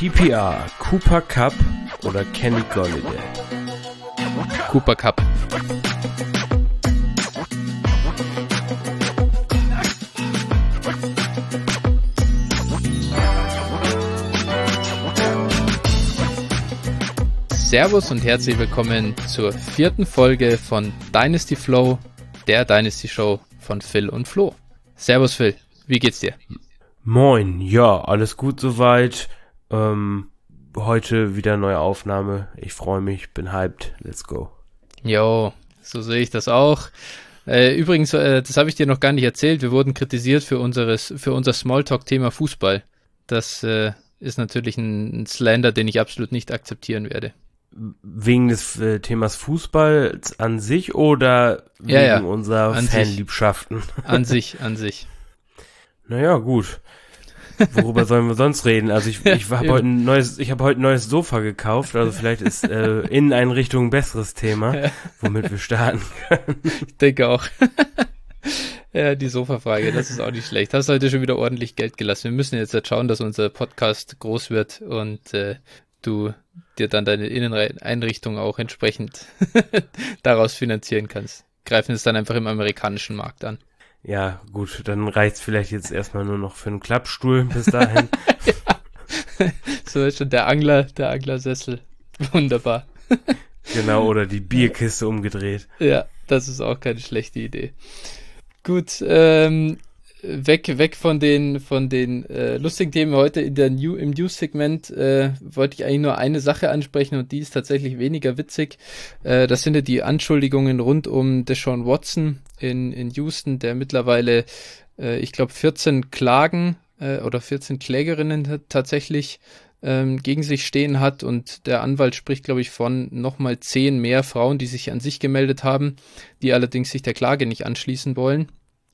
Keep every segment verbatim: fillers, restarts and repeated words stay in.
P P R, Cooper Kupp oder Kenny Golladay? Cooper Kupp. Servus und herzlich willkommen zur vierten Folge von Dynasty Flow, der Dynasty Show von Phil und Flo. Servus Phil, wie geht's dir? Moin, ja, alles gut soweit. Ähm, heute wieder neue Aufnahme. Ich freue mich, bin hyped. Let's go. Jo, so sehe ich das auch. Äh, übrigens, äh, das habe ich dir noch gar nicht erzählt. Wir wurden kritisiert für unseres, für unser Smalltalk-Thema Fußball. Das äh, ist natürlich ein, ein Slander, den ich absolut nicht akzeptieren werde. Wegen des äh, Themas Fußball an sich oder wegen ja, ja. unserer an Fanliebschaften? Sich. An sich, an sich. Naja, gut. Worüber sollen wir sonst reden? Also ich, ich habe heute ein neues, ich habe heute ein neues Sofa gekauft, also vielleicht ist äh, Inneneinrichtung ein besseres Thema, ja. womit wir starten können. Ich denke auch. Ja, die Sofafrage, das ist auch nicht schlecht. Hast heute schon wieder ordentlich Geld gelassen. Wir müssen jetzt halt schauen, dass unser Podcast groß wird und äh, du dir dann deine Inneneinrichtung auch entsprechend daraus finanzieren kannst. Greifen es dann einfach im amerikanischen Markt an. Ja, gut, dann reicht's vielleicht jetzt erstmal nur noch für einen Klappstuhl bis dahin. Ja. So ist schon der Angler, der Anglersessel. Wunderbar. Genau, oder die Bierkiste umgedreht. Ja, das ist auch keine schlechte Idee. Gut, ähm, weg, weg von den, von den äh, lustigen Themen heute in der New, im News-Segment äh, wollte ich eigentlich nur eine Sache ansprechen und die ist tatsächlich weniger witzig. Äh, das sind ja die Anschuldigungen rund um Deshaun Watson in, in Houston, der mittlerweile, äh, ich glaube, vierzehn Klagen äh, oder vierzehn Klägerinnen t- tatsächlich ähm, gegen sich stehen hat und der Anwalt spricht, glaube ich, von nochmal zehn mehr Frauen, die sich an sich gemeldet haben, die allerdings sich der Klage nicht anschließen wollen.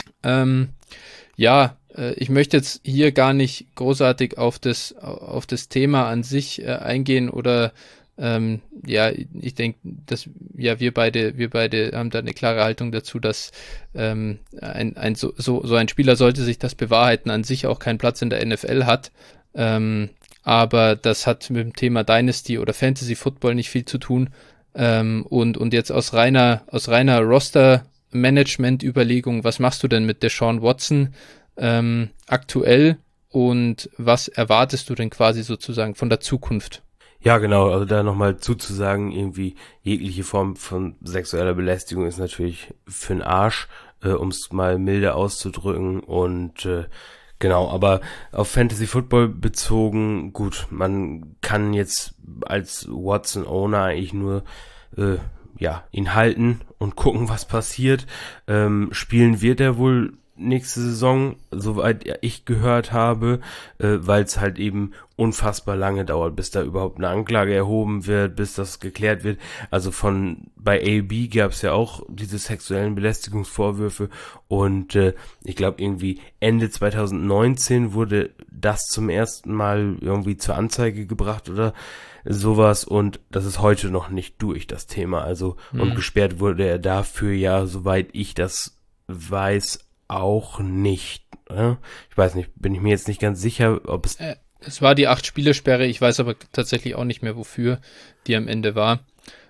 Ähm, ja, äh, ich möchte jetzt hier gar nicht großartig auf das auf das Thema an sich äh, eingehen oder ähm, ja, ich denke, dass ja wir beide wir beide haben da eine klare Haltung dazu, dass ähm, ein ein so, so so ein Spieler, sollte sich das bewahrheiten, an sich auch keinen Platz in der N F L hat. Ähm, aber das hat mit dem Thema Dynasty oder Fantasy Football nicht viel zu tun. Ähm, und und jetzt aus reiner aus reiner Roster Management-Überlegung, was machst du denn mit Deshaun Watson ähm, aktuell und was erwartest du denn quasi sozusagen von der Zukunft? Ja, genau, also da nochmal zuzusagen, irgendwie jegliche Form von sexueller Belästigung ist natürlich für den Arsch, äh, um es mal milde auszudrücken und äh, genau, aber auf Fantasy Football bezogen, gut, man kann jetzt als Watson-Owner eigentlich nur äh, ja, ihn halten und gucken, was passiert. Ähm, spielen wird er wohl nächste Saison, soweit ich gehört habe, äh, weil es halt eben unfassbar lange dauert, bis da überhaupt eine Anklage erhoben wird, bis das geklärt wird. Also von bei A B gab es ja auch diese sexuellen Belästigungsvorwürfe und äh, ich glaube irgendwie Ende zwanzig neunzehn wurde das zum ersten Mal irgendwie zur Anzeige gebracht oder sowas und das ist heute noch nicht durch, das Thema. Also mhm. und gesperrt wurde er dafür ja, soweit ich das weiß, auch nicht. Ne? Ich weiß nicht, bin ich mir jetzt nicht ganz sicher, ob es... Äh, es war die acht-Spiele-Sperre, ich weiß aber tatsächlich auch nicht mehr, wofür die am Ende war.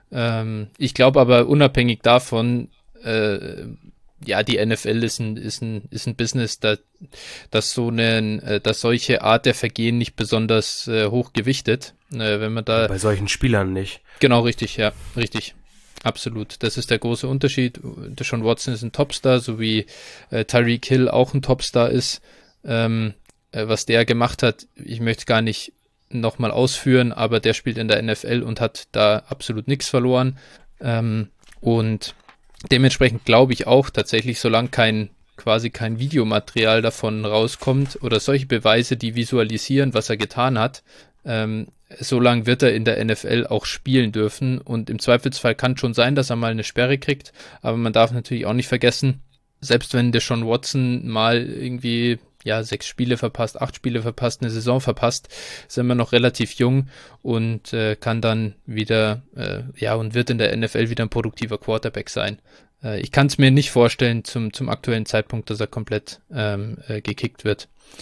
Ähm, ich glaube aber unabhängig davon, äh, ja, die N F L ist ein, ist ein, ist ein Business, da, das so einen, äh, dass solche Art der Vergehen nicht besonders äh, hoch gewichtet. Äh, wenn man da. Bei solchen Spielern nicht. Genau, richtig, ja, richtig. Absolut. Das ist der große Unterschied. Deshaun Watson ist ein Topstar, so wie äh, Tyreek Hill auch ein Topstar ist. Ähm, äh, was der gemacht hat, ich möchte gar nicht nochmal ausführen, aber der spielt in der N F L und hat da absolut nichts verloren. Ähm, und dementsprechend glaube ich auch tatsächlich, solange kein quasi kein Videomaterial davon rauskommt oder solche Beweise, die visualisieren, was er getan hat, ähm, solange wird er in der N F L auch spielen dürfen und im Zweifelsfall kann schon sein, dass er mal eine Sperre kriegt, aber man darf natürlich auch nicht vergessen, selbst wenn Deshaun Watson mal irgendwie ja sechs Spiele verpasst, acht Spiele verpasst, eine Saison verpasst, ist immer noch relativ jung und äh, kann dann wieder, äh, ja und wird in der N F L wieder ein produktiver Quarterback sein. Äh, ich kann es mir nicht vorstellen zum zum aktuellen Zeitpunkt, dass er komplett ähm, äh, gekickt wird.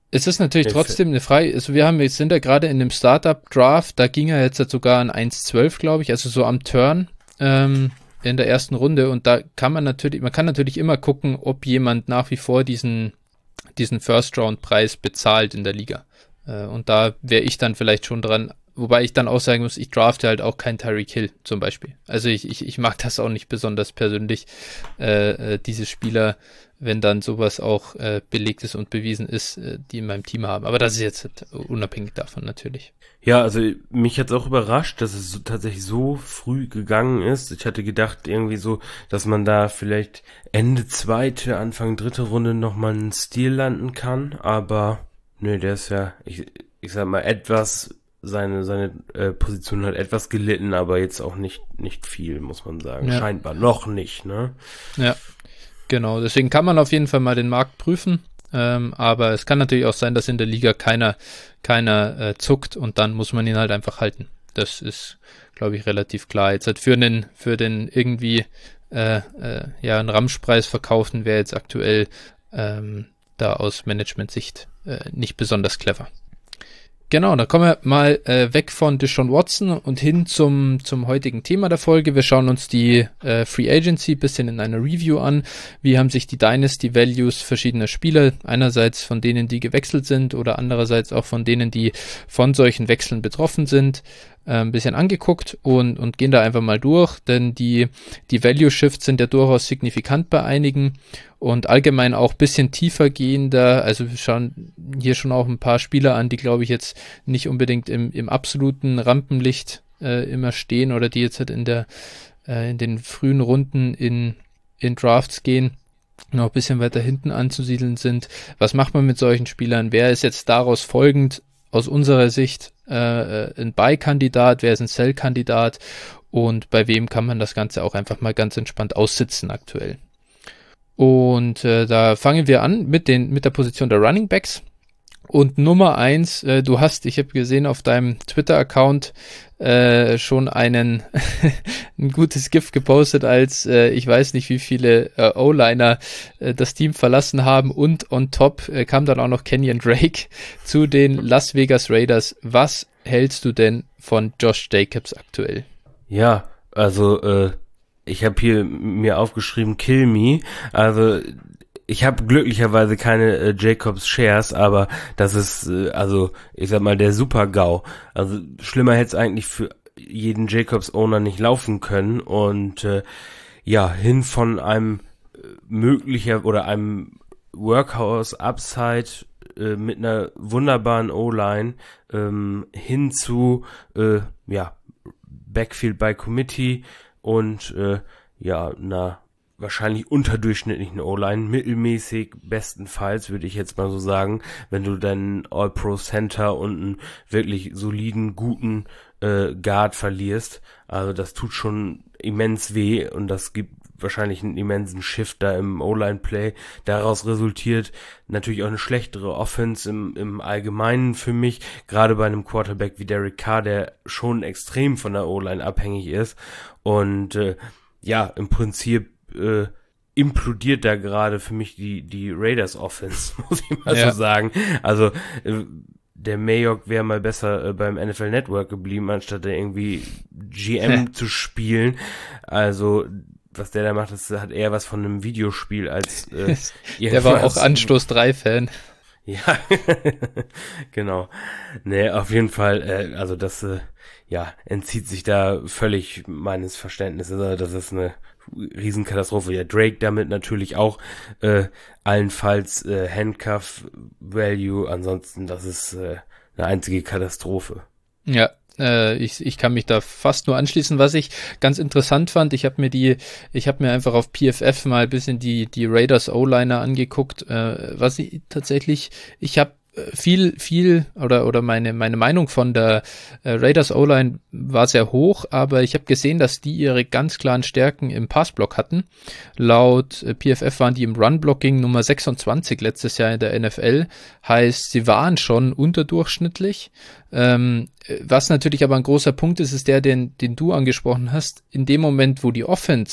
Es ist natürlich trotzdem eine Frage, also wir haben, wir sind ja gerade in dem Startup-Draft, da ging er jetzt sogar an eins zwölf, glaube ich, also so am Turn ähm, in der ersten Runde und da kann man natürlich, man kann natürlich immer gucken, ob jemand nach wie vor diesen, diesen First-Round-Preis bezahlt in der Liga. Äh, und da wäre ich dann vielleicht schon dran, wobei ich dann auch sagen muss, ich drafte halt auch keinen Tyreek Hill zum Beispiel. Also ich, ich, ich mag das auch nicht besonders persönlich, äh, äh, diese Spieler, wenn dann sowas auch äh, belegt ist und bewiesen ist, äh, die in meinem Team haben. Aber das ist jetzt halt unabhängig davon natürlich. Ja, also mich hat's auch überrascht, dass es so, tatsächlich so früh gegangen ist. Ich hatte gedacht irgendwie so, dass man da vielleicht Ende zweite, Anfang dritte Runde nochmal einen Steal landen kann. Aber nö, der ist ja, ich, ich sag mal, etwas, seine seine äh, Position hat etwas gelitten, aber jetzt auch nicht nicht viel, muss man sagen. Ja. Scheinbar noch nicht, ne? Ja. Genau, deswegen kann man auf jeden Fall mal den Markt prüfen, ähm, aber es kann natürlich auch sein, dass in der Liga keiner, keiner äh, zuckt und dann muss man ihn halt einfach halten. Das ist, glaube ich, relativ klar. Jetzt halt für den, für den irgendwie äh, äh, ja einen Ramschpreis verkaufen wäre jetzt aktuell ähm, da aus Management-Sicht äh, nicht besonders clever. Genau, da kommen wir mal äh, weg von Deshaun Watson und hin zum zum heutigen Thema der Folge. Wir schauen uns die äh, Free Agency bisschen in einer Review an. Wie haben sich die Dynasty Values verschiedener Spieler, einerseits von denen, die gewechselt sind oder andererseits auch von denen, die von solchen Wechseln betroffen sind, äh, ein bisschen angeguckt und und gehen da einfach mal durch, denn die die Value Shifts sind ja durchaus signifikant bei einigen und allgemein auch bisschen tiefer gehender, also wir schauen hier schon auch ein paar Spieler an, die glaube ich jetzt nicht unbedingt im, im absoluten Rampenlicht äh, immer stehen oder die jetzt halt in der äh, in den frühen Runden in, in Drafts gehen, noch ein bisschen weiter hinten anzusiedeln sind. Was macht man mit solchen Spielern? Wer ist jetzt daraus folgend aus unserer Sicht äh, ein Buy-Kandidat, wer ist ein Sell-Kandidat und bei wem kann man das Ganze auch einfach mal ganz entspannt aussitzen aktuell? Und äh, da fangen wir an mit den mit der Position der Running Backs. Und Nummer eins, äh, du hast, ich habe gesehen auf deinem Twitter-Account äh, schon einen ein gutes GIF gepostet, als äh, ich weiß nicht, wie viele äh, O-Liner äh, das Team verlassen haben und on top äh, kam dann auch noch Kenyon Drake zu den Las Vegas Raiders. Was hältst du denn von Josh Jacobs aktuell? Ja, also äh, ich habe hier mir aufgeschrieben, kill me. Also ich habe glücklicherweise keine äh, Jacobs Shares, aber das ist, äh, also ich sag mal, der Super-GAU. Also schlimmer hätte es eigentlich für jeden Jacobs-Owner nicht laufen können. Und äh, ja, hin von einem äh, möglicher oder einem Workhouse-Upside äh, mit einer wunderbaren O-Line ähm, hin zu äh, ja Backfield by Committee und äh, ja, einer wahrscheinlich unterdurchschnittlichen O-Line, mittelmäßig bestenfalls, würde ich jetzt mal so sagen, wenn du deinen All-Pro-Center und einen wirklich soliden, guten äh, Guard verlierst. Also das tut schon immens weh und das gibt wahrscheinlich einen immensen Shift da im O-Line-Play. Daraus resultiert natürlich auch eine schlechtere Offense im, im Allgemeinen für mich, gerade bei einem Quarterback wie Derek Carr, der schon extrem von der O-Line abhängig ist. Und äh, ja, im Prinzip äh, implodiert da gerade für mich die die Raiders Offense, muss ich mal Ja. so sagen. Also äh, der Mayock wäre mal besser äh, beim N F L Network geblieben, anstatt da irgendwie G M zu spielen. Also was der da macht, das hat eher was von einem Videospiel als äh, Der war auch irgendwas. Anstoß drei Fan. Ja, genau. Nee, auf jeden Fall, äh, also das äh, ja, entzieht sich da völlig meines Verständnisses. Also das ist eine Riesenkatastrophe. Ja, Drake damit natürlich auch äh, allenfalls äh, Handcuff-Value. Ansonsten, das ist äh, eine einzige Katastrophe. Ja, äh, ich, ich kann mich da fast nur anschließen. Was ich ganz interessant fand, ich habe mir die, ich habe mir einfach auf P F F mal ein bisschen die die Raiders O-Liner angeguckt. Äh, was ich tatsächlich, ich habe viel, viel oder oder meine meine Meinung von der äh, Raiders O-Line war sehr hoch, aber ich habe gesehen, dass die ihre ganz klaren Stärken im Passblock hatten. Laut äh, P F F waren die im Run-Blocking Nummer sechsundzwanzig letztes Jahr in der N F L, heißt, sie waren schon unterdurchschnittlich. Ähm, was natürlich aber ein großer Punkt ist, ist der, den den du angesprochen hast. In dem Moment, wo die Offense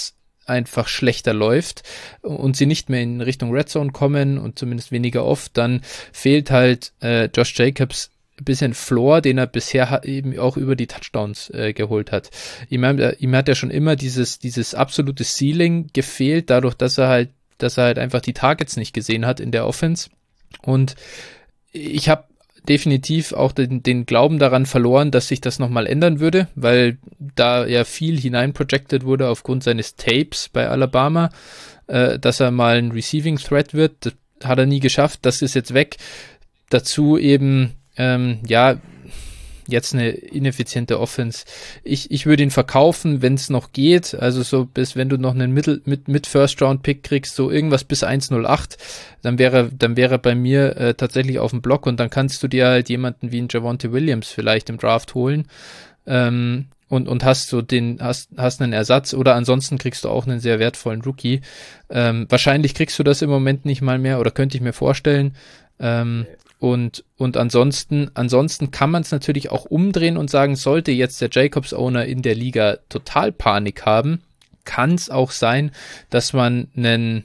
einfach schlechter läuft und sie nicht mehr in Richtung Red Zone kommen und zumindest weniger oft, dann fehlt halt äh, Josh Jacobs ein bisschen Floor, den er bisher ha- eben auch über die Touchdowns äh, geholt hat. Ihm, äh, ihm hat ja schon immer dieses, dieses absolute Ceiling gefehlt, dadurch, dass er halt, dass er halt einfach die Targets nicht gesehen hat in der Offense. Und ich habe definitiv auch den, den Glauben daran verloren, dass sich das nochmal ändern würde, weil da ja viel hineinprojected wurde aufgrund seines Tapes bei Alabama, äh, dass er mal ein Receiving Threat wird. Das hat er nie geschafft, das ist jetzt weg. Dazu eben, ähm, ja, jetzt eine ineffiziente Offense. Ich, ich würde ihn verkaufen, wenn es noch geht. Also so bis, wenn du noch einen Mittel, mit, mit First-Round-Pick kriegst, so irgendwas bis eins null acht, dann wäre, dann wäre bei mir äh, tatsächlich auf dem Block und dann kannst du dir halt jemanden wie einen Javonte Williams vielleicht im Draft holen. Ähm, und, und hast so den, hast, hast einen Ersatz oder ansonsten kriegst du auch einen sehr wertvollen Rookie. Ähm, wahrscheinlich kriegst du das im Moment nicht mal mehr oder könnte ich mir vorstellen. Ähm, Und, und ansonsten, ansonsten kann man es natürlich auch umdrehen und sagen, sollte jetzt der Jacobs-Owner in der Liga total Panik haben, kann es auch sein, dass man einen,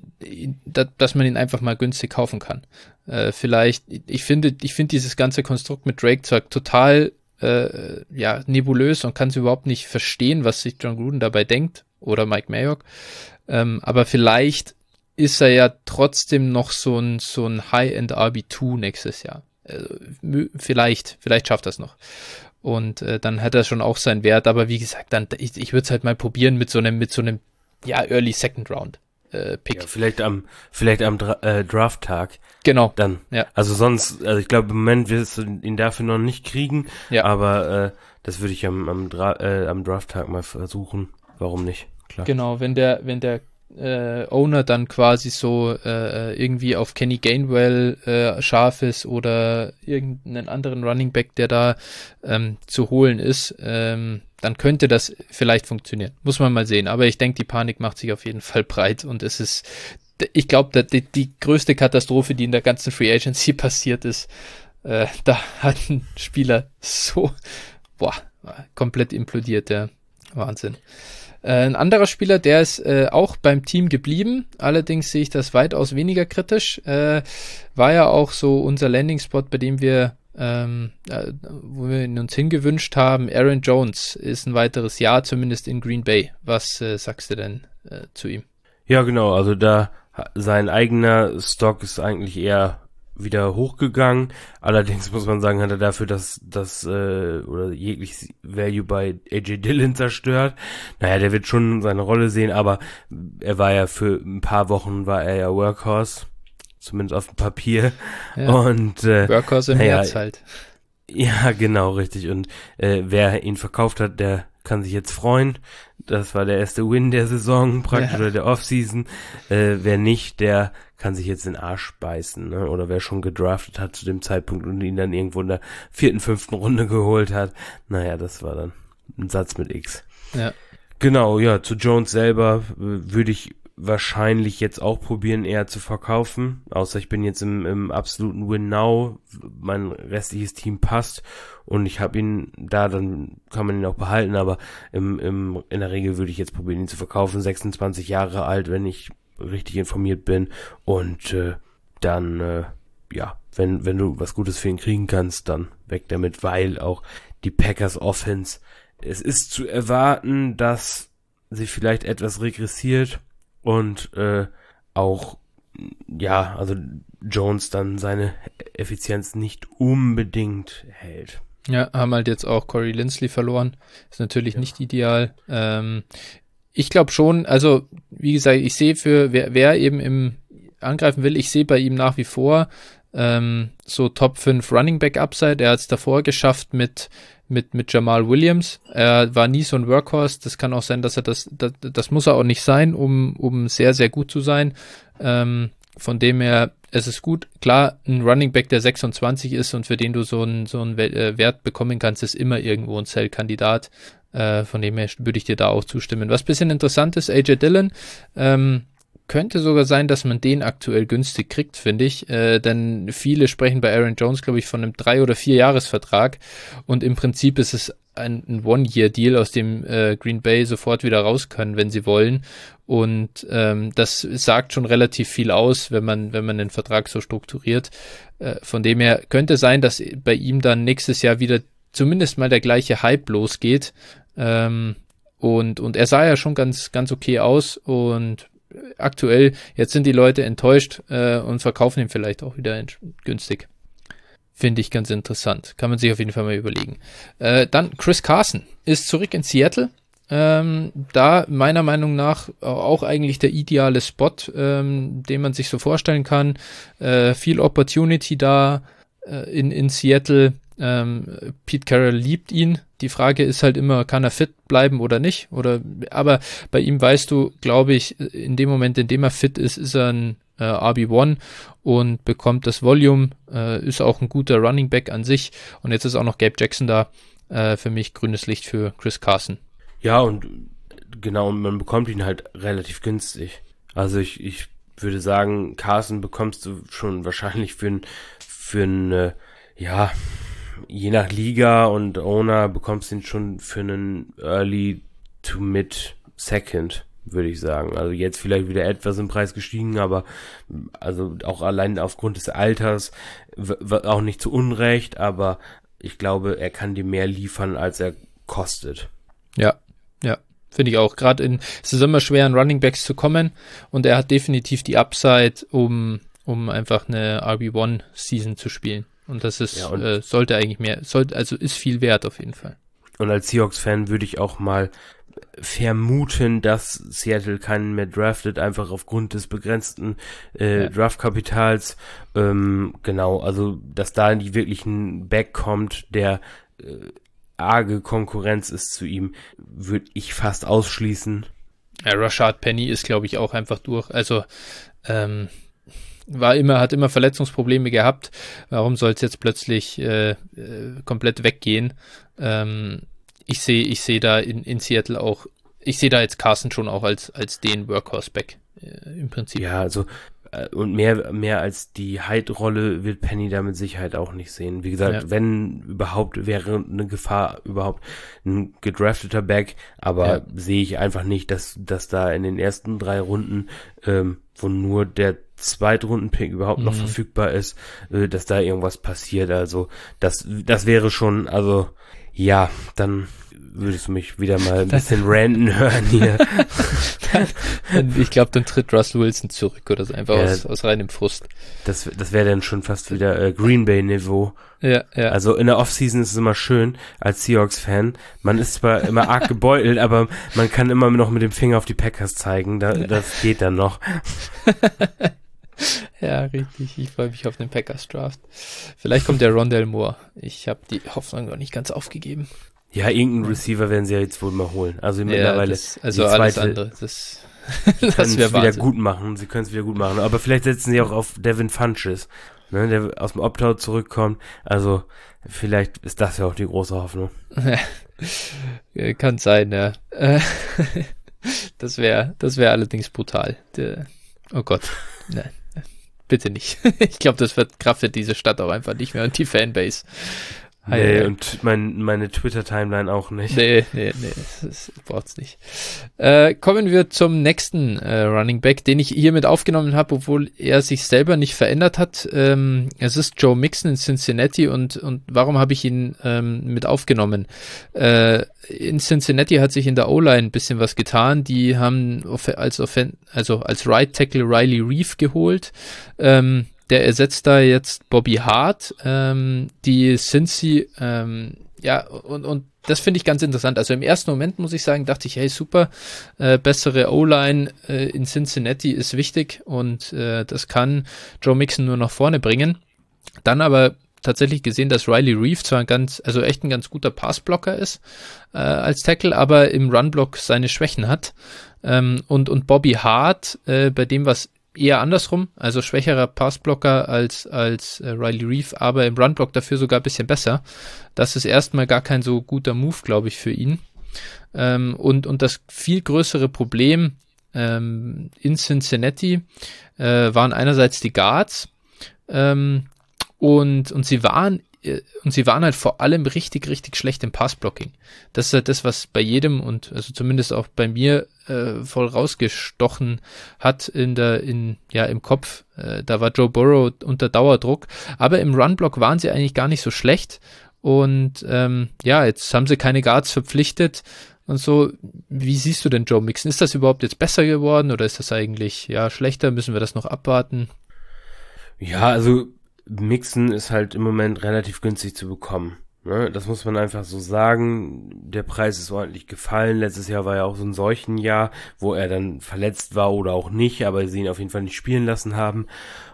dass man ihn einfach mal günstig kaufen kann. Äh, vielleicht, ich finde, ich finde dieses ganze Konstrukt mit Drake zwar total, äh, ja, nebulös und kann es überhaupt nicht verstehen, was sich John Gruden dabei denkt oder Mike Mayock. Ähm, aber vielleicht ist er ja trotzdem noch so ein, so ein High-End R B zwei nächstes Jahr. Also, vielleicht, vielleicht schafft er es noch. Und äh, dann hat er schon auch seinen Wert, aber wie gesagt, dann ich, ich würde es halt mal probieren mit so einem, mit so einem, ja, Early Second Round äh, Pick. Ja, vielleicht am, vielleicht am Dra- äh, Draft-Tag. Genau. Dann. Ja. Also sonst, also ich glaube im Moment wirst du ihn dafür noch nicht kriegen, Ja. aber äh, das würde ich am, am, Dra- äh, am Draft-Tag mal versuchen. Warum nicht? Klar. Genau, wenn der, wenn der Äh, Owner dann quasi so äh, irgendwie auf Kenny Gainwell äh, scharf ist oder irgendeinen anderen Running Back, der da ähm, zu holen ist, ähm, dann könnte das vielleicht funktionieren. Muss man mal sehen. Aber ich denke, die Panik macht sich auf jeden Fall breit und es ist, ich glaube, die, die größte Katastrophe, die in der ganzen Free Agency passiert ist, äh, da hat ein Spieler so, boah, komplett implodiert, der Wahnsinn. Äh, ein anderer Spieler, der ist äh, auch beim Team geblieben, allerdings sehe ich das weitaus weniger kritisch, äh, war ja auch so unser Landing-Spot, bei dem wir, ähm, äh, wo wir ihn uns hingewünscht haben. Aaron Jones ist ein weiteres Jahr, zumindest in Green Bay. Was äh, sagst du denn äh, zu ihm? Ja, genau, also da sein eigener Stock ist eigentlich eher wieder hochgegangen. Allerdings muss man sagen, hat er dafür das, das äh, oder jegliches Value bei A J Dillon zerstört. Naja, der wird schon seine Rolle sehen, aber er war ja für ein paar Wochen war er ja Workhorse, zumindest auf dem Papier. Ja. Und äh, Workhorse im naja, März halt. Ja, genau, richtig. Und äh, wer ihn verkauft hat, der kann sich jetzt freuen. Das war der erste Win der Saison, praktisch, Ja. oder der Offseason. Äh, wer nicht, der kann sich jetzt in den Arsch beißen, ne? Oder wer schon gedraftet hat zu dem Zeitpunkt und ihn dann irgendwo in der vierten, fünften Runde geholt hat. Naja, das war dann ein Satz mit X. Ja. Genau, ja, zu Jones selber äh, würde ich wahrscheinlich jetzt auch probieren, eher zu verkaufen. Außer ich bin jetzt im, im absoluten Win-Now. Mein restliches Team passt und ich habe ihn da, dann kann man ihn auch behalten, aber im, im, in der Regel würde ich jetzt probieren, ihn zu verkaufen. sechsundzwanzig Jahre alt, wenn ich richtig informiert bin und äh, dann, äh, ja, wenn, wenn du was Gutes für ihn kriegen kannst, dann weg damit, weil auch die Packers Offense, es ist zu erwarten, dass sie vielleicht etwas regressiert und äh, auch, ja, also Jones dann seine Effizienz nicht unbedingt hält. Ja, haben halt jetzt auch Corey Linsley verloren. Ist natürlich Ja. nicht ideal. Ähm, ich glaube schon, also wie gesagt, ich sehe für, wer, wer eben im angreifen will, ich sehe bei ihm nach wie vor ähm, so Top fünf Running Back Upside. Er hat es davor geschafft mit mit mit Jamal Williams. Er war nie so ein Workhorse. Das kann auch sein, dass er das, das, das muss er auch nicht sein, um um sehr, sehr gut zu sein. Ähm, von dem her, es ist gut. Klar, ein Running Back, der sechsundzwanzig ist und für den du so einen so einen Wert bekommen kannst, ist immer irgendwo ein Sell-Kandidat. Äh, von dem her würde ich dir da auch zustimmen. Was ein bisschen interessant ist, A J Dillon, ähm, könnte sogar sein, dass man den aktuell günstig kriegt, finde ich, äh, denn viele sprechen bei Aaron Jones, glaube ich, von einem drei- oder vier Jahresvertrag und im Prinzip ist es ein, ein One-Year-Deal, aus dem äh, Green Bay sofort wieder raus können, wenn sie wollen. Und ähm, das sagt schon relativ viel aus, wenn man, wenn man den Vertrag so strukturiert. Äh, von dem her könnte sein, dass bei ihm dann nächstes Jahr wieder zumindest mal der gleiche Hype losgeht. Ähm, und, und er sah ja schon ganz, ganz okay aus. Und aktuell, jetzt sind die Leute enttäuscht äh, und verkaufen ihn vielleicht auch wieder günstig. Finde ich ganz interessant. Kann man sich auf jeden Fall mal überlegen. Äh, dann Chris Carson ist zurück in Seattle. Ähm, da meiner Meinung nach auch eigentlich der ideale Spot, ähm, den man sich so vorstellen kann. Äh, viel Opportunity da äh, in, in Seattle. Ähm, Pete Carroll liebt ihn. Die Frage ist halt immer, kann er fit bleiben oder nicht? Oder, aber bei ihm weißt du, glaube ich, in dem Moment, in dem er fit ist, ist er ein äh, R B eins und bekommt das Volume, äh, ist auch ein guter Running Back an sich. Und jetzt ist auch noch Gabe Jackson da. Äh, für mich grünes Licht für Chris Carson. Ja, und genau, man bekommt ihn halt relativ günstig. Also ich, ich würde sagen, Carson bekommst du schon wahrscheinlich für ein, für ein, äh, ja, je nach Liga und Owner bekommst du ihn schon für einen Early to Mid Second, würde ich sagen. Also jetzt vielleicht wieder etwas im Preis gestiegen, aber also auch allein aufgrund des Alters, w- w- auch nicht zu Unrecht, aber ich glaube, er kann dir mehr liefern, als er kostet. Ja, ja, finde ich auch. Gerade in, es ist immer schwer, an Running Backs zu kommen und er hat definitiv die Upside, um, um einfach eine R B eins Season zu spielen. Und das ist, ja, und äh, sollte eigentlich mehr, sollte, also ist viel wert auf jeden Fall. Und als Seahawks-Fan würde ich auch mal vermuten, dass Seattle keinen mehr draftet, einfach aufgrund des begrenzten äh, ja. Draftkapitals. Ähm, genau, also dass da nicht wirklich ein Back kommt, der äh, arge Konkurrenz ist zu ihm, würde ich fast ausschließen. Ja, Rashad Penny ist, glaube ich, auch einfach durch. Also ähm, war immer, hat immer Verletzungsprobleme gehabt. Warum soll es jetzt plötzlich äh, äh, komplett weggehen? Ähm, ich sehe, ich sehe da in, in Seattle auch, ich sehe da jetzt Carson schon auch als als den Workhorse-Back äh, im Prinzip. Ja, also äh, und mehr mehr als die Hyde-Rolle wird Penny da mit Sicherheit auch nicht sehen. Wie gesagt, ja. wenn überhaupt, wäre eine Gefahr überhaupt ein gedrafteter Back, aber ja. sehe ich einfach nicht, dass dass da in den ersten drei Runden, ähm, wo nur der Zweitrunden-Pick überhaupt mhm. noch verfügbar ist, äh, dass da irgendwas passiert. Also das das wäre schon, also ja, dann würdest du mich wieder mal ein bisschen ranten hören hier. Ich glaube, dann tritt Russell Wilson zurück oder so, einfach ja, aus, aus reinem Frust. Das, das wäre dann schon fast wieder äh, Green Bay-Niveau. Ja, ja. Also in der Offseason ist es immer schön, als Seahawks-Fan. Man ist zwar immer arg gebeutelt, aber man kann immer noch mit dem Finger auf die Packers zeigen. Da, das geht dann noch. Ja, richtig. Ich freue mich auf den Packers-Draft. Vielleicht kommt der Rondale Moore. Ich habe die Hoffnung noch nicht ganz aufgegeben. Ja, irgendeinen Receiver werden sie ja jetzt wohl mal holen. Also mittlerweile. Ja, das, also alles andere. Das, das können es wieder gut machen. Sie können es wieder gut machen. Aber vielleicht setzen sie auch auf Devin Funches, ne, der aus dem Opt-out zurückkommt. Also vielleicht ist das ja auch die große Hoffnung. Kann sein, ja. Das wäre, das wäre allerdings brutal. Der, oh Gott, nein. Bitte nicht. Ich glaube, das verkraftet diese Stadt auch einfach nicht mehr und die Fanbase. Nee, Hi, und mein, meine Twitter-Timeline auch nicht. Nee, nee, nee, das, das braucht's nicht. Äh, kommen wir zum nächsten äh, Running Back, den ich hiermit aufgenommen habe, obwohl er sich selber nicht verändert hat. Ähm, es ist Joe Mixon in Cincinnati und, und warum habe ich ihn ähm, mit aufgenommen? Äh, in Cincinnati hat sich in der O-Line ein bisschen was getan. Die haben als, Offen- also als Right Tackle Riley Reef geholt. Ähm, Der ersetzt da jetzt Bobby Hart, ähm, die Cincy, ähm, ja, und, und das finde ich ganz interessant. Also im ersten Moment, muss ich sagen, dachte ich, hey, super, äh, bessere O-Line äh, in Cincinnati ist wichtig und äh, das kann Joe Mixon nur nach vorne bringen. Dann aber tatsächlich gesehen, dass Riley Reef zwar ein ganz, also echt ein ganz guter Passblocker ist äh, als Tackle, aber im Runblock seine Schwächen hat. Ähm, und, und Bobby Hart, äh, bei dem was eher andersrum, also schwächerer Passblocker als als äh, Riley Reef, aber im Runblock dafür sogar ein bisschen besser. Das ist erstmal gar kein so guter Move, glaube ich, für ihn. Ähm, und und das viel größere Problem ähm, in Cincinnati äh, waren einerseits die Guards ähm, und und sie waren und sie waren halt vor allem richtig, richtig schlecht im Passblocking. Das ist halt das, was bei jedem und also zumindest auch bei mir äh, voll rausgestochen hat in der, in, ja, im Kopf. Äh, da war Joe Burrow unter Dauerdruck. Aber im Runblock waren sie eigentlich gar nicht so schlecht. Und ähm, ja, jetzt haben sie keine Guards verpflichtet und so. Wie siehst du denn Joe Mixon? Ist das überhaupt jetzt besser geworden oder ist das eigentlich ja schlechter? Müssen wir das noch abwarten? Ja, also Mixon ist halt im Moment relativ günstig zu bekommen. Ne? Das muss man einfach so sagen. Der Preis ist ordentlich gefallen. Letztes Jahr war ja auch so ein Seuchenjahr, wo er dann verletzt war oder auch nicht, aber sie ihn auf jeden Fall nicht spielen lassen haben.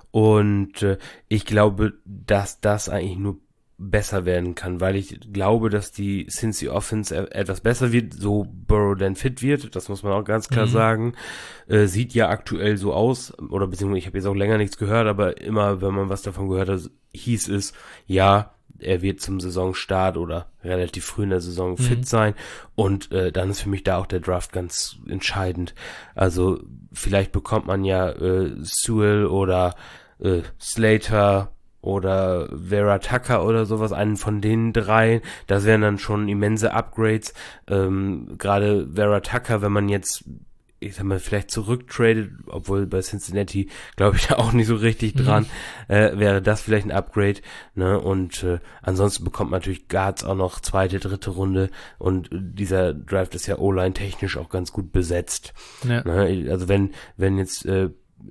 Und äh, ich glaube, dass das eigentlich nur besser werden kann, weil ich glaube, dass die Cincy Offense e- etwas besser wird, so Burrow dann fit wird, das muss man auch ganz klar mhm. sagen. Äh, sieht ja aktuell so aus, oder beziehungsweise ich habe jetzt auch länger nichts gehört, aber immer, wenn man was davon gehört hat, hieß es, ja, er wird zum Saisonstart oder relativ früh in der Saison mhm. fit sein und äh, dann ist für mich da auch der Draft ganz entscheidend. Also vielleicht bekommt man ja äh, Sewell oder äh, Slater oder Vera Tucker oder sowas, einen von den dreien, das wären dann schon immense Upgrades, ähm, gerade Vera Tucker, wenn man jetzt, ich sag mal, vielleicht zurücktradet, obwohl bei Cincinnati, glaube ich, da auch nicht so richtig dran, mhm. äh, wäre das vielleicht ein Upgrade, ne, und äh, ansonsten bekommt man natürlich Guards auch noch zweite, dritte Runde und dieser Draft ist ja O-Line technisch auch ganz gut besetzt, ja. Ne? Also wenn, wenn jetzt äh,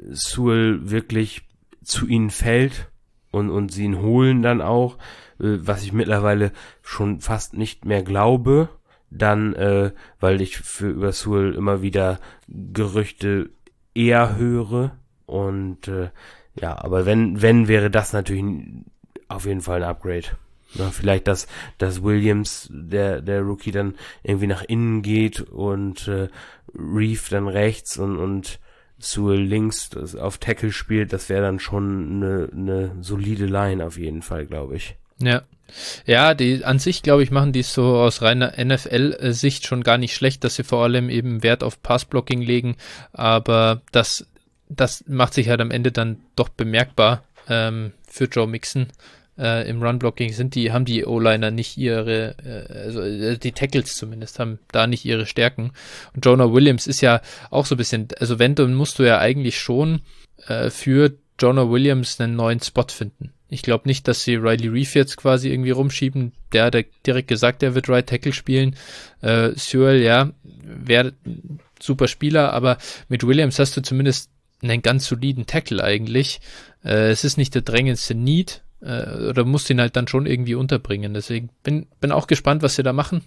Sewell wirklich zu ihnen fällt, Und, und sie ihn holen dann auch, äh, was ich mittlerweile schon fast nicht mehr glaube, dann, äh, weil ich für über Sewell immer wieder Gerüchte eher höre und äh, ja, aber wenn, wenn wäre das natürlich auf jeden Fall ein Upgrade. Ja, vielleicht, dass, dass Williams, der, der Rookie, dann irgendwie nach innen geht und äh, Reeve dann rechts und, und Sewell links das auf Tackle spielt, das wäre dann schon eine, eine solide Line auf jeden Fall, glaube ich. Ja, ja, die an sich, glaube ich, machen die es so aus reiner N F L-Sicht schon gar nicht schlecht, dass sie vor allem eben Wert auf Passblocking legen, aber das, das macht sich halt am Ende dann doch bemerkbar ähm, für Joe Mixon. Äh, im Run-Blocking sind die, haben die O-Liner nicht ihre, äh, also äh, die Tackles zumindest, haben da nicht ihre Stärken. Und Jonah Williams ist ja auch so ein bisschen, also wenn, dann musst du ja eigentlich schon äh, für Jonah Williams einen neuen Spot finden. Ich glaube nicht, dass sie Riley Reeve jetzt quasi irgendwie rumschieben. Der hat direkt gesagt, er wird Right Tackle spielen. Äh, Sewell, ja, wäre super Spieler, aber mit Williams hast du zumindest einen ganz soliden Tackle eigentlich. Äh, es ist nicht der drängendste Need, oder musst ihn halt dann schon irgendwie unterbringen. Deswegen bin bin auch gespannt, was sie da machen.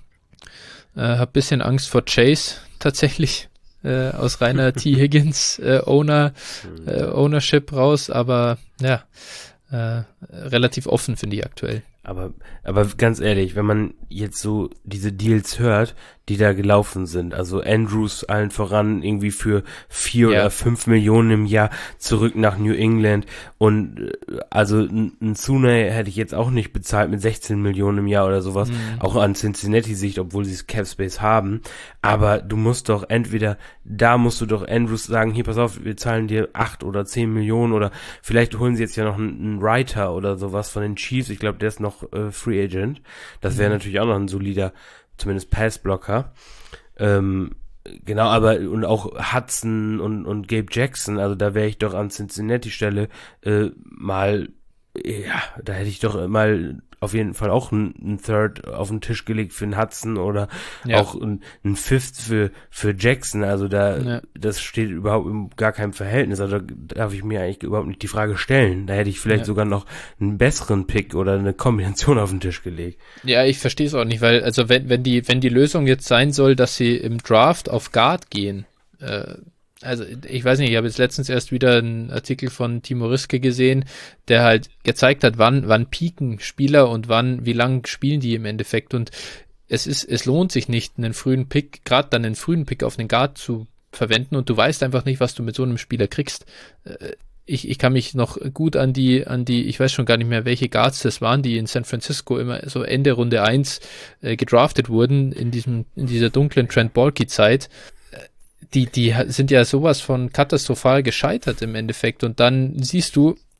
Äh, hab bisschen Angst vor Chase tatsächlich äh, aus reiner T. Higgins äh, Owner äh, Ownership raus, aber ja, äh, relativ offen finde ich aktuell. Aber aber ganz ehrlich, wenn man jetzt so diese Deals hört, die da gelaufen sind, also Andrews allen voran irgendwie für vier ja. oder fünf Millionen im Jahr zurück nach New England und also ein Sune hätte ich jetzt auch nicht bezahlt mit sechzehn Millionen im Jahr oder sowas, mhm. auch an Cincinnati-Sicht, obwohl sie das Cap Space haben, aber du musst doch entweder, da musst du doch Andrews sagen, hier pass auf, wir zahlen dir acht oder zehn Millionen oder vielleicht holen sie jetzt ja noch einen, einen Writer oder sowas von den Chiefs, ich glaube, der ist noch äh, Free Agent, das wäre mhm. natürlich auch noch ein solider zumindest Passblocker. Ähm, genau, aber und auch Hudson und, und Gabe Jackson, also da wäre ich doch an Cincinnati-Stelle äh, mal, ja, da hätte ich doch mal auf jeden Fall auch ein, ein Third auf den Tisch gelegt für einen Hudson oder ja. auch ein, ein Fifth für für Jackson, also da ja. das steht überhaupt in gar keinem Verhältnis, also da darf ich mir eigentlich überhaupt nicht die Frage stellen, da hätte ich vielleicht ja. sogar noch einen besseren Pick oder eine Kombination auf den Tisch gelegt. Ja, ich verstehe es auch nicht, weil also wenn wenn die wenn die Lösung jetzt sein soll, dass sie im Draft auf Guard gehen, äh, also ich weiß nicht, ich habe jetzt letztens erst wieder einen Artikel von Timo Riske gesehen, der halt gezeigt hat, wann wann pieken Spieler und wann, wie lang spielen die im Endeffekt und es ist, es lohnt sich nicht, einen frühen Pick, gerade dann einen frühen Pick auf einen Guard zu verwenden und du weißt einfach nicht, was du mit so einem Spieler kriegst. Ich, ich kann mich noch gut an die, an die, ich weiß schon gar nicht mehr, welche Guards das waren, die in San Francisco immer so Ende Runde eins äh, gedraftet wurden in diesem, in dieser dunklen Trent Baalke-Zeit. Die, die sind ja sowas von katastrophal gescheitert im Endeffekt und dann siehst du,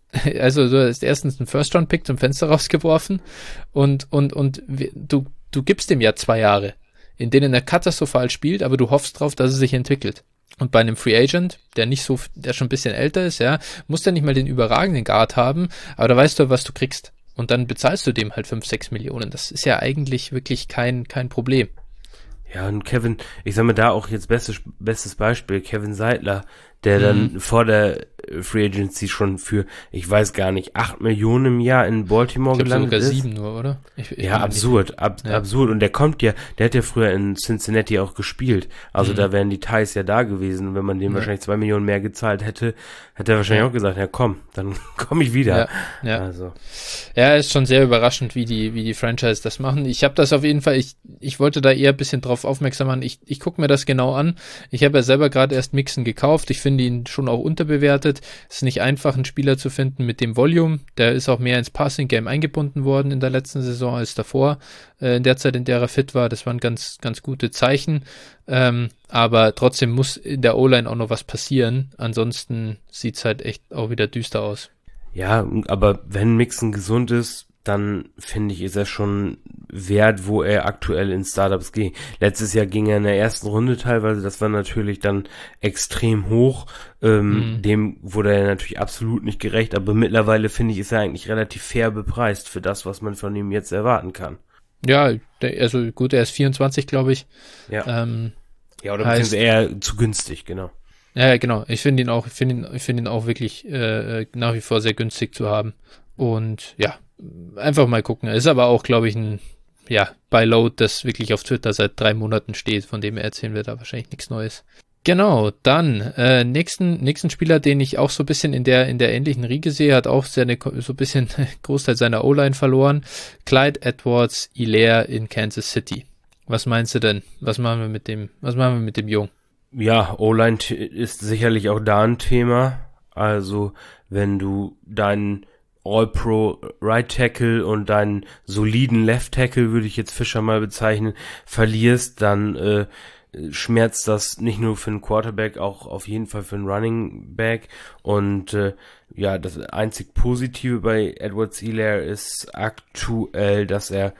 also du hast erstens einen First-Round-Pick zum Fenster rausgeworfen und, und, und du, du gibst ihm ja zwei Jahre, in denen er katastrophal spielt, aber du hoffst drauf, dass er sich entwickelt. Und bei einem Free Agent, der nicht so, der schon ein bisschen älter ist, ja, muss der nicht mal den überragenden Guard haben, aber da weißt du, was du kriegst. Und dann bezahlst du dem halt fünf, sechs Millionen. Das ist ja eigentlich wirklich kein, kein Problem. Ja, und Kevin, ich sag mal da auch jetzt bestes, bestes Beispiel, Kevin Seidler, der dann mhm. vor der Free Agency schon für, ich weiß gar nicht, acht Millionen im Jahr in Baltimore ich gelandet sogar ist. sieben nur, oder? Ich, ich ja, absurd, ab, ja. absurd. Und der kommt ja, der hat ja früher in Cincinnati auch gespielt. Also mhm. da wären die Ties ja da gewesen. Und wenn man dem ja. wahrscheinlich zwei Millionen mehr gezahlt hätte, hätte er wahrscheinlich ja. auch gesagt, ja komm, dann komme ich wieder. Ja, ja. Also. ja, ist schon sehr überraschend, wie die, wie die Franchise das machen. Ich habe das auf jeden Fall, ich, ich wollte da eher ein bisschen drauf aufmerksam machen. Ich, ich gucke mir das genau an. Ich habe ja selber gerade erst Mixon gekauft. Ich finde ihn schon auch unterbewertet. Es ist nicht einfach, einen Spieler zu finden mit dem Volume. Der ist auch mehr ins Passing-Game eingebunden worden in der letzten Saison als davor. Äh, in der Zeit, in der er fit war. Das waren ganz, ganz gute Zeichen. Ähm, aber trotzdem muss in der O-Line auch noch was passieren. Ansonsten sieht's halt echt auch wieder düster aus. Ja, aber wenn Mixon gesund ist, dann finde ich, ist er schon wert, wo er aktuell in Startups geht. Letztes Jahr ging er in der ersten Runde teilweise, das war natürlich dann extrem hoch. Ähm, mhm. Dem wurde er natürlich absolut nicht gerecht, aber mittlerweile finde ich, ist er eigentlich relativ fair bepreist für das, was man von ihm jetzt erwarten kann. Ja, der, also gut, er ist vierundzwanzig, glaube ich. Ja. Ähm, ja, oder heißt, beziehungsweise eher zu günstig, genau. Ja, genau. Ich finde ihn auch, ich finde ihn, ich finde ihn auch wirklich äh, nach wie vor sehr günstig zu haben. Und ja, einfach mal gucken. Er ist aber auch, glaube ich, ein ja, Buy Low, das wirklich auf Twitter seit drei Monaten steht, von dem er erzählen wird, da wahrscheinlich nichts Neues. Genau, dann äh, nächsten nächsten Spieler, den ich auch so ein bisschen in der in der ähnlichen Riege sehe, hat auch seine so ein bisschen Großteil seiner O-Line verloren. Clyde Edwards-Helaire in Kansas City. Was meinst du denn? Was machen wir mit dem? Was machen wir mit dem Jungen? Ja, O-Line t- ist sicherlich auch da ein Thema. Also, wenn du deinen All-Pro Right Tackle und deinen soliden Left Tackle, würde ich jetzt Fischer mal bezeichnen, verlierst, dann äh, schmerzt das nicht nur für einen Quarterback, auch auf jeden Fall für einen Running Back. Und äh, ja, das einzig Positive bei Edwards-Helaire ist aktuell, dass er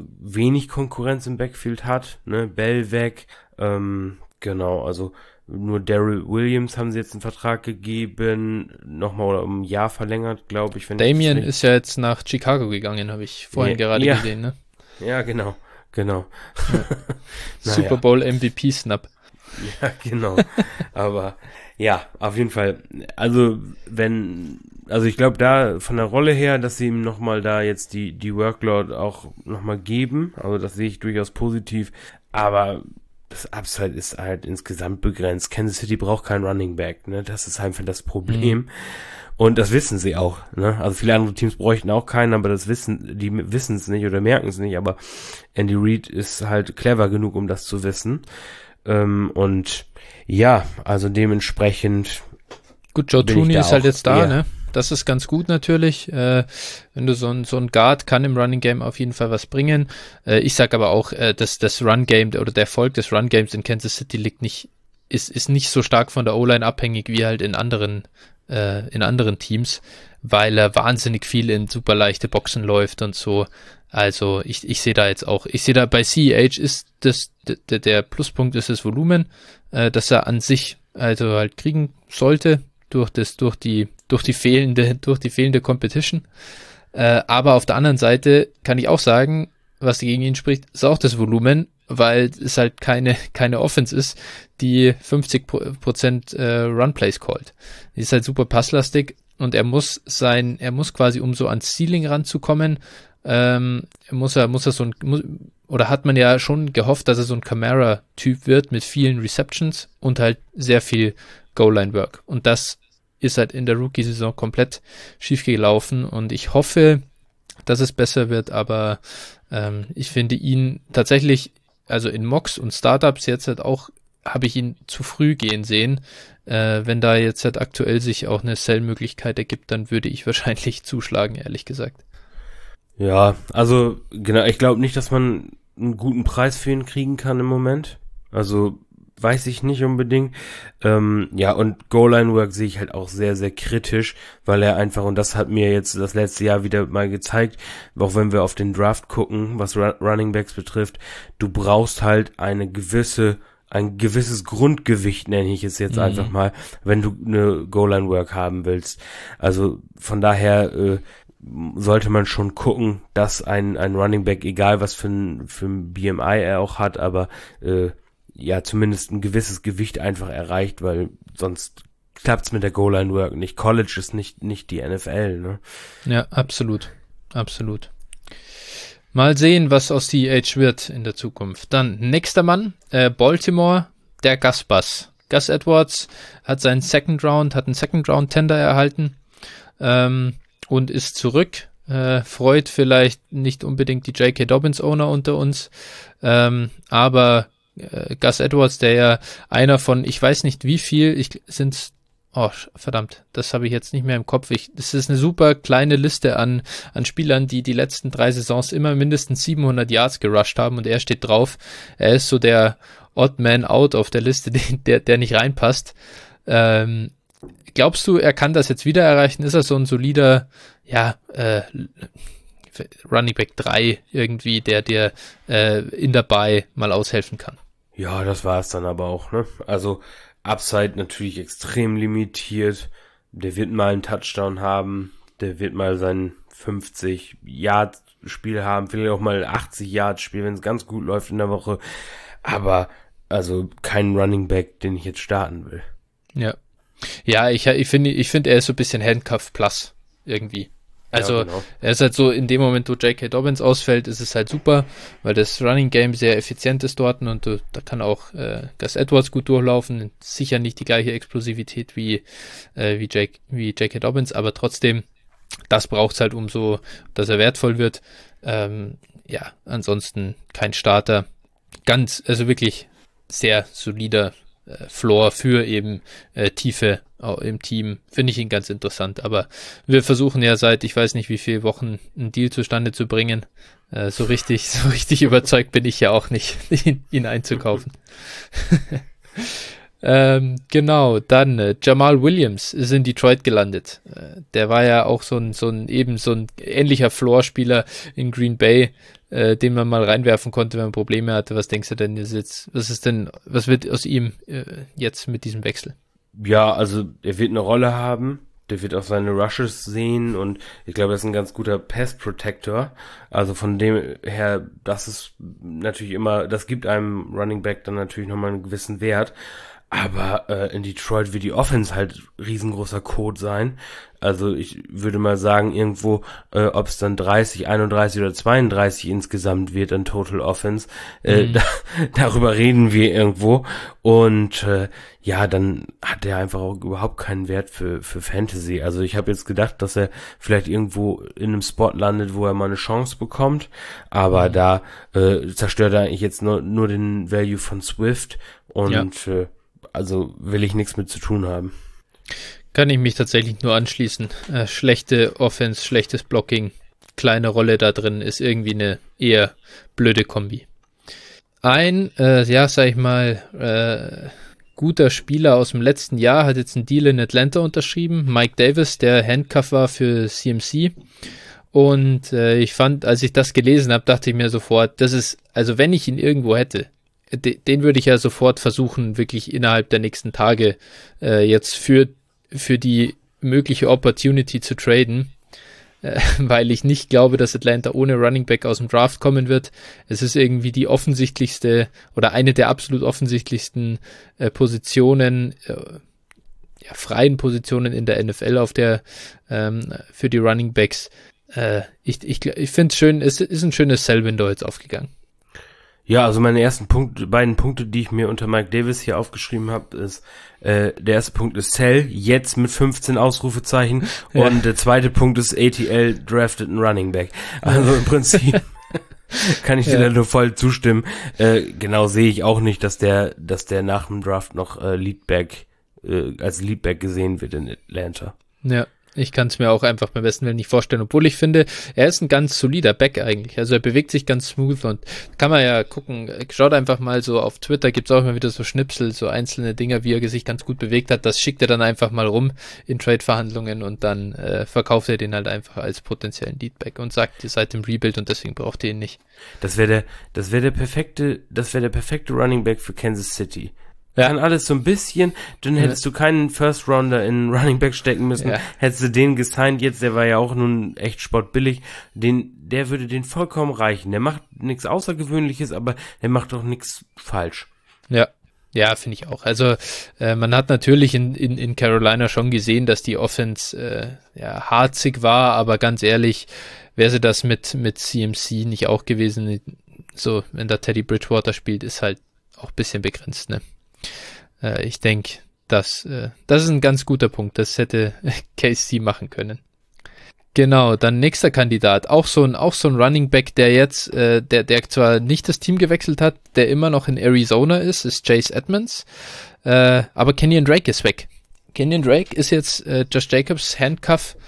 wenig Konkurrenz im Backfield hat, ne, Bell weg, ähm, genau, also nur Darrell Williams haben sie jetzt einen Vertrag gegeben, nochmal um ein Jahr verlängert, glaube ich. Wenn Damien ist ja jetzt nach Chicago gegangen, habe ich vorhin ja, gerade ja. gesehen, ne? Ja, genau, genau. Ja. Super Bowl M V P-Snap. Ja, genau. Aber ja, auf jeden Fall, also wenn, also ich glaube da von der Rolle her, dass sie ihm nochmal da jetzt die, die Workload auch nochmal geben, also das sehe ich durchaus positiv, aber das Upside ist halt insgesamt begrenzt. Kansas City braucht keinen Running Back, ne? Das ist einfach das Problem. Mhm. Und das wissen sie auch, ne? Also viele andere Teams bräuchten auch keinen, aber das wissen, die wissen es nicht oder merken es nicht, aber Andy Reid ist halt clever genug, um das zu wissen. Ähm, und ja, also dementsprechend. Gut, Joe Thuney ist halt jetzt da, ne? Das ist ganz gut natürlich. Äh, wenn du so ein, so ein Guard kann im Running Game auf jeden Fall was bringen. Äh, ich sag aber auch, äh, dass das Run Game oder der Erfolg des Run Games in Kansas City liegt nicht, ist, ist nicht so stark von der O-Line abhängig wie halt in anderen, äh, in anderen Teams, weil er wahnsinnig viel in super leichte Boxen läuft und so. Also ich, ich sehe da jetzt auch, ich sehe da bei C E H ist das, der, der Pluspunkt ist das Volumen, äh, dass er an sich also halt kriegen sollte durch das, durch die, durch die fehlende, durch die fehlende Competition. Äh, aber auf der anderen Seite kann ich auch sagen, was gegen ihn spricht, ist auch das Volumen, weil es halt keine, keine Offense ist, die fünfzig Prozent äh, Run-Plays callt. Die ist halt super passlastig und er muss sein, er muss quasi, um so ans Ceiling ranzukommen, ähm, muss er, muss er so ein, muss, oder hat man ja schon gehofft, dass er so ein Kamara-Typ wird mit vielen Receptions und halt sehr viel Goal-Line-Work. Und das ist halt in der Rookie-Saison komplett schief gelaufen und ich hoffe, dass es besser wird, aber ähm, ich finde ihn tatsächlich, also in Mocks und Startups jetzt halt auch, habe ich ihn zu früh gehen sehen. Äh, wenn da jetzt halt aktuell sich auch eine Sell-Möglichkeit ergibt, dann würde ich wahrscheinlich zuschlagen, ehrlich gesagt. Ja, also genau, ich glaube nicht, dass man einen guten Preis für ihn kriegen kann im Moment. Also weiß ich nicht unbedingt. Ähm, ja, und Goal-Line-Work sehe ich halt auch sehr, sehr kritisch, weil er einfach, und das hat mir jetzt das letzte Jahr wieder mal gezeigt, auch wenn wir auf den Draft gucken, was Run- Running Backs betrifft, du brauchst halt eine gewisse, ein gewisses Grundgewicht, nenne ich es jetzt Mhm. einfach mal, wenn du eine Goal-Line-Work haben willst. Also von daher äh, sollte man schon gucken, dass ein, ein Running Back, egal was für ein, für ein B M I er auch hat, aber äh, ja, zumindest ein gewisses Gewicht einfach erreicht, weil sonst klappt's mit der Goal-Line-Work nicht. College ist nicht, nicht die N F L, ne? Ja, absolut. Absolut. Mal sehen, was aus C H wird in der Zukunft. Dann, nächster Mann, äh, Baltimore, der Gus Bus. Gus Edwards hat seinen Second Round, hat einen Second Round Tender erhalten, ähm, und ist zurück. Äh, freut vielleicht nicht unbedingt die J K. Dobbins Owner unter uns, ähm, aber Gus Edwards, der ja einer von, ich weiß nicht wie viel, ich sind's, oh verdammt, das habe ich jetzt nicht mehr im Kopf. Ich, das ist eine super kleine Liste an an Spielern, die die letzten drei Saisons immer mindestens siebenhundert Yards gerusht haben und er steht drauf. Er ist so der Odd Man Out auf der Liste, der der nicht reinpasst. Ähm, glaubst du, er kann das jetzt wieder erreichen? Ist er so ein solider, ja, äh, Running Back drei irgendwie, der dir äh, in der Bye mal aushelfen kann? Ja, das war es dann aber auch, ne? Also Upside natürlich extrem limitiert. Der wird mal einen Touchdown haben, der wird mal sein fünfzig Yard Spiel haben, vielleicht auch mal achtzig Yard Spiel, wenn es ganz gut läuft in der Woche. Aber also kein Running Back, den ich jetzt starten will. Ja, ja, ich ich finde, ich finde, er ist so ein bisschen Handcuff Plus irgendwie. Also, ja, genau. Er ist halt so, in dem Moment, wo J K. Dobbins ausfällt, ist es halt super, weil das Running Game sehr effizient ist dort und du, da kann auch äh, Gus Edwards gut durchlaufen. Sicher nicht die gleiche Explosivität wie äh, wie Jake, wie J K. Dobbins, aber trotzdem, das braucht's halt, um so, dass er wertvoll wird. Ähm, ja, ansonsten kein Starter. Ganz, also wirklich sehr solider äh, Floor für eben äh, Tiefe auch im Team. Finde ich ihn ganz interessant, aber wir versuchen ja seit, ich weiß nicht wie viele Wochen, einen Deal zustande zu bringen. Äh, so richtig, so richtig überzeugt bin ich ja auch nicht, ihn, ihn einzukaufen. ähm, genau, dann äh, Jamal Williams ist in Detroit gelandet. Äh, der war ja auch so ein, so ein, eben so ein ähnlicher Floor-Spieler in Green Bay, äh, den man mal reinwerfen konnte, wenn man Probleme hatte. Was denkst du denn jetzt? Was ist denn, was wird aus ihm äh, jetzt mit diesem Wechsel? Ja, also er wird eine Rolle haben, der wird auch seine Rushes sehen und ich glaube, er ist ein ganz guter Pass Protector. Also von dem her, das ist natürlich immer, das gibt einem Running Back dann natürlich nochmal einen gewissen Wert. Aber äh, in Detroit wird die Offense halt riesengroßer Code sein. Also ich würde mal sagen, irgendwo, äh, ob es dann dreißig, einunddreißig oder zweiunddreißig insgesamt wird an Total Offense, äh, Mhm. da, darüber reden wir irgendwo. Und äh, ja, dann hat er einfach auch überhaupt keinen Wert für für Fantasy. Also ich habe jetzt gedacht, dass er vielleicht irgendwo in einem Spot landet, wo er mal eine Chance bekommt. Aber Mhm. da äh, zerstört er eigentlich jetzt nur, nur den Value von Swift. Und ja. äh, also will ich nichts mit zu tun haben. Kann ich mich tatsächlich nur anschließen. Äh, schlechte Offense, schlechtes Blocking, kleine Rolle da drin ist irgendwie eine eher blöde Kombi. Ein, äh, ja, sag ich mal, äh, guter Spieler aus dem letzten Jahr hat jetzt einen Deal in Atlanta unterschrieben. Mike Davis, der Handcuff war für C M C. Und äh, ich fand, als ich das gelesen habe, dachte ich mir sofort, das ist, also wenn ich ihn irgendwo hätte, den würde ich ja sofort versuchen, wirklich innerhalb der nächsten Tage äh, jetzt für, für die mögliche Opportunity zu traden, äh, weil ich nicht glaube, dass Atlanta ohne Running Back aus dem Draft kommen wird. Es ist irgendwie die offensichtlichste oder eine der absolut offensichtlichsten äh, Positionen, äh, ja, freien Positionen in der N F L auf der ähm, für die Running Backs. Äh, ich ich, ich finde es schön, es ist ein schönes Sell-Window jetzt aufgegangen. Ja, also meine ersten Punkte, beiden Punkte, die ich mir unter Mike Davis hier aufgeschrieben habe, ist, äh, der erste Punkt ist Sell, jetzt mit fünfzehn Ausrufezeichen, ja. Und der zweite Punkt ist A T L drafted ein Running Back. Also im Prinzip kann ich dir ja. da nur voll zustimmen. Äh, genau sehe ich auch nicht, dass der, dass der nach dem Draft noch äh, Leadback, äh, als Leadback gesehen wird in Atlanta. Ja. Ich kann es mir auch einfach beim besten Willen nicht vorstellen, obwohl ich finde, er ist ein ganz solider Back eigentlich. Also er bewegt sich ganz smooth und kann man ja gucken. Schaut einfach mal so auf Twitter, gibt's auch immer wieder so Schnipsel, so einzelne Dinger, wie er sich ganz gut bewegt hat. Das schickt er dann einfach mal rum in Trade-Verhandlungen und dann äh, verkauft er den halt einfach als potenziellen Leadback und sagt, ihr seid im Rebuild und deswegen braucht ihr ihn nicht. Das wäre der, das wäre der perfekte, das wäre der perfekte Running Back für Kansas City. Ja. Kann alles so ein bisschen, dann hättest ja. du keinen First Rounder in Running Back stecken müssen, ja. hättest du den gesigned jetzt, der war ja auch nun echt spottbillig, den, der würde den vollkommen reichen. Der macht nichts Außergewöhnliches, aber der macht doch nichts falsch. Ja, ja, finde ich auch. Also äh, man hat natürlich in, in, in Carolina schon gesehen, dass die Offense äh, ja, harzig war, aber ganz ehrlich, wäre sie das mit, mit C M C nicht auch gewesen, so, wenn da Teddy Bridgewater spielt, ist halt auch ein bisschen begrenzt, ne? Ich denke, das, das ist ein ganz guter Punkt. Das hätte K C machen können. Genau, dann nächster Kandidat. Auch so ein, auch so ein Running Back, der jetzt, der, der zwar nicht das Team gewechselt hat, der immer noch in Arizona ist, ist Chase Edmonds. Aber Kenyon Drake ist weg. Kenyon Drake ist jetzt Josh Jacobs Handcuff.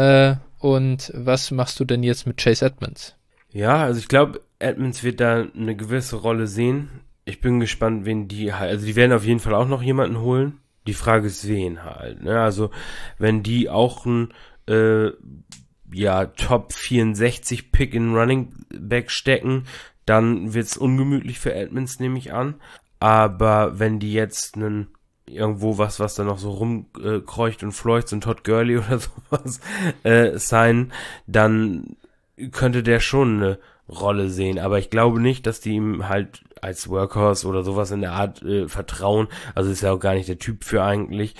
Und was machst du denn jetzt mit Chase Edmonds? Ja, also ich glaube, Edmonds wird da eine gewisse Rolle sehen. Ich bin gespannt, wen die halt, also die werden auf jeden Fall auch noch jemanden holen. Die Frage ist, wen halt, ne? Also, wenn die auch ein, äh, ja, Top vierundsechzig Pick in Running Back stecken, dann wird's ungemütlich für Edmonds, nehme ich an. Aber wenn die jetzt einen, irgendwo was, was da noch so rumkreucht äh, und fleucht, so ein Todd Gurley oder sowas, äh, sein, dann könnte der schon eine Rolle sehen. Aber ich glaube nicht, dass die ihm halt als Workhorse oder sowas in der Art äh, vertrauen. Also ist ja auch gar nicht der Typ für eigentlich.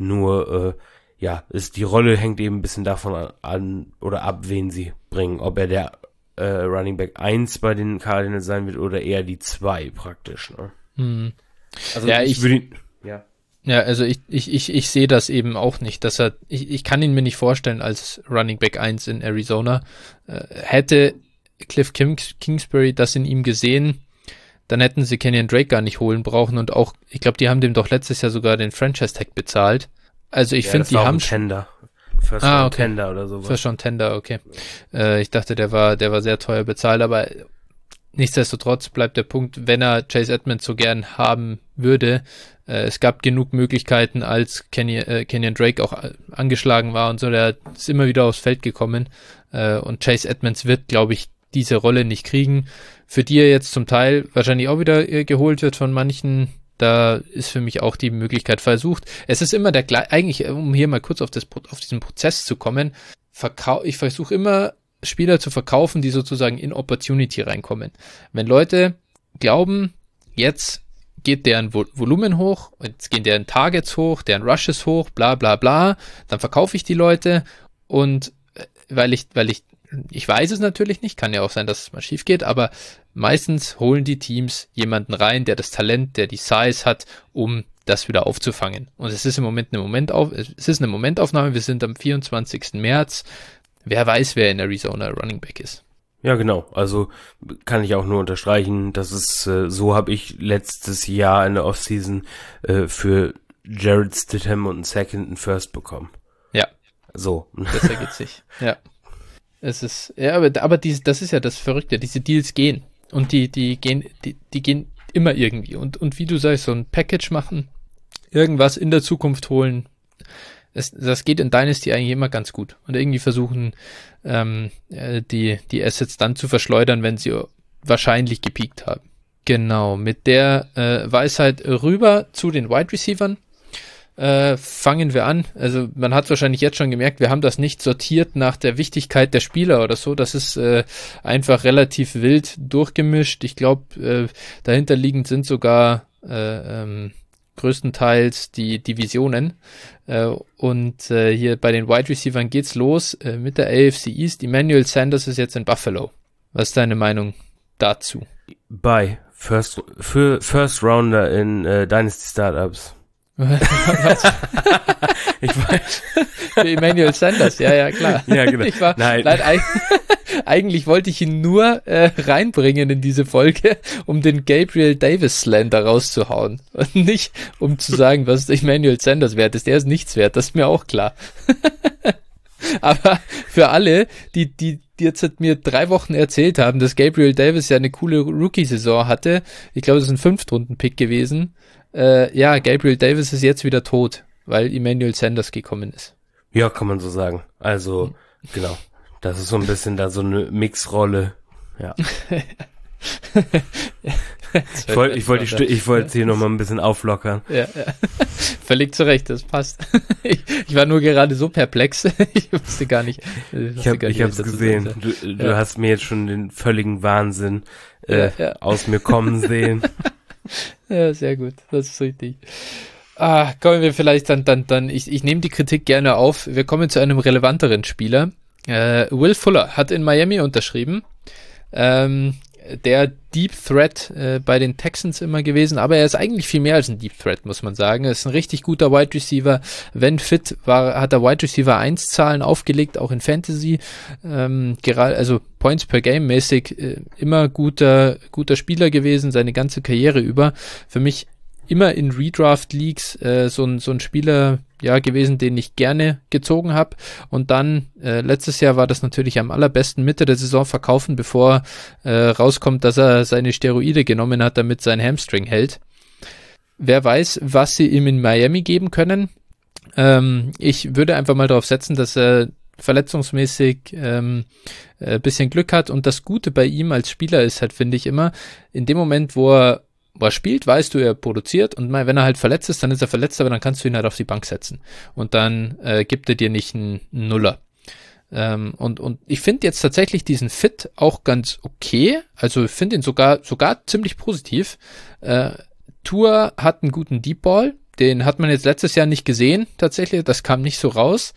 Nur, äh, ja, ist die Rolle hängt eben ein bisschen davon an oder ab, wen sie bringen. Ob er der äh, Running Back eins bei den Cardinals sein wird oder eher die zwei praktisch. Ne? Hm. Also ja, ich, ich würde ihn, ja. Ja, also ich, ich, ich, ich sehe das eben auch nicht, dass er, ich, ich kann ihn mir nicht vorstellen als Running Back eins in Arizona. Äh, hätte Cliff Kings, Kingsbury das in ihm gesehen, dann hätten sie Kenyon Drake gar nicht holen brauchen und auch, ich glaube, die haben dem doch letztes Jahr sogar den Franchise-Tag bezahlt. Also ich ja, finde, die haben Tender. First ah, Round okay. Tender oder sowas. First Round Tender, okay. Äh, ich dachte, der war, der war sehr teuer bezahlt, aber nichtsdestotrotz bleibt der Punkt, wenn er Chase Edmonds so gern haben würde, äh, es gab genug Möglichkeiten, als Kenny, äh, Kenyon Drake auch angeschlagen war und so, der ist immer wieder aufs Feld gekommen äh, und Chase Edmonds wird, glaube ich, diese Rolle nicht kriegen, für die er jetzt zum Teil wahrscheinlich auch wieder äh, geholt wird von manchen. Da ist für mich auch die Möglichkeit versucht. Es ist immer der gleiche, eigentlich, um hier mal kurz auf, das, auf diesen Prozess zu kommen, verkau- ich versuche immer, Spieler zu verkaufen, die sozusagen in Opportunity reinkommen. Wenn Leute glauben, jetzt geht deren Vol- Volumen hoch, jetzt gehen deren Targets hoch, deren Rushes hoch, bla bla bla, dann verkaufe ich die Leute und äh, weil ich, weil ich Ich weiß es natürlich nicht, kann ja auch sein, dass es mal schief geht, aber meistens holen die Teams jemanden rein, der das Talent, der die Size hat, um das wieder aufzufangen. Und es ist im Moment eine Momentauf- es ist eine Momentaufnahme, wir sind am vierundzwanzigsten März. Wer weiß, wer in Arizona Running Back ist. Ja, genau. Also kann ich auch nur unterstreichen, dass es äh, so habe ich letztes Jahr in der Offseason äh, für Jared Stidham und einen Second und First bekommen. Ja. So. Das ergibt sich. Ja. Es ist, ja, aber, aber dies, das ist ja das Verrückte, diese Deals gehen. Und die, die gehen, die, die gehen immer irgendwie. Und, und wie du sagst, so ein Package machen, irgendwas in der Zukunft holen, das, das geht in Dynasty eigentlich immer ganz gut. Und irgendwie versuchen, ähm, die, die Assets dann zu verschleudern, wenn sie wahrscheinlich gepiekt haben. Genau, mit der äh, Weisheit rüber zu den Wide Receivern. Äh, fangen wir an. Also man hat wahrscheinlich jetzt schon gemerkt, wir haben das nicht sortiert nach der Wichtigkeit der Spieler oder so. Das ist äh, einfach relativ wild durchgemischt. Ich glaube, äh, dahinter liegend sind sogar äh, ähm, größtenteils die Divisionen. Äh, und äh, hier bei den Wide Receivern geht's los äh, mit der A F C East. Emmanuel Sanders ist jetzt in Buffalo. Was ist deine Meinung dazu? Bei First, für First Rounder in äh, Dynasty Startups. Was? Ich weiß. Für Emmanuel Sanders, ja, ja, klar. Ja, genau. Ich war, Nein. Nein, eigentlich wollte ich ihn nur äh, reinbringen in diese Folge, um den Gabriel Davis Slander rauszuhauen. Und nicht, um zu sagen, was Emmanuel Sanders wert ist. Der ist nichts wert, das ist mir auch klar. Aber für alle, die, die, die jetzt seit mir drei Wochen erzählt haben, dass Gabriel Davis ja eine coole Rookie-Saison hatte, ich glaube, das ist ein Fünftrunden-Pick gewesen, äh, ja, Gabriel Davis ist jetzt wieder tot, weil Emmanuel Sanders gekommen ist. Ja, kann man so sagen. Also, hm. genau. Das ist so ein bisschen da so eine Mixrolle. Ja. ich wollte ich wollte die, ich wollte hier nochmal ein bisschen auflockern. Ja, ja. Völlig zu Recht, das passt. Ich, ich war nur gerade so perplex. Ich wusste gar nicht. Ich, ich habe ich hab's gesehen. Du, du ja. hast mir jetzt schon den völligen Wahnsinn äh, ja, ja. aus mir kommen sehen. Ja, sehr gut. Das ist richtig. Ah, kommen wir vielleicht dann, dann, dann, ich, ich nehme die Kritik gerne auf. Wir kommen zu einem relevanteren Spieler. Äh, Will Fuller hat in Miami unterschrieben. Ähm, der Deep Threat äh, bei den Texans immer gewesen, aber er ist eigentlich viel mehr als ein Deep Threat, muss man sagen. Er ist ein richtig guter Wide Receiver. Wenn fit war, hat er Wide Receiver eins Zahlen aufgelegt, auch in Fantasy. Ähm, gerade, also Points per Game mäßig äh, immer guter, guter Spieler gewesen, seine ganze Karriere über. Für mich immer in Redraft-Leagues äh, so, ein, so ein Spieler ja gewesen, den ich gerne gezogen habe. Und dann, äh, letztes Jahr war das natürlich am allerbesten Mitte der Saison verkaufen, bevor äh, rauskommt, dass er seine Steroide genommen hat, damit sein Hamstring hält. Wer weiß, was sie ihm in Miami geben können. Ähm, ich würde einfach mal darauf setzen, dass er verletzungsmäßig ähm, ein bisschen Glück hat. Und das Gute bei ihm als Spieler ist halt, finde ich immer, in dem Moment, wo er was spielt, weißt du, er produziert und wenn er halt verletzt ist, dann ist er verletzt, aber dann kannst du ihn halt auf die Bank setzen und dann äh, gibt er dir nicht einen, einen Nuller. Ähm, und, und ich finde jetzt tatsächlich diesen Fit auch ganz okay, also ich finde ihn sogar, sogar ziemlich positiv. Äh, Tua hat einen guten Deep Ball, den hat man jetzt letztes Jahr nicht gesehen, tatsächlich, das kam nicht so raus.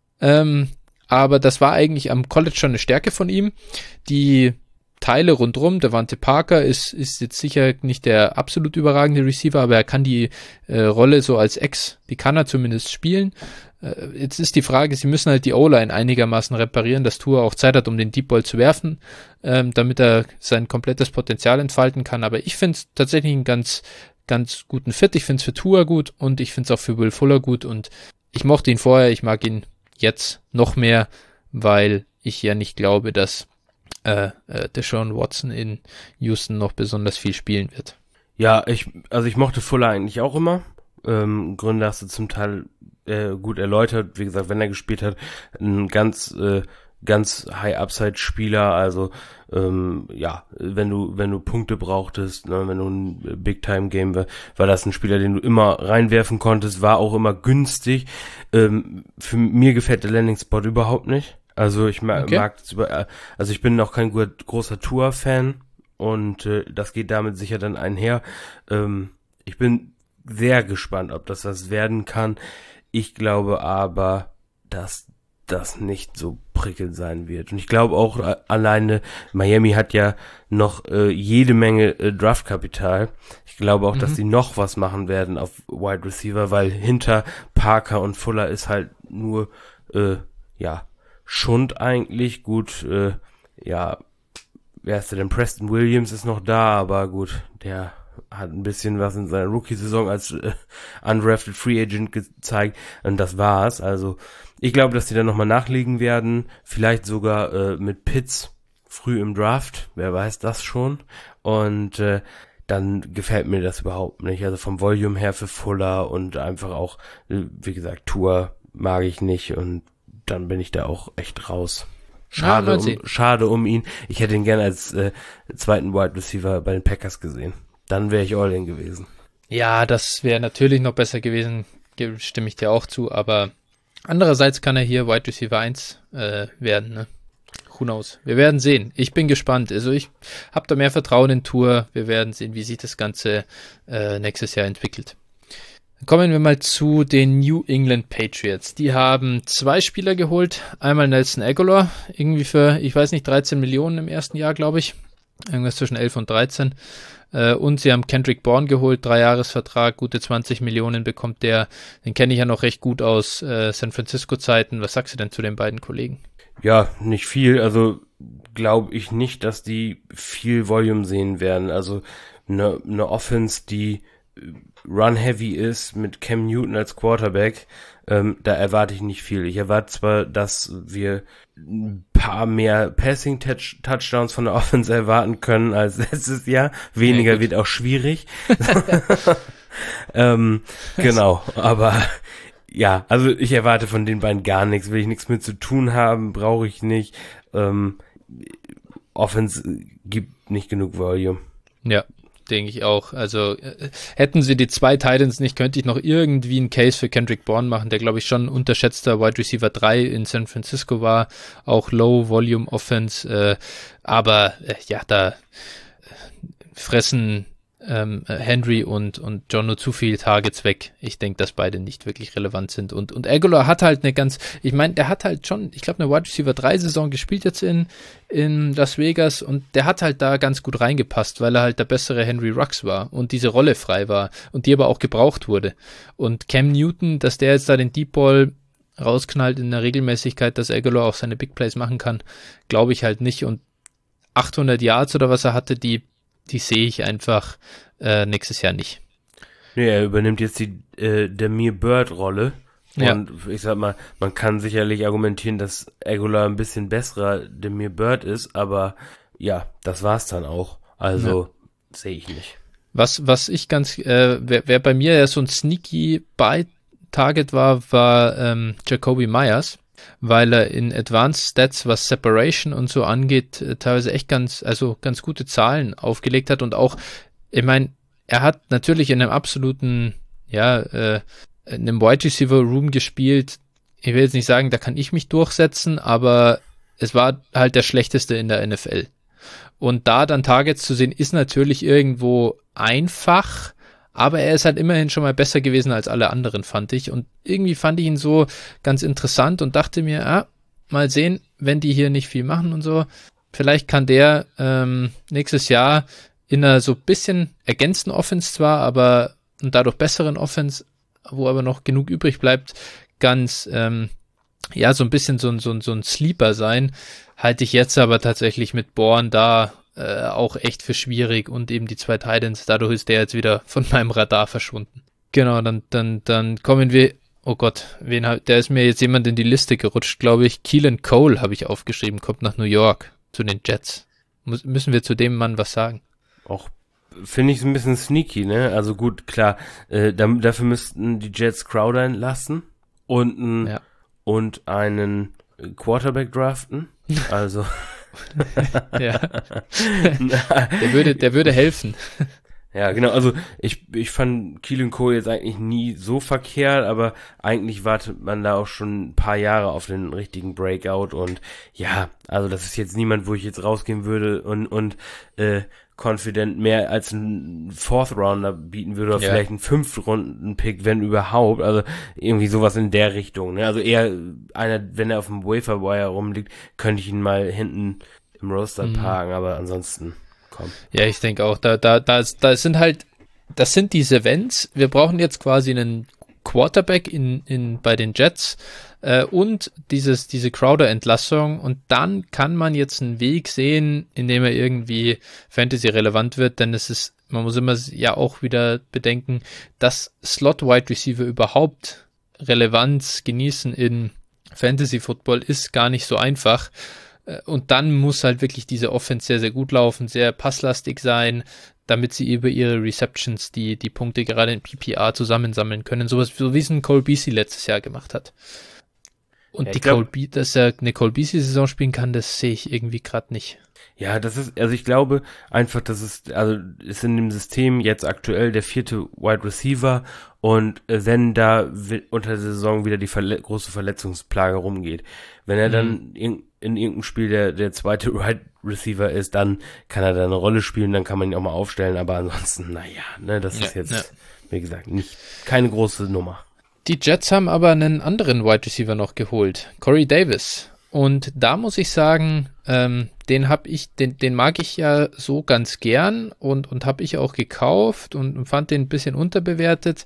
Ähm, aber das war eigentlich am College schon eine Stärke von ihm, die Teile rundrum. Devante Parker ist ist jetzt sicher nicht der absolut überragende Receiver, aber er kann die äh, Rolle so als Ex, die kann er zumindest spielen. Äh, jetzt ist die Frage, sie müssen halt die O-Line einigermaßen reparieren, dass Tua auch Zeit hat, um den Deep Ball zu werfen, ähm, damit er sein komplettes Potenzial entfalten kann. Aber ich finde es tatsächlich einen ganz, ganz guten Fit. Ich finde es für Tua gut und ich finde es auch für Will Fuller gut und ich mochte ihn vorher, ich mag ihn jetzt noch mehr, weil ich ja nicht glaube, dass Äh, äh, Deshaun Watson in Houston noch besonders viel spielen wird. Ja, ich, also ich mochte Fuller eigentlich auch immer. Ähm, Gründe hast du zum Teil äh, gut erläutert. Wie gesagt, wenn er gespielt hat, ein ganz, äh, ganz High-Upside-Spieler. Also ähm, ja, wenn du, wenn du Punkte brauchtest, ne, wenn du ein Big-Time-Game war, war das ein Spieler, den du immer reinwerfen konntest, war auch immer günstig. Ähm, für mir gefällt der Landing-Spot überhaupt nicht. Also ich mag, okay. mag das über, also ich bin noch kein gut, großer Tua-Fan und äh, das geht damit sicher dann einher. Ähm, ich bin sehr gespannt, ob das was werden kann. Ich glaube aber, dass das nicht so prickelnd sein wird. Und ich glaube auch äh, alleine, Miami hat ja noch äh, jede Menge äh, Draftkapital. Ich glaube auch, mhm. dass sie noch was machen werden auf Wide Receiver, weil hinter Parker und Fuller ist halt nur, äh, ja, Schund eigentlich, gut, äh, ja, wer ist denn? Preston Williams ist noch da, aber gut, der hat ein bisschen was in seiner Rookie-Saison als äh, undrafted Free Agent gezeigt und das war's. Also ich glaube, dass die dann nochmal nachlegen werden, vielleicht sogar äh, mit Pitts früh im Draft, wer weiß das schon und äh, dann gefällt mir das überhaupt nicht. Also vom Volume her für Fuller und einfach auch, wie gesagt, Tua mag ich nicht und dann bin ich da auch echt raus. Schade, ja, um, schade um ihn. Ich hätte ihn gerne als äh, zweiten Wide Receiver bei den Packers gesehen. Dann wäre ich all in gewesen. Ja, das wäre natürlich noch besser gewesen, stimme ich dir auch zu, aber andererseits kann er hier Wide Receiver eins äh, werden, ne? Who knows? Wir werden sehen. Ich bin gespannt. Also ich habe da mehr Vertrauen in Tour. Wir werden sehen, wie sich das Ganze äh, nächstes Jahr entwickelt. Kommen wir mal zu den New England Patriots. Die haben zwei Spieler geholt. Einmal Nelson Agholor, irgendwie für, ich weiß nicht, dreizehn Millionen im ersten Jahr, glaube ich. Irgendwas zwischen elf und dreizehn. Und sie haben Kendrick Bourne geholt, Dreijahresvertrag, gute zwanzig Millionen bekommt der. Den kenne ich ja noch recht gut aus äh, San Francisco-Zeiten. Was sagst du denn zu den beiden Kollegen? Ja, nicht viel. Also glaube ich nicht, dass die viel Volume sehen werden. Also eine ne Offense, die run-heavy ist, mit Cam Newton als Quarterback, ähm, da erwarte ich nicht viel. Ich erwarte zwar, dass wir ein paar mehr Passing-Touchdowns von der Offense erwarten können als letztes Jahr. Weniger ja, wird auch schwierig. ähm, genau, aber ja, also ich erwarte von den beiden gar nichts. Will ich nichts mit zu tun haben, brauche ich nicht. Ähm, Offense gibt nicht genug Volume. Ja, denke ich auch. Also äh, hätten sie die zwei Titans nicht, könnte ich noch irgendwie einen Case für Kendrick Bourne machen, der glaube ich schon unterschätzter Wide Receiver drei in San Francisco war, auch Low Volume Offense, äh, aber äh, ja, da äh, fressen ähm, Henry und und John nur zu viele Targets weg. Ich denke, dass beide nicht wirklich relevant sind und und Aguilar hat halt eine ganz, ich meine, der hat halt schon, ich glaube, eine Wide Receiver drei Saison gespielt jetzt in in Las Vegas und der hat halt da ganz gut reingepasst, weil er halt der bessere Henry Ruggs war und diese Rolle frei war und die aber auch gebraucht wurde. Und Cam Newton, dass der jetzt da den Deep Ball rausknallt in der Regelmäßigkeit, dass Aguilar auch seine Big Plays machen kann, glaube ich halt nicht. Und achthundert Yards oder was er hatte, die die sehe ich einfach äh, nächstes Jahr nicht. Nee, er übernimmt jetzt die äh, Damiere Byrd-Rolle. Ja. Und ich sag mal, man kann sicherlich argumentieren, dass Aguilar ein bisschen besserer Damiere Byrd ist, aber ja, das war's dann auch. Also ja. Sehe ich nicht. Was was ich ganz, äh, wer, wer bei mir ja so ein sneaky Buy-Target war, war ähm, Jacoby Myers, weil er in Advanced Stats, was Separation und so angeht, äh, teilweise echt ganz, also ganz gute Zahlen aufgelegt hat und auch, ich meine, er hat natürlich in einem absoluten, ja, äh, in einem Wide Receiver Room gespielt. Ich will jetzt nicht sagen, da kann ich mich durchsetzen, aber es war halt der schlechteste in der N F L. Und da dann Targets zu sehen, ist natürlich irgendwo einfach, aber er ist halt immerhin schon mal besser gewesen als alle anderen, fand ich. Und irgendwie fand ich ihn so ganz interessant und dachte mir, ah, mal sehen, wenn die hier nicht viel machen und so, vielleicht kann der ähm, nächstes Jahr in einer so bisschen ergänzten Offense zwar, aber und dadurch besseren Offense, wo aber noch genug übrig bleibt, ganz, ähm, ja, so ein bisschen so ein, so ein, so ein Sleeper sein, halte ich jetzt aber tatsächlich mit Bourne da äh, auch echt für schwierig und eben die zwei Titans, dadurch ist der jetzt wieder von meinem Radar verschwunden. Genau, dann, dann, dann kommen wir, oh Gott, wen hab, der ist mir jetzt jemand in die Liste gerutscht, glaube ich, Keelan Cole habe ich aufgeschrieben, kommt nach New York zu den Jets. Muss, müssen wir zu dem Mann was sagen? Auch finde ich so ein bisschen sneaky, ne? Also gut, klar, äh, da, dafür müssten die Jets Crowder entlassen und, n, ja. und einen Quarterback draften. Also ja. der würde, der würde helfen. Ja, genau, also ich, ich fand Keelan Cole jetzt eigentlich nie so verkehrt, aber eigentlich wartet man da auch schon ein paar Jahre auf den richtigen Breakout und ja, also das ist jetzt niemand, wo ich jetzt rausgehen würde und, und äh, confident mehr als einen Fourth Rounder bieten würde oder ja. vielleicht einen Fünft-Runden-Pick, wenn überhaupt, also irgendwie sowas in der Richtung, ne? Also eher einer, wenn er auf dem Wafer-Wire rumliegt, könnte ich ihn mal hinten im Roster mhm. parken, aber ansonsten komm. Ja, ich denke auch, da, da, da, da sind halt, das sind diese Events, wir brauchen jetzt quasi einen Quarterback in, in, bei den Jets äh, und dieses, diese Crowder-Entlassung und dann kann man jetzt einen Weg sehen, in dem er irgendwie Fantasy-relevant wird, denn es ist, man muss immer ja auch wieder bedenken, dass Slot-Wide-Receiver überhaupt Relevanz genießen in Fantasy-Football ist gar nicht so einfach. Und dann muss halt wirklich diese Offense sehr, sehr gut laufen, sehr passlastig sein, damit sie über ihre Receptions die, die Punkte gerade in P P R zusammensammeln können. Sowas, so wie es ein Cole Beasley letztes Jahr gemacht hat. Und ja, die glaub, Cole Be- dass er eine Cole Beasley-Saison spielen kann, das sehe ich irgendwie gerade nicht. Ja, das ist, also ich glaube einfach, dass es, also ist in dem System jetzt aktuell der vierte Wide Receiver und wenn da unter der Saison wieder die Verle- große Verletzungsplage rumgeht, wenn er mhm. dann in, in irgendeinem Spiel der, der zweite Wide Receiver ist, dann kann er da eine Rolle spielen, dann kann man ihn auch mal aufstellen, aber ansonsten, naja, ne, das ja, ist jetzt, ja. wie gesagt, nicht, keine große Nummer. Die Jets haben aber einen anderen Wide Receiver noch geholt, Corey Davis. Und da muss ich sagen, ähm, den hab ich, den, den mag ich ja so ganz gern und, und habe ich auch gekauft und, und fand den ein bisschen unterbewertet.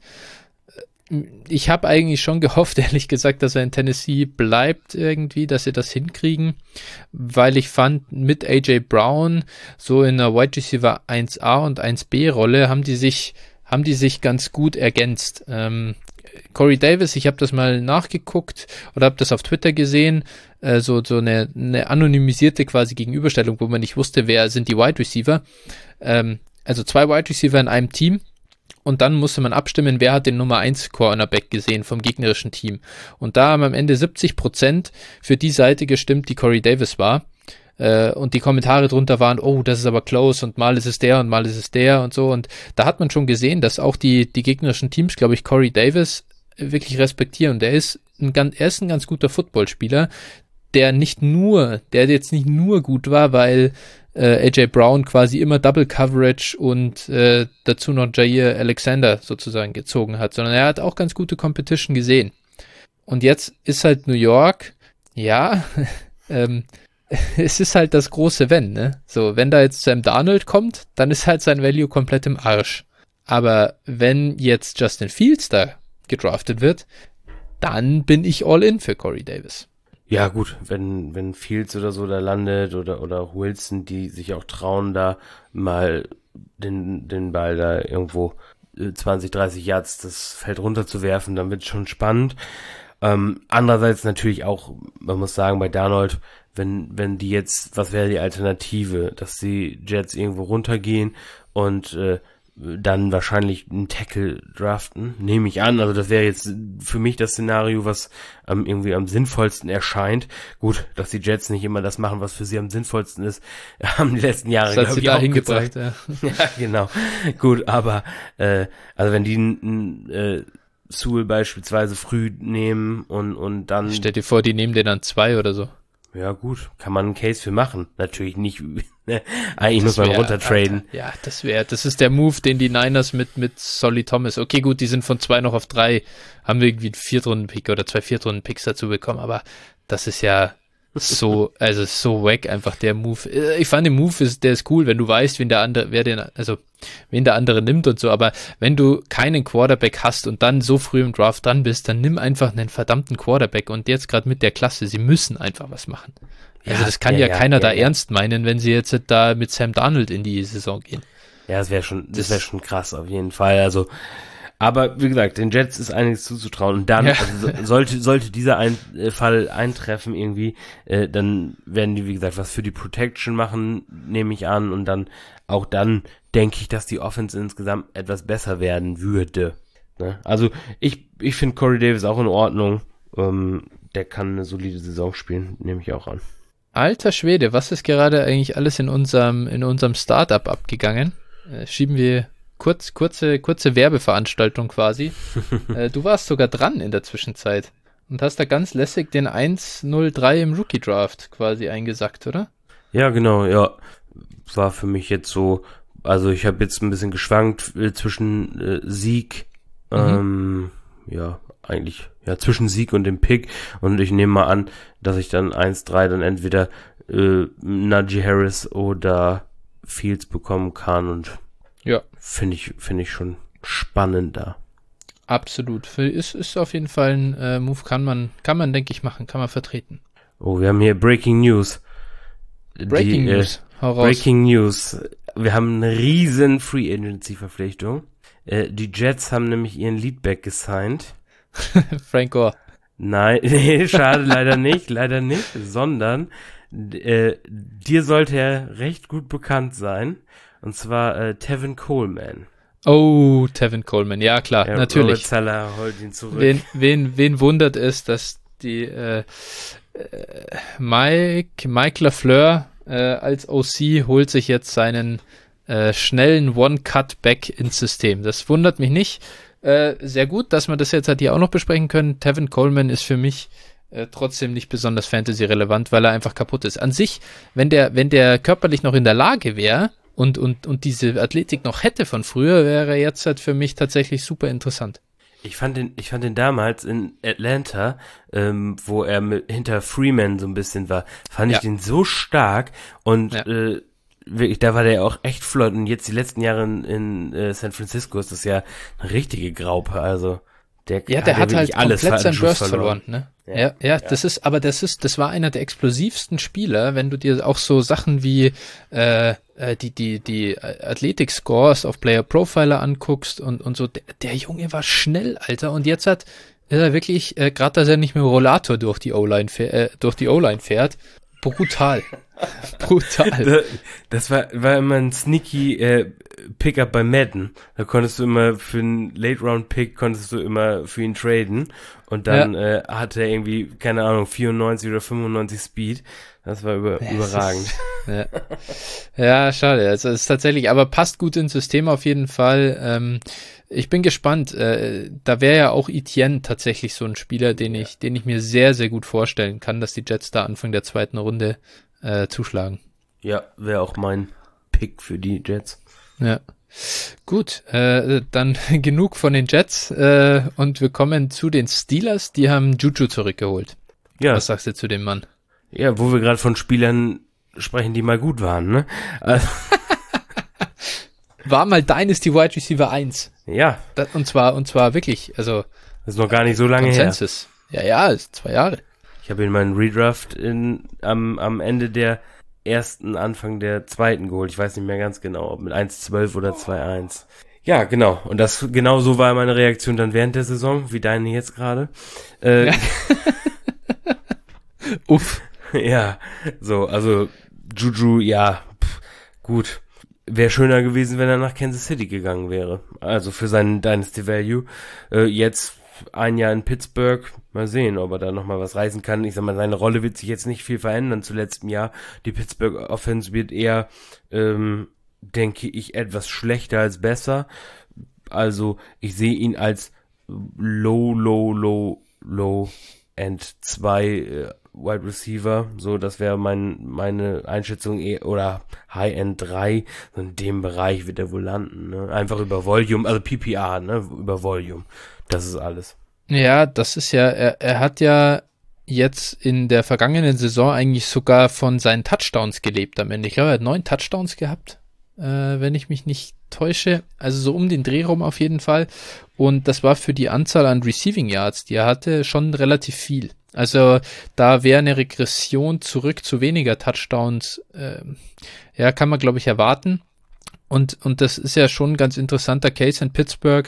Ich habe eigentlich schon gehofft, ehrlich gesagt, dass er in Tennessee bleibt irgendwie, dass sie das hinkriegen, weil ich fand, mit A J Brown so in einer Wide Receiver eins A und eins B Rolle haben die sich, haben die sich ganz gut ergänzt. Ähm, Corey Davis, ich habe das mal nachgeguckt oder habe das auf Twitter gesehen, äh, so, so eine, eine anonymisierte quasi Gegenüberstellung, wo man nicht wusste, wer sind die Wide Receiver. Ähm, also zwei Wide Receiver in einem Team. Und dann musste man abstimmen, wer hat den Nummer eins Cornerback gesehen vom gegnerischen Team. Und da haben am Ende siebzig Prozent für die Seite gestimmt, die Corey Davis war. Äh, und die Kommentare drunter waren, oh, das ist aber close und mal ist es der und mal ist es der und so. Und da hat man schon gesehen, dass auch die, die gegnerischen Teams, glaube ich, Corey Davis wirklich respektieren. Der ist ein, er ist ein ganz guter Footballspieler, der nicht nur, der jetzt nicht nur gut war, weil äh, A J Brown quasi immer Double Coverage und äh, dazu noch Jair Alexander sozusagen gezogen hat, sondern er hat auch ganz gute Competition gesehen. Und jetzt ist halt New York, ja, ähm, es ist halt das große Wenn, ne? So, wenn da jetzt Sam Darnold kommt, dann ist halt sein Value komplett im Arsch. Aber wenn jetzt Justin Fields da gedraftet wird, dann bin ich all in für Corey Davis. Ja gut, wenn wenn Fields oder so da landet oder oder Wilson, die sich auch trauen, da mal den den Ball da irgendwo zwanzig, dreißig Yards das Feld runterzuwerfen, dann wird es schon spannend. Ähm, andererseits natürlich auch, man muss sagen, bei Darnold, wenn wenn die jetzt, was wäre die Alternative, dass die Jets irgendwo runtergehen und äh, dann wahrscheinlich einen Tackle draften, nehme ich an. Also das wäre jetzt für mich das Szenario, was ähm, irgendwie am sinnvollsten erscheint. Gut, dass die Jets nicht immer das machen, was für sie am sinnvollsten ist, haben die letzten Jahre, das hat sie da hingebracht, ja. Ja, genau. Gut, aber äh, also wenn die ein äh, Sewell beispielsweise früh nehmen und und dann... Stell dir vor, die nehmen den dann zwei oder so. Ja gut, kann man einen Case für machen. Natürlich nicht, ne? Eigentlich muss man runtertraden. Ja, das wäre, das ist der Move, den die Niners mit mit Solly Thomas, okay gut, die sind von zwei noch auf drei, haben wir irgendwie einen Viertrunden-Pick oder zwei Viertrunden-Picks dazu bekommen, aber das ist ja so, also so wack einfach der Move. Ich fand den Move, ist, der ist cool, wenn du weißt, wen der andere, wer den, also wen der andere nimmt und so, aber wenn du keinen Quarterback hast und dann so früh im Draft dran bist, dann nimm einfach einen verdammten Quarterback und jetzt gerade mit der Klasse, sie müssen einfach was machen. Also ja, das kann ja, ja keiner ja, da ja. ernst meinen, wenn sie jetzt da mit Sam Darnold in die Saison gehen. Ja, das wäre schon, das wäre schon krass auf jeden Fall, also aber wie gesagt, den Jets ist einiges zuzutrauen und dann, ja. also sollte sollte dieser ein, äh, Fall eintreffen irgendwie, äh, dann werden die, wie gesagt, was für die Protection machen, nehme ich an, und dann, auch dann denke ich, dass die Offense insgesamt etwas besser werden würde. Ne? Also ich ich finde Corey Davis auch in Ordnung, ähm, der kann eine solide Saison spielen, nehme ich auch an. Alter Schwede, was ist gerade eigentlich alles in unserem in unserem Startup abgegangen? Äh, schieben wir Kurz, kurze, kurze Werbeveranstaltung quasi. äh, du warst sogar dran in der Zwischenzeit und hast da ganz lässig den eins null drei im Rookie-Draft quasi eingesackt, oder? Ja, genau, ja. War für mich jetzt so, also ich habe jetzt ein bisschen geschwankt äh, zwischen äh, Sieg, mhm. ähm, ja, eigentlich, ja, zwischen Sieg und dem Pick, und ich nehme mal an, dass ich dann eins drei dann entweder äh, Najee Harris oder Fields bekommen kann, und ja, finde ich, finde ich schon spannender. Absolut. Ist, ist auf jeden Fall ein äh, Move, kann man, kann man, denke ich, machen, kann man vertreten. Oh, wir haben hier Breaking News. Breaking Die, News. Äh, Hau raus. Breaking News. Wir haben eine riesen Free Agency Verpflichtung. Äh, die Jets haben nämlich ihren Leadback gesigned. Frank Gore. Nein, nee, schade, leider nicht, leider nicht, sondern äh, dir sollte er recht gut bekannt sein. Und zwar äh, Tevin Coleman. Oh, Tevin Coleman, ja klar, ja, natürlich. Robert Zeller holt ihn zurück. Wen, wen, wen wundert es, dass die äh, Mike, Mike LaFleur äh, als O C holt sich jetzt seinen äh, schnellen One-Cut-Back ins System. Das wundert mich nicht. Äh, sehr gut, dass wir das jetzt halt hier auch noch besprechen können. Tevin Coleman ist für mich äh, trotzdem nicht besonders Fantasy-relevant, weil er einfach kaputt ist. An sich, wenn der, wenn der körperlich noch in der Lage wäre, Und, und, und diese Athletik noch hätte von früher, wäre jetzt halt für mich tatsächlich super interessant. Ich fand den, ich fand den damals in Atlanta, ähm, wo er mit, hinter Freeman so ein bisschen war, fand ja. ich den so stark, und ja. äh, wirklich, da war der auch echt flott, und jetzt die letzten Jahre in, in äh, San Francisco ist das ja eine richtige Graupe, also Der ja, der hat, hat halt alles komplett seinen Burst verloren. verloren, ne? Ja, ja, ja, ja, das ist, aber das ist, das war einer der explosivsten Spieler, wenn du dir auch so Sachen wie äh, die, die, die Athletik-Scores auf Player Profiler anguckst und, und so, der, der Junge war schnell, Alter, und jetzt hat ist er wirklich, äh, gerade dass er nicht mehr Rollator durch die O-Line äh, durch die O-Line fährt, brutal. Brutal. Das war, war immer ein sneaky äh, Pickup bei Madden. Da konntest du immer für einen Late-Round-Pick konntest du immer für ihn traden. Und dann ja. äh, hatte er irgendwie, keine Ahnung, vierundneunzig oder fünfundneunzig Speed. Das war über, das überragend. Ist, ja. ja, schade. Also es ist tatsächlich, aber passt gut ins System auf jeden Fall. Ähm, ich bin gespannt. Äh, da wäre ja auch Etienne tatsächlich so ein Spieler, den ich, den ich mir sehr, sehr gut vorstellen kann, dass die Jets da Anfang der zweiten Runde äh, zuschlagen. Ja, wäre auch mein Pick für die Jets. Ja. Gut, äh, dann genug von den Jets äh, und wir kommen zu den Steelers. Die haben Juju zurückgeholt. Ja. Was sagst du zu dem Mann? Ja, wo wir gerade von Spielern sprechen, die mal gut waren, ne? Also war mal Dynasty Wide Receiver eins. Ja. Das, und zwar, und zwar wirklich, also. Das ist noch gar nicht so lange Consensus. her. Ja, ja, ist zwei Jahre. Ich habe ihn meinen Redraft in, am, am Ende der ersten, Anfang der zweiten geholt. Ich weiß nicht mehr ganz genau, ob mit eins zwölf oder zwei eins. Ja, genau. Und das, genau so war meine Reaktion dann während der Saison, wie deine jetzt gerade. Äh, ja. Uff. Ja, so, also Juju, ja, pff, gut. Wäre schöner gewesen, wenn er nach Kansas City gegangen wäre. Also für seinen Dynasty Value. Äh, jetzt ein Jahr in Pittsburgh. Mal sehen, ob er da nochmal was reißen kann. Ich sag mal, seine Rolle wird sich jetzt nicht viel verändern zu letztem Jahr. Die Pittsburgh Offense wird eher, ähm, denke ich, etwas schlechter als besser. Also ich sehe ihn als low, low, low, low End zwei äh, Wide Receiver, so, das wäre mein, meine Einschätzung, oder High End drei, so in dem Bereich wird er wohl landen, ne? Einfach über Volume, also P P R, ne, über Volume, das ist alles. Ja, das ist ja, er, er hat ja jetzt in der vergangenen Saison eigentlich sogar von seinen Touchdowns gelebt am Ende. Ich glaube, er hat neun Touchdowns gehabt, äh, wenn ich mich nicht täusche, also so um den Dreh rum auf jeden Fall, und das war für die Anzahl an Receiving Yards, die er hatte, schon relativ viel. Also da wäre eine Regression zurück zu weniger Touchdowns, äh, ja, kann man glaube ich erwarten, und und das ist ja schon ein ganz interessanter Case in Pittsburgh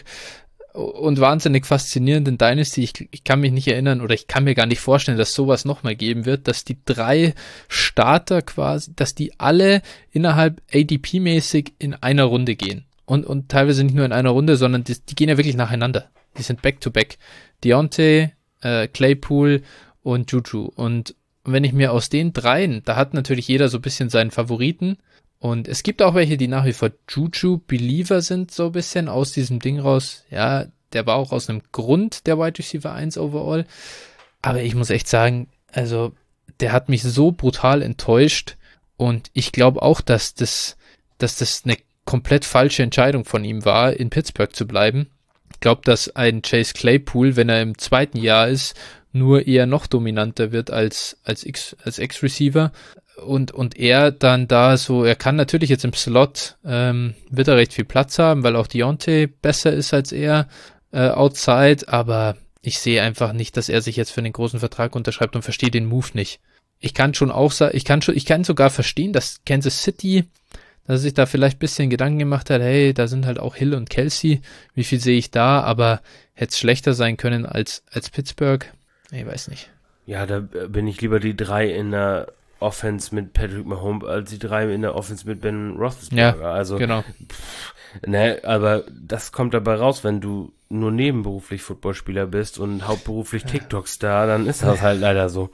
und wahnsinnig faszinierend in Dynasty. Ich, ich kann mich nicht erinnern oder ich kann mir gar nicht vorstellen, dass sowas nochmal geben wird, dass die drei Starter quasi, dass die alle innerhalb A D P-mäßig in einer Runde gehen. Und, und teilweise nicht nur in einer Runde, sondern die, die gehen ja wirklich nacheinander. Die sind back-to-back. Deontay, äh, Claypool und Juju. Und wenn ich mir aus den dreien, da hat natürlich jeder so ein bisschen seinen Favoriten. Und es gibt auch welche, die nach wie vor Juju-Believer sind, so ein bisschen aus diesem Ding raus. Ja, der war auch aus einem Grund der Wide Receiver eins overall. Aber ich muss echt sagen, also der hat mich so brutal enttäuscht. Und ich glaube auch, dass das, dass das eine komplett falsche Entscheidung von ihm war, in Pittsburgh zu bleiben. Ich glaube, dass ein Chase Claypool, wenn er im zweiten Jahr ist, nur eher noch dominanter wird als als X, als Ex-Receiver. Und, und er dann da so, er kann natürlich jetzt im Slot, ähm, wird er recht viel Platz haben, weil auch Deontay besser ist als er äh, outside, aber ich sehe einfach nicht, dass er sich jetzt für einen großen Vertrag unterschreibt und verstehe den Move nicht. Ich kann schon auch sagen, ich kann schon, ich kann sogar verstehen, dass Kansas City, dass er sich da vielleicht ein bisschen Gedanken gemacht hat, hey, da sind halt auch Hill und Kelsey, wie viel sehe ich da, aber hätte es schlechter sein können als, als Pittsburgh? Ich weiß nicht. Ja, da bin ich lieber die drei in der Offense mit Patrick Mahomes als die drei in der Offense mit Ben Roethlisberger. Ja, also, genau. Pff, ne, aber das kommt dabei raus, wenn du nur nebenberuflich Footballspieler bist und hauptberuflich TikTok-Star, dann ist das halt leider so.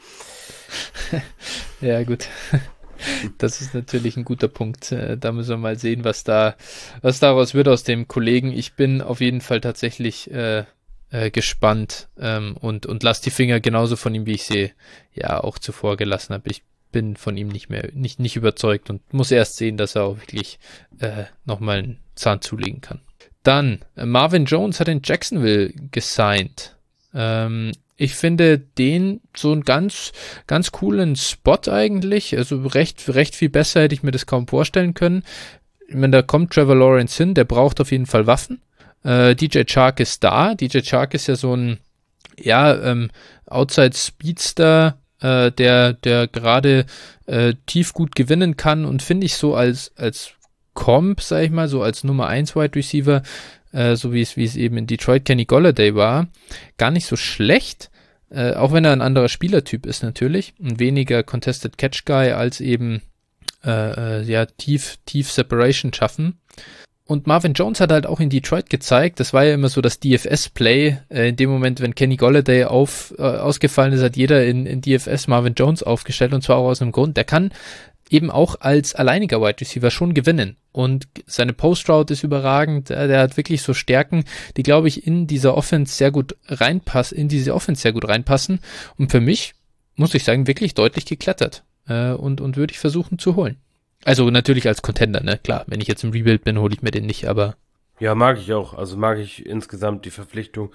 Ja, gut. Das ist natürlich ein guter Punkt. Da müssen wir mal sehen, was da, was daraus wird aus dem Kollegen. Ich bin auf jeden Fall tatsächlich äh, äh, gespannt ähm, und und lass die Finger genauso von ihm, wie ich sie ja auch zuvor gelassen habe. Ich bin von ihm nicht mehr, nicht nicht überzeugt und muss erst sehen, dass er auch wirklich äh, nochmal einen Zahn zulegen kann. Dann, äh, Marvin Jones hat in Jacksonville gesigned. Ähm, Ich finde den so einen ganz, ganz coolen Spot eigentlich. Also recht, recht viel besser hätte ich mir das kaum vorstellen können. Ich meine, da kommt Trevor Lawrence hin, der braucht auf jeden Fall Waffen. Äh, D J Chark ist da. D J Chark ist ja so ein, ja, ähm, Outside Speedster, äh, der, der gerade äh, tief gut gewinnen kann und finde ich so als, als Comp, sag ich mal, so als Nummer eins Wide Receiver, äh, so wie es, wie es eben in Detroit Kenny Golladay war, gar nicht so schlecht, äh, auch wenn er ein anderer Spielertyp ist natürlich, ein weniger Contested Catch Guy als eben äh, äh, ja, tief, tief Separation schaffen. Und Marvin Jones hat halt auch in Detroit gezeigt, das war ja immer so das D F S-Play, äh, in dem Moment, wenn Kenny Golladay auf, äh, ausgefallen ist, hat jeder in, in D F S Marvin Jones aufgestellt und zwar auch aus einem Grund, der kann eben auch als alleiniger Wide Receiver schon gewinnen und seine Post-Route ist überragend, der, der hat wirklich so Stärken, die glaube ich in dieser Offense sehr gut reinpassen, in diese Offense sehr gut reinpassen und für mich, muss ich sagen, wirklich deutlich geklettert äh, und, und würde ich versuchen zu holen. Also natürlich als Contender, ne? Klar, wenn ich jetzt im Rebuild bin, hole ich mir den nicht, aber... Ja, mag ich auch. Also mag ich insgesamt die Verpflichtung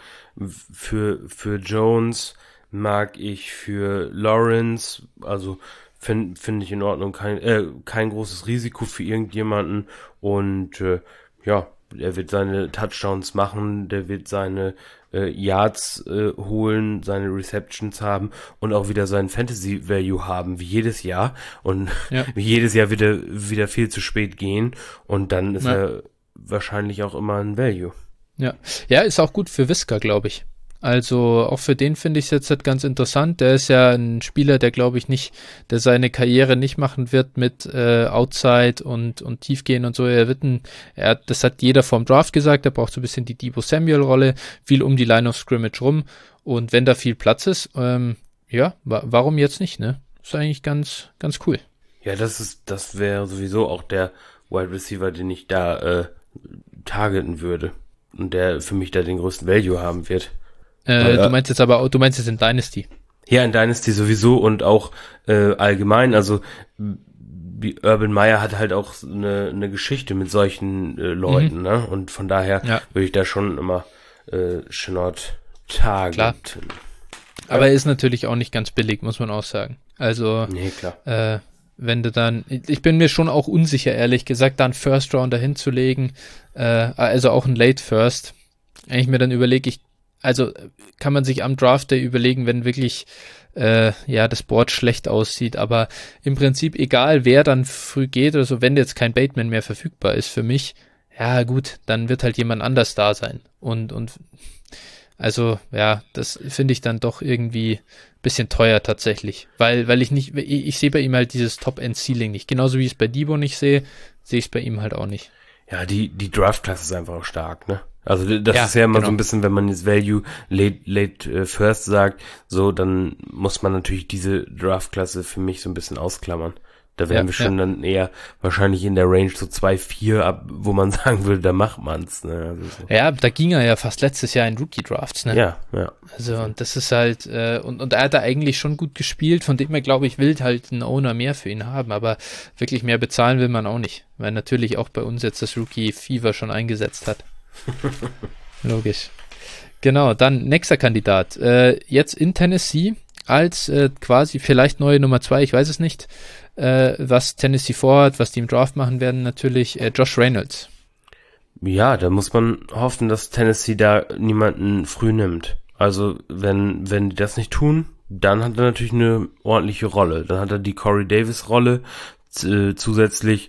für, für Jones, mag ich für Lawrence, also finde find ich in Ordnung, kein, äh, kein großes Risiko für irgendjemanden und äh, ja, er wird seine Touchdowns machen, der wird seine äh, Yards äh, holen, seine Receptions haben und auch wieder seinen Fantasy Value haben, wie jedes Jahr und ja. wie jedes Jahr wieder wieder viel zu spät gehen und dann ist ja. er wahrscheinlich auch immer ein Value. Ja, ja, ist auch gut für Visca, glaube ich. Also auch für den finde ich es jetzt halt ganz interessant. Der ist ja ein Spieler, der glaube ich nicht, der seine Karriere nicht machen wird mit äh, Outside und und Tiefgehen und so. Er wird ein, er hat, das hat jeder vorm Draft gesagt. Er braucht so ein bisschen die Deebo Samuel Rolle, viel um die Line of Scrimmage rum. Und wenn da viel Platz ist, ähm, ja, wa- warum jetzt nicht? Ne, ist eigentlich ganz ganz cool. Ja, das ist, das wäre sowieso auch der Wide Receiver, den ich da äh, targeten würde und der für mich da den größten Value haben wird. Äh, du meinst jetzt aber, auch, du meinst jetzt in Dynasty? Ja, in Dynasty sowieso und auch äh, allgemein. Also wie Urban Meyer hat halt auch eine, eine Geschichte mit solchen äh, Leuten, mhm. ne? Und von daher ja. würde ich da schon immer äh, Schnort targeten. Klar. Aber er ist natürlich auch nicht ganz billig, muss man auch sagen. Also, nee, klar. Äh, wenn du dann, ich bin mir schon auch unsicher, ehrlich gesagt, da einen First Rounder hinzulegen, äh, also auch ein Late First. Wenn ich mir dann überlege, ich Also kann man sich am Draft Day überlegen, wenn wirklich äh, ja das Board schlecht aussieht, aber im Prinzip egal, wer dann früh geht oder so, wenn jetzt kein Bateman mehr verfügbar ist für mich, ja gut, dann wird halt jemand anders da sein. Und, und also ja, das finde ich dann doch irgendwie ein bisschen teuer tatsächlich, weil weil ich nicht, ich, ich sehe bei ihm halt dieses Top-End-Ceiling nicht. Genauso wie ich es bei Deebo nicht sehe, sehe ich es bei ihm halt auch nicht. Ja, die die Draft-Klasse ist einfach auch stark, ne? Also das ja, ist ja immer genau. so ein bisschen, wenn man jetzt Value late, late uh, first sagt, so, dann muss man natürlich diese Draft-Klasse für mich so ein bisschen ausklammern. Da wären ja, wir schon ja. dann eher wahrscheinlich in der Range so zwei vier ab, wo man sagen würde, da macht man's. Ne? Also so. Ja, da ging er ja fast letztes Jahr in Rookie-Drafts, ne? Ja, ja. Also und das ist halt, äh, und, und er hat da eigentlich schon gut gespielt, von dem her glaube ich, will halt ein Owner mehr für ihn haben, aber wirklich mehr bezahlen will man auch nicht, weil natürlich auch bei uns jetzt das Rookie-Fever schon eingesetzt hat. Logisch. Genau, dann nächster Kandidat. Äh, jetzt in Tennessee als äh, quasi vielleicht neue Nummer zwei, ich weiß es nicht, äh, was Tennessee vorhat, was die im Draft machen werden, natürlich äh, Josh Reynolds. Ja, da muss man hoffen, dass Tennessee da niemanden früh nimmt. Also wenn wenn die das nicht tun, dann hat er natürlich eine ordentliche Rolle. Dann hat er die Corey Davis Rolle äh, zusätzlich.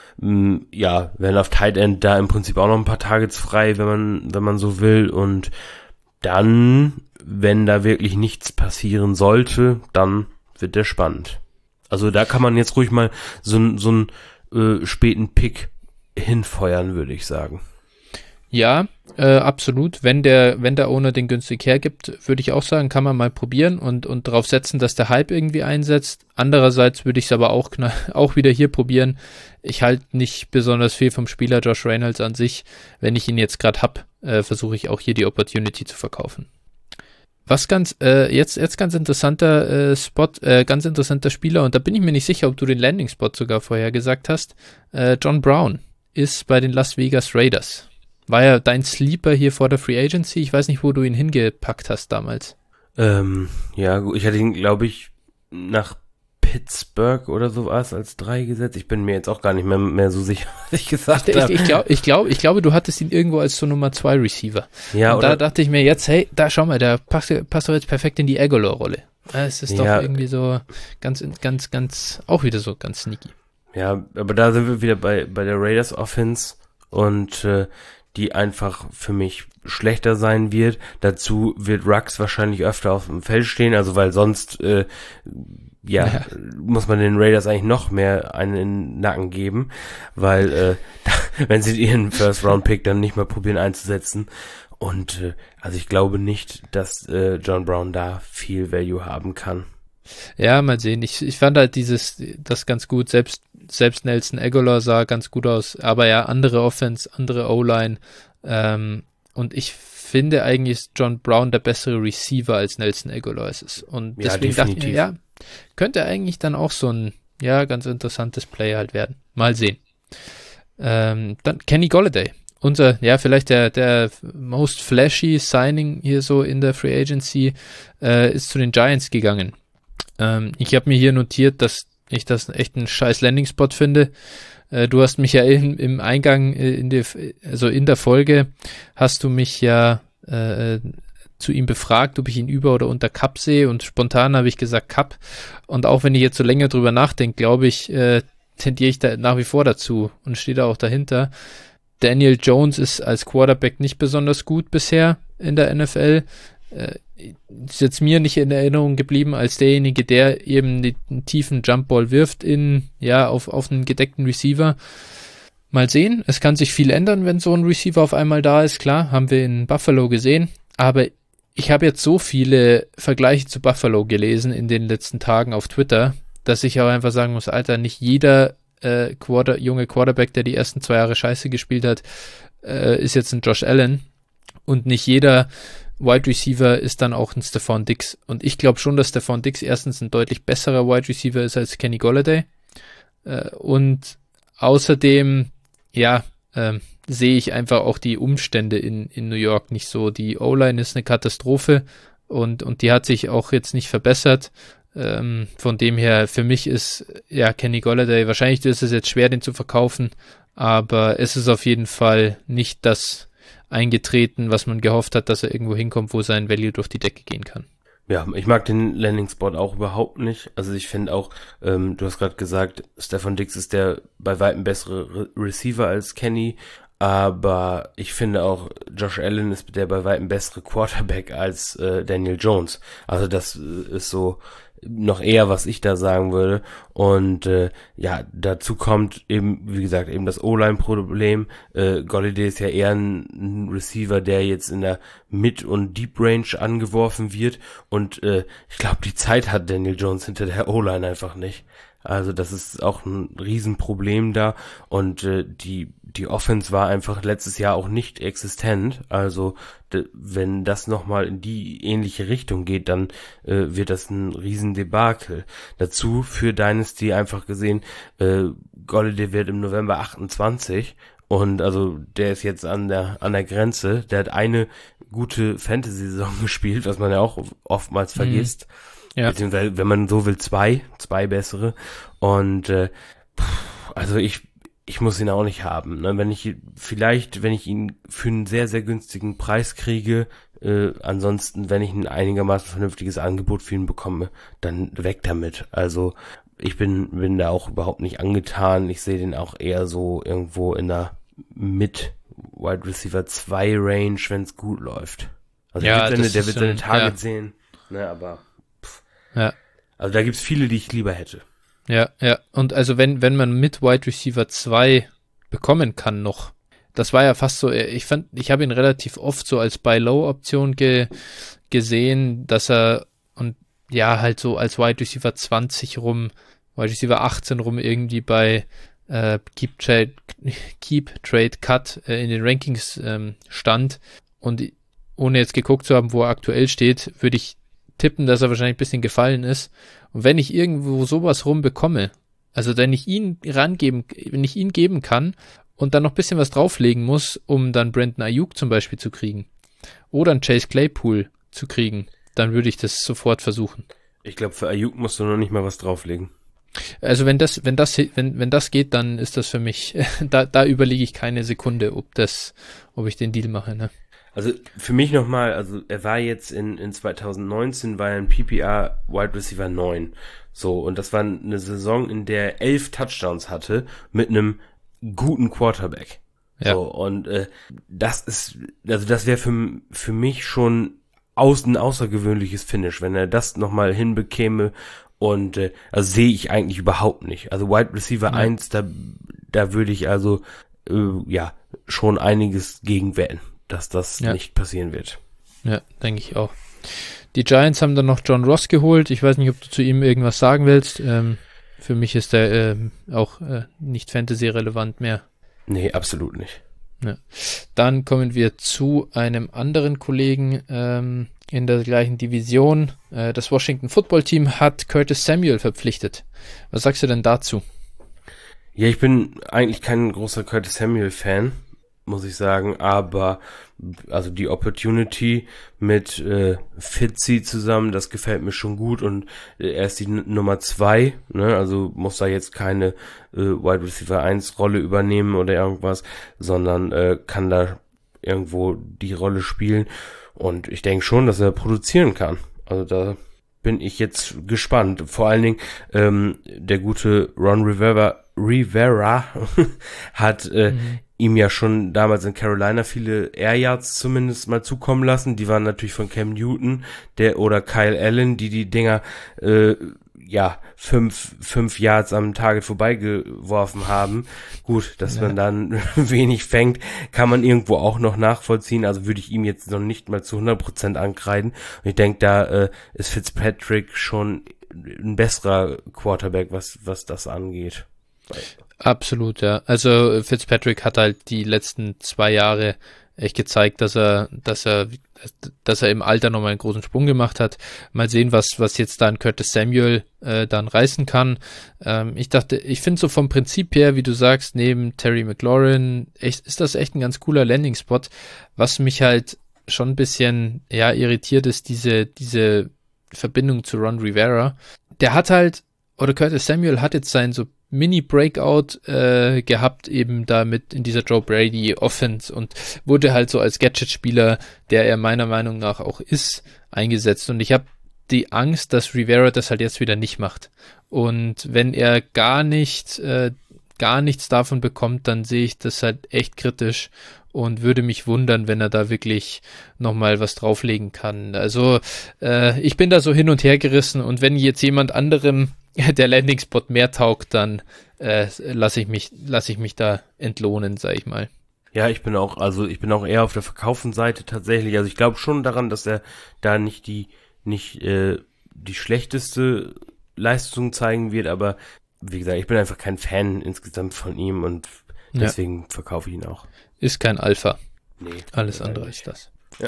Ja, werden auf Tight End da im Prinzip auch noch ein paar Targets frei, wenn man wenn man so will. Und dann, wenn da wirklich nichts passieren sollte, dann wird der spannend. Also da kann man jetzt ruhig mal so, so einen äh, späten Pick hinfeuern, würde ich sagen. Ja, äh, absolut. Wenn der, wenn der Owner den günstig hergibt, würde ich auch sagen, kann man mal probieren und, und darauf setzen, dass der Hype irgendwie einsetzt. Andererseits würde ich es aber auch, auch wieder hier probieren. Ich halte nicht besonders viel vom Spieler Josh Reynolds an sich. Wenn ich ihn jetzt gerade hab, äh, versuche ich auch hier die Opportunity zu verkaufen. Was ganz, äh, jetzt, jetzt ganz interessanter äh, Spot, äh, ganz interessanter Spieler, und da bin ich mir nicht sicher, ob du den Landing-Spot sogar vorher gesagt hast. Äh, John Brown ist bei den Las Vegas Raiders. War ja dein Sleeper hier vor der Free Agency. Ich weiß nicht, wo du ihn hingepackt hast damals. Ähm, ja, gut, ich hatte ihn, glaube ich, nach Pittsburgh oder sowas als drei gesetzt. Ich bin mir jetzt auch gar nicht mehr, mehr so sicher, was ich gesagt ich, habe. Ich, ich, glaub, ich, glaub, ich glaube, du hattest ihn irgendwo als so Nummer zwei Receiver. Ja, und oder? Da dachte ich mir jetzt, hey, da schau mal, der passt, passt doch jetzt perfekt in die Aguilar-Rolle. Es ist doch Ja. irgendwie so ganz, ganz, ganz, auch wieder so ganz sneaky. Ja, aber da sind wir wieder bei, bei der Raiders Offense und äh, die einfach für mich schlechter sein wird. Dazu wird Ruggs wahrscheinlich öfter auf dem Feld stehen, also weil sonst äh, ja, ja, muss man den Raiders eigentlich noch mehr einen in den Nacken geben, weil äh, wenn sie ihren First-Round-Pick dann nicht mal probieren einzusetzen. Und äh, also ich glaube nicht, dass äh, John Brown da viel Value haben kann. Ja, mal sehen. Ich, ich fand halt dieses, das ganz gut. Selbst, selbst Nelson Aguilar sah ganz gut aus. Aber ja, andere Offense, andere O-Line. Ähm, und ich finde eigentlich ist John Brown der bessere Receiver als Nelson Aguilar ist es. Und Ja, deswegen definitiv. dachte ich mir, ja, könnte eigentlich dann auch so ein, ja, ganz interessantes Play halt werden. Mal sehen. Ähm, dann Kenny Golladay. Unser, ja, vielleicht der, der most flashy Signing hier so in der Free Agency, äh, ist zu den Giants gegangen. Ähm, ich habe mir hier notiert, dass ich das echt einen scheiß Landing-Spot finde. Äh, du hast mich ja im, im Eingang, äh, in der, also in der Folge, hast du mich ja äh, zu ihm befragt, ob ich ihn über oder unter Cup sehe, und spontan habe ich gesagt Cup. Und auch wenn ich jetzt so länger drüber nachdenke, glaube ich, äh, tendiere ich da nach wie vor dazu und stehe da auch dahinter. Daniel Jones ist als Quarterback nicht besonders gut bisher in der N F L. Äh, ist jetzt mir nicht in Erinnerung geblieben als derjenige, der eben den tiefen Jumpball wirft in, ja, auf, auf einen gedeckten Receiver. Mal sehen, es kann sich viel ändern, wenn so ein Receiver auf einmal da ist, klar, haben wir in Buffalo gesehen, aber ich habe jetzt so viele Vergleiche zu Buffalo gelesen in den letzten Tagen auf Twitter, dass ich auch einfach sagen muss, Alter, nicht jeder äh, Quarter, junge Quarterback, der die ersten zwei Jahre Scheiße gespielt hat, äh, ist jetzt ein Josh Allen, und nicht jeder Wide Receiver ist dann auch ein Stephon Diggs. Und ich glaube schon, dass Stephon Diggs erstens ein deutlich besserer Wide Receiver ist als Kenny Golladay. Äh, und außerdem, ja, ähm, sehe ich einfach auch die Umstände in, in New York nicht so. Die O-Line ist eine Katastrophe, und, und die hat sich auch jetzt nicht verbessert. Ähm, von dem her, für mich ist ja Kenny Golladay, wahrscheinlich ist es jetzt schwer, den zu verkaufen, aber es ist auf jeden Fall nicht das eingetreten, was man gehofft hat, dass er irgendwo hinkommt, wo sein Value durch die Decke gehen kann. Ja, ich mag den Landing-Spot auch überhaupt nicht. Also ich finde auch, ähm, du hast gerade gesagt, Stephon Diggs ist der bei weitem bessere Re- Receiver als Kenny, aber ich finde auch, Josh Allen ist der bei weitem bessere Quarterback als äh, Daniel Jones. Also das äh, ist so noch eher, was ich da sagen würde. Und äh, ja, dazu kommt eben, wie gesagt, eben das O-Line-Problem. Äh, Golladay ist ja eher ein, ein Receiver, der jetzt in der Mid- und Deep-Range angeworfen wird. Und äh, ich glaube, die Zeit hat Daniel Jones hinter der O-Line einfach nicht. Also das ist auch ein Riesenproblem da. Und äh, die die Offense war einfach letztes Jahr auch nicht existent. Also de, wenn das nochmal in die ähnliche Richtung geht, dann äh, wird das ein Riesendebakel. Dazu für Dynasty einfach gesehen, äh, Golladay wird im November achtundzwanzig, und also der ist jetzt an der an der Grenze. Der hat eine gute Fantasy-Saison gespielt, was man ja auch oftmals vergisst. Mhm. Ja. Beziehungsweise, wenn man so will, zwei, zwei bessere. Und äh, also ich ich muss ihn auch nicht haben. Ne? Wenn ich vielleicht, wenn ich ihn für einen sehr, sehr günstigen Preis kriege, äh, ansonsten, wenn ich ein einigermaßen vernünftiges Angebot für ihn bekomme, dann weg damit. Also ich bin bin da auch überhaupt nicht angetan. Ich sehe den auch eher so irgendwo in der Mid Wide Receiver zwei Range, wenn es gut läuft. Also ja, der wird seine, der wird schon, seine Target ja. sehen, ne, aber pff. Ja. Also da gibt's viele, die ich lieber hätte. Ja, ja. Und also wenn, wenn man mit Wide Receiver zwei bekommen kann noch, das war ja fast so, ich fand, ich habe ihn relativ oft so als Buy-Low-Option ge, gesehen, dass er, und ja, halt so als Wide Receiver zwanzig rum, Wide Receiver achtzehn rum irgendwie bei äh, Keep Trade, Keep Trade Cut äh, in den Rankings ähm, stand, und ohne jetzt geguckt zu haben, wo er aktuell steht, würde ich tippen, dass er wahrscheinlich ein bisschen gefallen ist. Und wenn ich irgendwo sowas rumbekomme, also wenn ich ihn rangeben, wenn ich ihn geben kann und dann noch ein bisschen was drauflegen muss, um dann Brandon Ayuk zum Beispiel zu kriegen oder einen Chase Claypool zu kriegen, dann würde ich das sofort versuchen. Ich glaube, für Ayuk musst du noch nicht mal was drauflegen. Also wenn das, wenn das, wenn, wenn das geht, dann ist das für mich, da, da überlege ich keine Sekunde, ob das, ob ich den Deal mache, ne? Also für mich nochmal, also er war jetzt in, in zwanzig neunzehn, war er ein P P R Wide Receiver neun. So, und das war eine Saison, in der er elf Touchdowns hatte mit einem guten Quarterback. Ja. So, und äh, das ist, also das wäre für, für mich schon aus, ein außergewöhnliches Finish, wenn er das nochmal hinbekäme. Und äh, also sehe ich eigentlich überhaupt nicht. Also Wide Receiver ja. eins, da, da würde ich also äh, ja schon einiges gegen wetten, dass das ja. nicht passieren wird. Ja, denke ich auch. Die Giants haben dann noch John Ross geholt. Ich weiß nicht, ob du zu ihm irgendwas sagen willst. Ähm, für mich ist er ähm, auch äh, nicht Fantasy-relevant mehr. Nee, absolut nicht. Ja. Dann kommen wir zu einem anderen Kollegen ähm, in der gleichen Division. Äh, das Washington Football Team hat Curtis Samuel verpflichtet. Was sagst du denn dazu? Ja, ich bin eigentlich kein großer Curtis Samuel-Fan, muss ich sagen, aber also die Opportunity mit äh, Fitzy zusammen, das gefällt mir schon gut und äh, er ist die N- Nummer zwei, ne, also muss da jetzt keine äh, Wide Receiver eins Rolle übernehmen oder irgendwas, sondern äh, kann da irgendwo die Rolle spielen und ich denke schon, dass er produzieren kann. Also da bin ich jetzt gespannt. Vor allen Dingen ähm, der gute Ron Rivera, Rivera hat äh, mhm. ihm ja schon damals in Carolina viele Air Yards zumindest mal zukommen lassen. Die waren natürlich von Cam Newton der oder Kyle Allen, die die Dinger äh, ja fünf fünf Yards am Target vorbeigeworfen haben. Gut, dass ja. man dann wenig fängt, kann man irgendwo auch noch nachvollziehen. Also würde ich ihm jetzt noch nicht mal zu hundert Prozent ankreiden. Und ich denke, da äh, ist Fitzpatrick schon ein besserer Quarterback, was was das angeht. Absolut, ja. Also Fitzpatrick hat halt die letzten zwei Jahre echt gezeigt, dass er, dass er, dass er im Alter nochmal einen großen Sprung gemacht hat. Mal sehen, was, was jetzt dann Curtis Samuel äh, dann reißen kann. Ähm, ich dachte, ich finde so vom Prinzip her, wie du sagst, neben Terry McLaurin, echt, ist das echt ein ganz cooler Landing-Spot. Was mich halt schon ein bisschen, ja, irritiert ist, diese, diese Verbindung zu Ron Rivera. Der hat halt, oder Curtis Samuel hat jetzt sein so Mini-Breakout äh, gehabt, eben damit in dieser Joe Brady Offense und wurde halt so als Gadget-Spieler, der er meiner Meinung nach auch ist, eingesetzt. Und ich habe die Angst, dass Rivera das halt jetzt wieder nicht macht. Und wenn er gar nicht, äh, gar nichts davon bekommt, dann sehe ich das halt echt kritisch und würde mich wundern, wenn er da wirklich nochmal was drauflegen kann. Also äh, ich bin da so hin und her gerissen und wenn jetzt jemand anderem der Landing-Spot mehr taugt, dann äh, lasse ich mich lasse ich mich da entlohnen, sag ich mal. Ja, ich bin auch, also ich bin auch eher auf der Verkaufenseite tatsächlich. Also ich glaube schon daran, dass er da nicht die nicht äh, die schlechteste Leistung zeigen wird, aber wie gesagt, ich bin einfach kein Fan insgesamt von ihm und deswegen ja. verkaufe ich ihn auch. Ist kein Alpha. Nee. Alles andere ist das. Ja.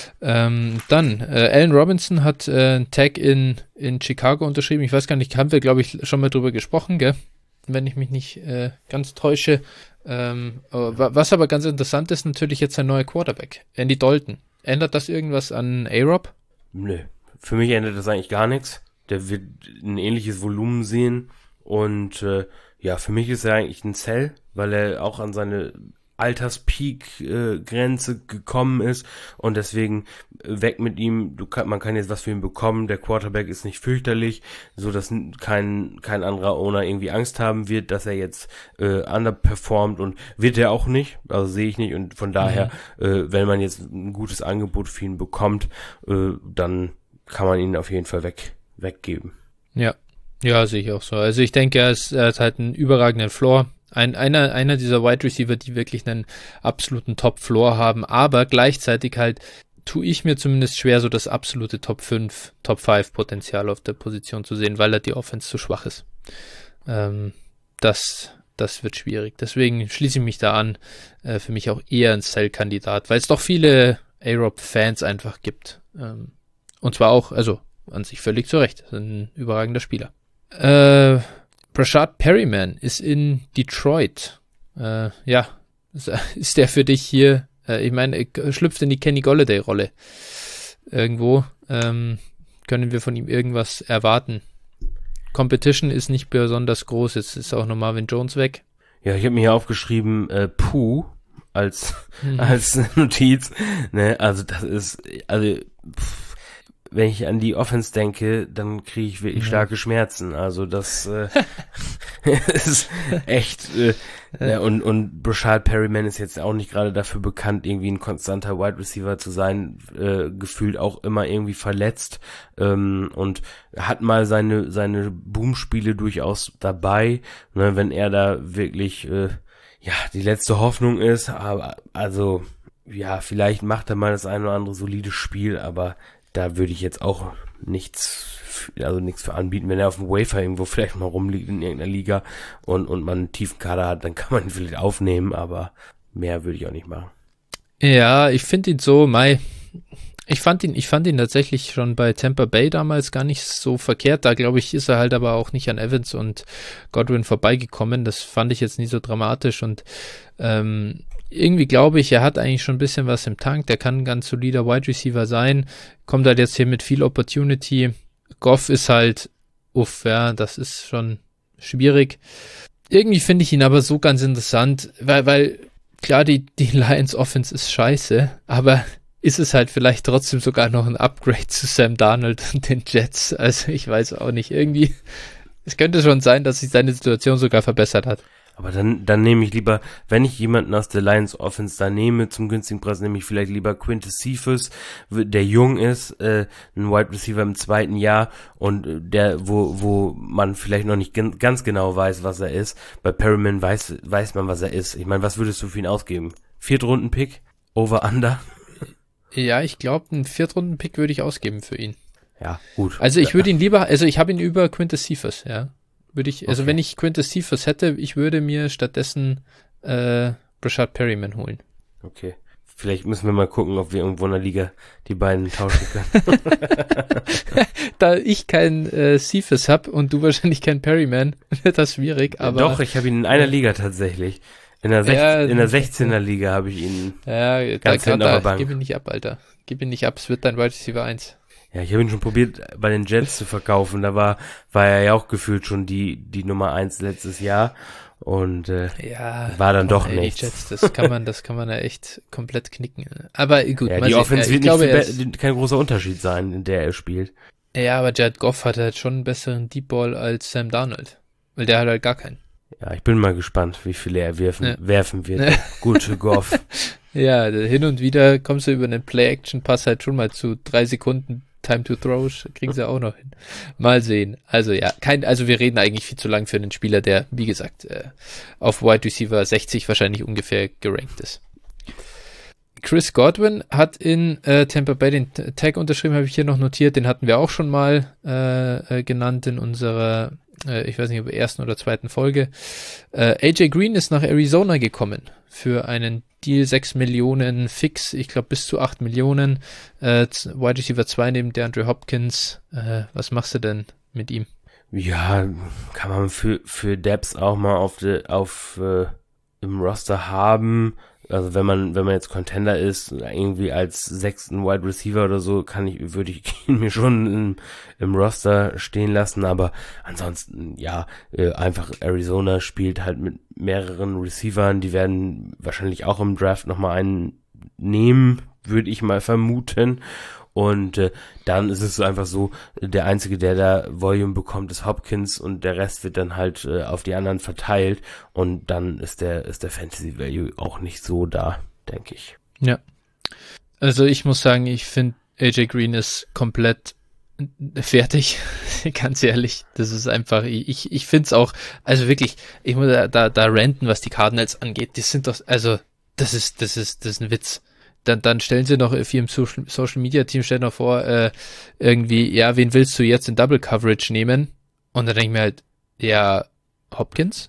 Ähm, dann, äh, Allen Robinson hat äh, einen Tag in, in Chicago unterschrieben. Ich weiß gar nicht, haben wir, glaube ich, schon mal drüber gesprochen, gell? Wenn ich mich nicht äh, ganz täusche. Ähm, aber, was aber ganz interessant ist, natürlich jetzt ein neuer Quarterback, Andy Dalton. Ändert das irgendwas an A-Rob? Nö. Für mich ändert das eigentlich gar nichts. Der wird ein ähnliches Volumen sehen und äh, ja, für mich ist er eigentlich ein Sell, weil er auch an seine Alterspeak-Grenze äh, gekommen ist und deswegen äh, weg mit ihm. Du kann, man kann jetzt was für ihn bekommen. Der Quarterback ist nicht fürchterlich, so dass kein kein anderer Owner irgendwie Angst haben wird, dass er jetzt äh, underperformt und wird er auch nicht. Also sehe ich nicht und von daher, mhm. äh, wenn man jetzt ein gutes Angebot für ihn bekommt, äh, dann kann man ihn auf jeden Fall weg weggeben. Ja, ja, sehe ich auch so. Also ich denke, er, ist, er hat halt einen überragenden Floor. Ein, einer, einer dieser Wide Receiver, die wirklich einen absoluten Top-Floor haben, aber gleichzeitig halt tue ich mir zumindest schwer, so das absolute Top fünf, Top fünf Potenzial auf der Position zu sehen, weil er die Offense zu schwach ist. Ähm, das, das wird schwierig. Deswegen schließe ich mich da an. Äh, für mich auch eher ein Sell-Kandidat, weil es doch viele A-Rob-Fans einfach gibt. Ähm, und zwar auch, also an sich völlig zu Recht. Ein überragender Spieler. Äh, Brashad Perryman ist in Detroit. Äh, ja, ist der für dich hier, äh, ich meine, schlüpft in die Kenny Golladay-Rolle irgendwo. Ähm, können wir von ihm irgendwas erwarten? Competition ist nicht besonders groß. Jetzt ist auch noch Marvin Jones weg. Ja, ich habe mir hier aufgeschrieben, äh, Puh als, mhm. als Notiz. Ne, also das ist, also pff, wenn ich an die Offense denke, dann kriege ich wirklich ja. starke Schmerzen. Also das äh, ist echt äh, ja, und und Brashad Perryman ist jetzt auch nicht gerade dafür bekannt, irgendwie ein konstanter Wide Receiver zu sein, äh, gefühlt auch immer irgendwie verletzt ähm, und hat mal seine seine Boom-Spiele durchaus dabei, ne, wenn er da wirklich äh, ja die letzte Hoffnung ist. Aber also ja, vielleicht macht er mal das ein oder andere solide Spiel, aber da würde ich jetzt auch nichts, also nichts für anbieten. Wenn er auf dem Wafer irgendwo vielleicht mal rumliegt in irgendeiner Liga und, und man einen tiefen Kader hat, dann kann man ihn vielleicht aufnehmen, aber mehr würde ich auch nicht machen. Ja, ich finde ihn so, Mai, ich fand ihn, ich fand ihn tatsächlich schon bei Tampa Bay damals gar nicht so verkehrt. Da, glaube ich, ist er halt aber auch nicht an Evans und Godwin vorbeigekommen. Das fand ich jetzt nie so dramatisch und ähm, irgendwie glaube ich, er hat eigentlich schon ein bisschen was im Tank. Der kann ein ganz solider Wide Receiver sein. Kommt halt jetzt hier mit viel Opportunity. Goff ist halt, uff, ja, das ist schon schwierig. Irgendwie finde ich ihn aber so ganz interessant, weil, weil klar, die, die Lions Offense ist scheiße, aber ist es halt vielleicht trotzdem sogar noch ein Upgrade zu Sam Darnold und den Jets. Also ich weiß auch nicht, irgendwie, es könnte schon sein, dass sich seine Situation sogar verbessert hat. Aber dann, dann nehme ich lieber, wenn ich jemanden aus der Lions Offense da nehme zum günstigen Preis, nehme ich vielleicht lieber Quintus Cephus, der jung ist, äh, ein Wide Receiver im zweiten Jahr und äh, der, wo, wo man vielleicht noch nicht gen- ganz genau weiß, was er ist. Bei Perryman weiß, weiß man, was er ist. Ich meine, was würdest du für ihn ausgeben? Viertrunden-Pick? Over, under? Ja, ich glaube, einen Viertrunden-Pick würde ich ausgeben für ihn. Ja, gut. Also ich würde ihn lieber, also ich habe ihn über Quintus Cephus, ja. Würde ich, also okay. wenn ich Quintus Cephus hätte, ich würde mir stattdessen äh, Brashad Perryman holen. Okay. Vielleicht müssen wir mal gucken, ob wir irgendwo in der Liga die beiden tauschen können. Da ich keinen äh, Cephus habe und du wahrscheinlich keinen Perryman, wird das schwierig, aber... Doch, ich habe ihn in einer Liga tatsächlich. In der, sech- ja, in der sechzehner Liga habe ich ihn ja, ganz da, hinten da, auf der Bank. Gib ihn nicht ab, Alter. Gib ihn nicht ab, es wird dein Wide Receiver eins. Ja, ich habe ihn schon probiert, bei den Jets zu verkaufen. Da war war er ja auch gefühlt schon die die Nummer eins letztes Jahr und äh, ja, war dann doch ey, nichts. Die Jets, das kann man, das kann man ja echt komplett knicken. Aber gut, Ja, mal die sehen. Offense Ja, wird ich glaube, nicht er be- kein großer Unterschied sein, in der er spielt. Ja, aber Jared Goff hat halt schon einen besseren Deep Ball als Sam Darnold, weil der hat halt gar keinen. Ja, ich bin mal gespannt, wie viele er werfen, Ja. werfen wird. Gute Goff. Ja, hin und wieder kommst du über einen Play-Action-Pass halt schon mal zu drei Sekunden Time to Throw, kriegen sie auch noch hin. Mal sehen. Also ja, kein, also wir reden eigentlich viel zu lang für einen Spieler, der, wie gesagt, äh, auf Wide Receiver sechzig wahrscheinlich ungefähr gerankt ist. Chris Godwin hat in äh, Tampa Bay den Tag unterschrieben, habe ich hier noch notiert, den hatten wir auch schon mal äh, äh, genannt in unserer, äh, ich weiß nicht, ob ersten oder zweiten Folge. Äh, A J Green ist nach Arizona gekommen für einen Deal, sechs Millionen fix, ich glaube bis zu acht Millionen, äh, Wide Receiver zwei neben DeAndre Hopkins. Äh, was machst du denn mit ihm? Ja, kann man für für Debs auch mal auf de, auf äh, im Roster haben. Also wenn man wenn man jetzt Contender ist, irgendwie als sechsten Wide Receiver oder so, kann ich würde ich ihn mir schon im, im Roster stehen lassen, aber ansonsten ja, äh, einfach Arizona spielt halt mit mehreren Receivern, die werden wahrscheinlich auch im Draft nochmal einen nehmen, würde ich mal vermuten. Und äh, dann ist es so einfach so, der Einzige, der da Volume bekommt, ist Hopkins und der Rest wird dann halt äh, auf die anderen verteilt und dann ist der ist der Fantasy Value auch nicht so da, denke ich. Ja, also ich muss sagen, ich finde A J Green ist komplett fertig, ganz ehrlich. Das ist einfach, ich ich finde es auch, also wirklich, ich muss da, da da ranten, was die Cardinals angeht. Die sind doch, also das ist das ist das ist ein Witz. Dann, dann stellen sie noch für im Social, Social Media Team, stellen noch vor, äh, irgendwie, ja, wen willst du jetzt in Double Coverage nehmen? Und dann denke ich mir halt, ja, Hopkins?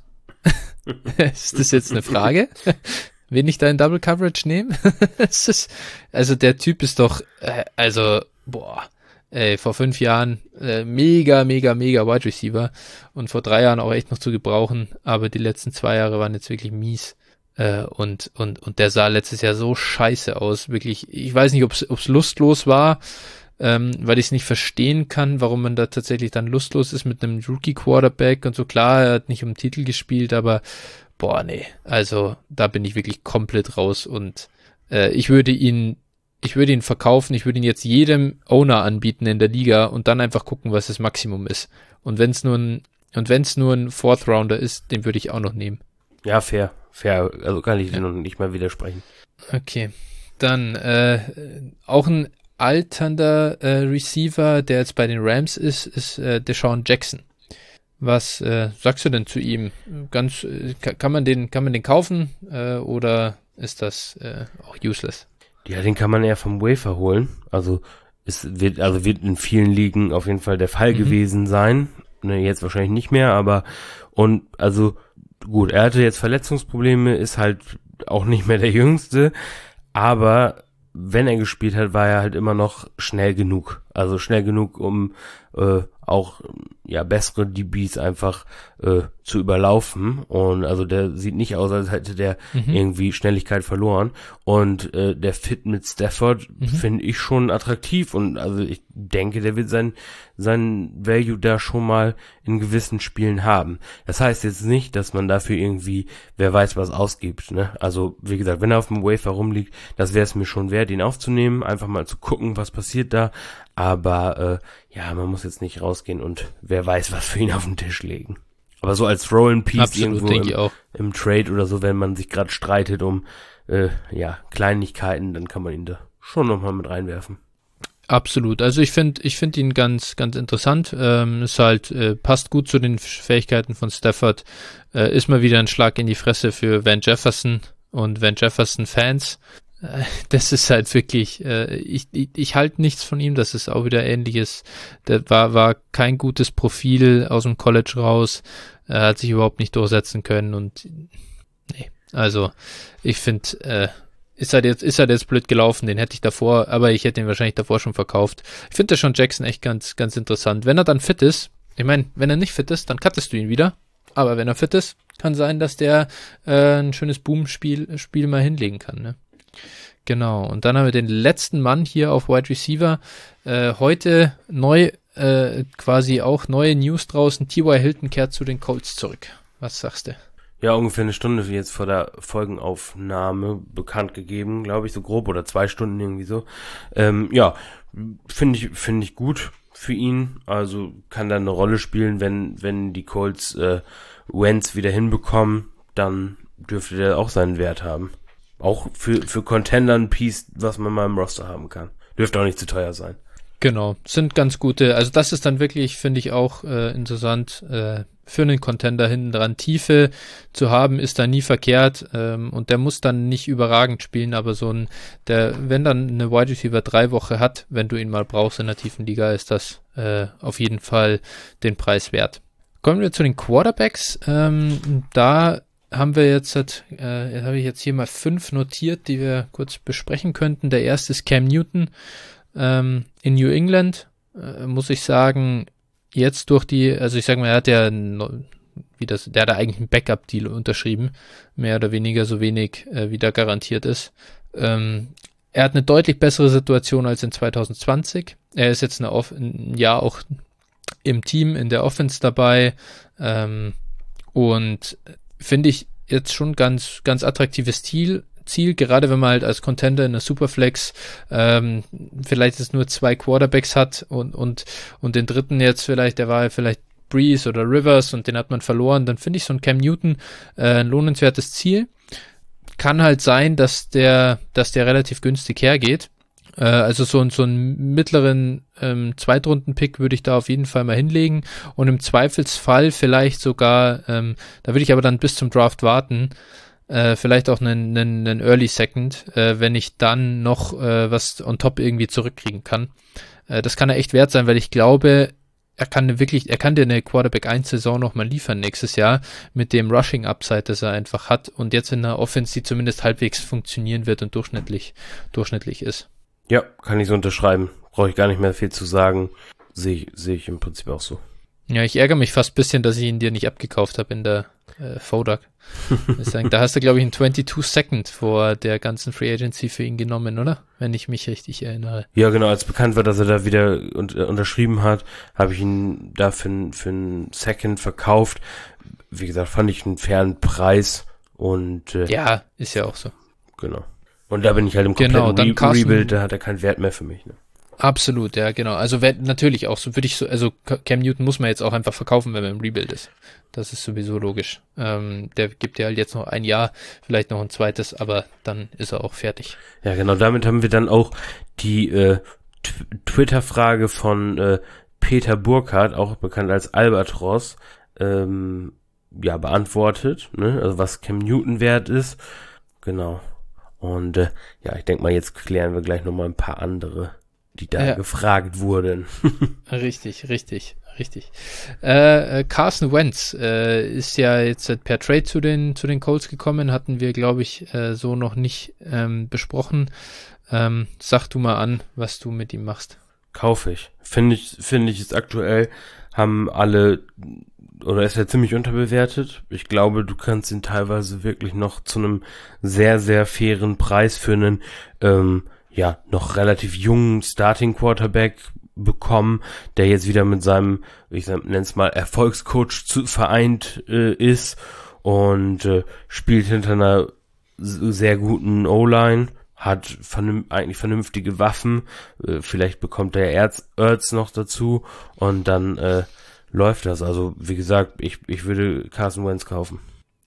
Ist das jetzt eine Frage? Wen ich da in Double Coverage nehme? Es ist, also der Typ ist doch, äh, also, boah, ey, vor fünf Jahren äh, mega, mega, mega Wide Receiver und vor drei Jahren auch echt noch zu gebrauchen, aber die letzten zwei Jahre waren jetzt wirklich mies. Uh, und, und, und der sah letztes Jahr so scheiße aus, wirklich, ich weiß nicht, ob es lustlos war, ähm, weil ich es nicht verstehen kann, warum man da tatsächlich dann lustlos ist mit einem Rookie-Quarterback und so. Klar, er hat nicht um den Titel gespielt, aber boah, nee, also da bin ich wirklich komplett raus und äh, ich würde ihn ich würde ihn verkaufen, ich würde ihn jetzt jedem Owner anbieten in der Liga und dann einfach gucken, was das Maximum ist. Und wenn es nur ein und wenn es nur ein Fourth Rounder ist, den würde ich auch noch nehmen. Ja, fair, fair, also kann ich Ja. dir noch nicht mal widersprechen. Okay, dann äh, auch ein alternder äh, Receiver, der jetzt bei den Rams ist, ist äh, Deshaun Jackson. Was äh, sagst du denn zu ihm? Ganz äh, kann man den kann man den kaufen äh, oder ist das äh, auch useless? Ja, den kann man eher vom Wafer holen. Also es wird, also wird in vielen Ligen auf jeden Fall der Fall Mhm. gewesen sein. Ne, jetzt wahrscheinlich nicht mehr, aber und also gut, er hatte jetzt Verletzungsprobleme, ist halt auch nicht mehr der Jüngste, aber wenn er gespielt hat, war er halt immer noch schnell genug. Also schnell genug, um äh, auch ja bessere D Bs einfach äh, zu überlaufen. Und also der sieht nicht aus, als hätte der Mhm. irgendwie Schnelligkeit verloren. Und äh, der Fit mit Stafford Mhm. finde ich schon attraktiv. Und also ich denke, der wird sein sein Value da schon mal in gewissen Spielen haben. Das heißt jetzt nicht, dass man dafür irgendwie, wer weiß was ausgibt. Ne? Also wie gesagt, wenn er auf dem Wafer rumliegt, das wäre es mir schon wert, ihn aufzunehmen, einfach mal zu gucken, was passiert da. Aber äh, ja, man muss jetzt nicht rausgehen und wer weiß, was für ihn auf den Tisch legen. Aber so als Roll-and-Piece Absolut, irgendwo denke im, ich auch. im Trade oder so, wenn man sich gerade streitet um äh, ja Kleinigkeiten, dann kann man ihn da schon nochmal mit reinwerfen. Absolut. Also ich finde, ich finde ihn ganz, ganz interessant. Ähm, ist halt, äh, passt gut zu den Fähigkeiten von Stafford. Äh, ist mal wieder ein Schlag in die Fresse für Van Jefferson und Van Jefferson Fans. Äh, das ist halt wirklich, äh, ich, ich, ich halte nichts von ihm. Das ist auch wieder ähnliches. Der war, war kein gutes Profil aus dem College raus. Er hat sich überhaupt nicht durchsetzen können und nee. Also ich finde, äh, Ist halt jetzt, ist halt jetzt blöd gelaufen, den hätte ich davor, aber ich hätte ihn wahrscheinlich davor schon verkauft. Ich finde das schon Jackson echt ganz, ganz interessant. Wenn er dann fit ist, ich meine, wenn er nicht fit ist, dann cuttest du ihn wieder. Aber wenn er fit ist, kann sein, dass der äh, ein schönes Boom-Spiel Spiel mal hinlegen kann. Ne? Genau. Und dann haben wir den letzten Mann hier auf Wide Receiver. Äh, heute neu, äh, quasi auch neue News draußen. T Y. Hilton kehrt zu den Colts zurück. Was sagst du? Ja, ungefähr eine Stunde jetzt vor der Folgenaufnahme bekannt gegeben, glaube ich, so grob, oder zwei Stunden irgendwie so. Ähm, ja, finde ich, finde ich gut für ihn. Also kann da eine Rolle spielen, wenn, wenn die Colts äh, Wentz wieder hinbekommen, dann dürfte der auch seinen Wert haben. Auch für, für Contender ein Piece, was man mal im Roster haben kann. Dürfte auch nicht zu teuer sein. Genau, sind ganz gute, also das ist dann wirklich, finde ich auch äh, interessant, äh, für einen Contender hinten dran Tiefe zu haben, ist da nie verkehrt ähm, und der muss dann nicht überragend spielen, aber so ein, der, wenn dann eine Wide Receiver drei Woche hat, wenn du ihn mal brauchst in der tiefen Liga, ist das äh, auf jeden Fall den Preis wert. Kommen wir zu den Quarterbacks, ähm, da haben wir jetzt, äh, habe ich jetzt hier mal fünf notiert, die wir kurz besprechen könnten. Der erste ist Cam Newton. Ähm, in New England, äh, muss ich sagen, jetzt durch die, also ich sag mal, er hat ja, wie das, der hat eigentlich einen Backup-Deal unterschrieben, mehr oder weniger so wenig, äh, wie da garantiert ist. Ähm, er hat eine deutlich bessere Situation als in zwanzig zwanzig. Er ist jetzt eine Off- ein Jahr auch im Team, in der Offense dabei, ähm, und finde ich jetzt schon ganz, ganz attraktives Ziel, Ziel, gerade wenn man halt als Contender in der Superflex ähm, vielleicht es nur zwei Quarterbacks hat und und und den dritten jetzt vielleicht, der war vielleicht Breeze oder Rivers und den hat man verloren, dann finde ich so ein Cam Newton äh, ein lohnenswertes Ziel. Kann halt sein, dass der dass der relativ günstig hergeht. Äh, also so, ein so einen mittleren ähm, Zweitrunden-Pick würde ich da auf jeden Fall mal hinlegen und im Zweifelsfall vielleicht sogar, ähm, da würde ich aber dann bis zum Draft warten, Äh, vielleicht auch einen, einen, einen Early Second, äh, wenn ich dann noch äh, was on top irgendwie zurückkriegen kann. Äh, das kann er echt wert sein, weil ich glaube, er kann wirklich, er kann dir eine Quarterback eins Saison noch mal liefern nächstes Jahr mit dem Rushing Upside, das er einfach hat und jetzt in einer Offense, die zumindest halbwegs funktionieren wird und durchschnittlich, durchschnittlich ist. Ja, kann ich so unterschreiben. Brauche ich gar nicht mehr viel zu sagen. Sehe ich, sehe ich im Prinzip auch so. Ja, ich ärgere mich fast ein bisschen, dass ich ihn dir nicht abgekauft habe in der äh, Fodak. Da hast du, glaube ich, einen zweiundzwanzig Second vor der ganzen Free Agency für ihn genommen, oder? Wenn ich mich richtig erinnere. Ja, genau, als bekannt war, dass er da wieder un- äh, unterschrieben hat, habe ich ihn da für, für einen Second verkauft. Wie gesagt, fand ich einen fairen Preis und äh, ja, ist ja auch so. Genau. Und da bin ich halt im kompletten genau, dann Re- Carson, Rebuild, da hat er keinen Wert mehr für mich. Ne? Absolut, ja, genau. Also wär, natürlich auch so würde ich so, also Cam Newton muss man jetzt auch einfach verkaufen, wenn man im Rebuild ist. Das ist sowieso logisch. Ähm, der gibt ja halt jetzt noch ein Jahr, vielleicht noch ein zweites, aber dann ist er auch fertig. Ja, genau. Damit haben wir dann auch die äh, T- Twitter-Frage von äh, Peter Burkhardt, auch bekannt als Albatros, ähm, ja, beantwortet. Ne? Also was Cam Newton wert ist. Genau. Und äh, ja, ich denke mal, jetzt klären wir gleich nochmal ein paar andere, die da Ja. gefragt wurden. Richtig, richtig, richtig. Äh, äh, Carson Wentz äh, ist ja jetzt per Trade zu den zu den Colts gekommen, hatten wir, glaube ich, äh, so noch nicht ähm, besprochen. Ähm, sag du mal an, was du mit ihm machst. Kaufe ich. Finde ich, finde ich, ist aktuell, haben alle, oder ist er ziemlich unterbewertet. Ich glaube, du kannst ihn teilweise wirklich noch zu einem sehr, sehr fairen Preis für einen, ähm, ja, noch relativ jungen Starting Quarterback bekommen, der jetzt wieder mit seinem, ich nenne es mal, Erfolgscoach zu, vereint äh, ist und äh, spielt hinter einer s- sehr guten O-Line, hat vernünf- eigentlich vernünftige Waffen, äh, vielleicht bekommt der Erz, Erz noch dazu und dann äh, läuft das. Also wie gesagt, ich, ich würde Carson Wentz kaufen.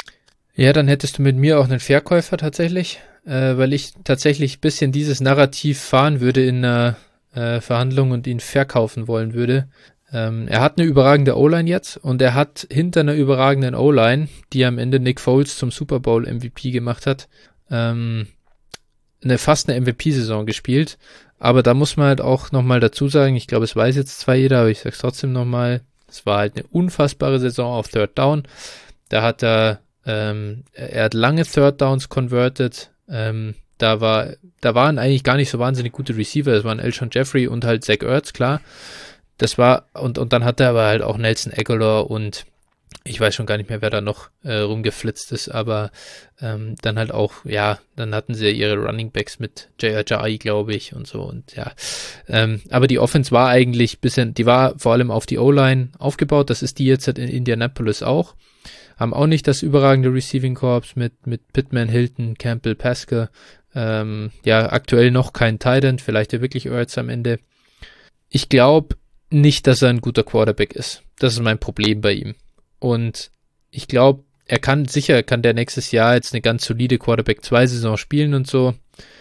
Ja, dann hättest du mit mir auch einen Verkäufer tatsächlich, äh, weil ich tatsächlich ein bisschen dieses Narrativ fahren würde in einer äh, Verhandlung und ihn verkaufen wollen würde. Ähm, er hat eine überragende O-Line jetzt und er hat hinter einer überragenden O-Line, die am Ende Nick Foles zum Super Bowl M V P gemacht hat, ähm, eine fast eine M V P-Saison gespielt. Aber da muss man halt auch nochmal dazu sagen, ich glaube, es weiß jetzt zwar jeder, aber ich sag's trotzdem nochmal, es war halt eine unfassbare Saison auf Third Down. Da hat er Ähm, er hat lange Third Downs converted. Ähm, da war, da waren eigentlich gar nicht so wahnsinnig gute Receiver. Das waren Elshon Jeffrey und halt Zach Ertz, klar. Das war, und, und dann hat er aber halt auch Nelson Aguilar und ich weiß schon gar nicht mehr, wer da noch äh, rumgeflitzt ist, aber ähm, dann halt auch, ja, dann hatten sie ihre Running Backs mit J R J I, glaube ich, und so und ja. Ähm, aber die Offense war eigentlich bisschen, die war vor allem auf die O-Line aufgebaut. Das ist die jetzt in Indianapolis auch. Haben auch nicht das überragende Receiving Corps mit, mit Pittman, Hilton, Campbell, Pascal. Ähm, ja, aktuell noch kein Tight End, vielleicht ja wirklich Ertz am Ende. Ich glaube nicht, dass er ein guter Quarterback ist. Das ist mein Problem bei ihm. Und ich glaube, er kann, sicher kann der nächstes Jahr jetzt eine ganz solide Quarterback zwei Saison spielen und so.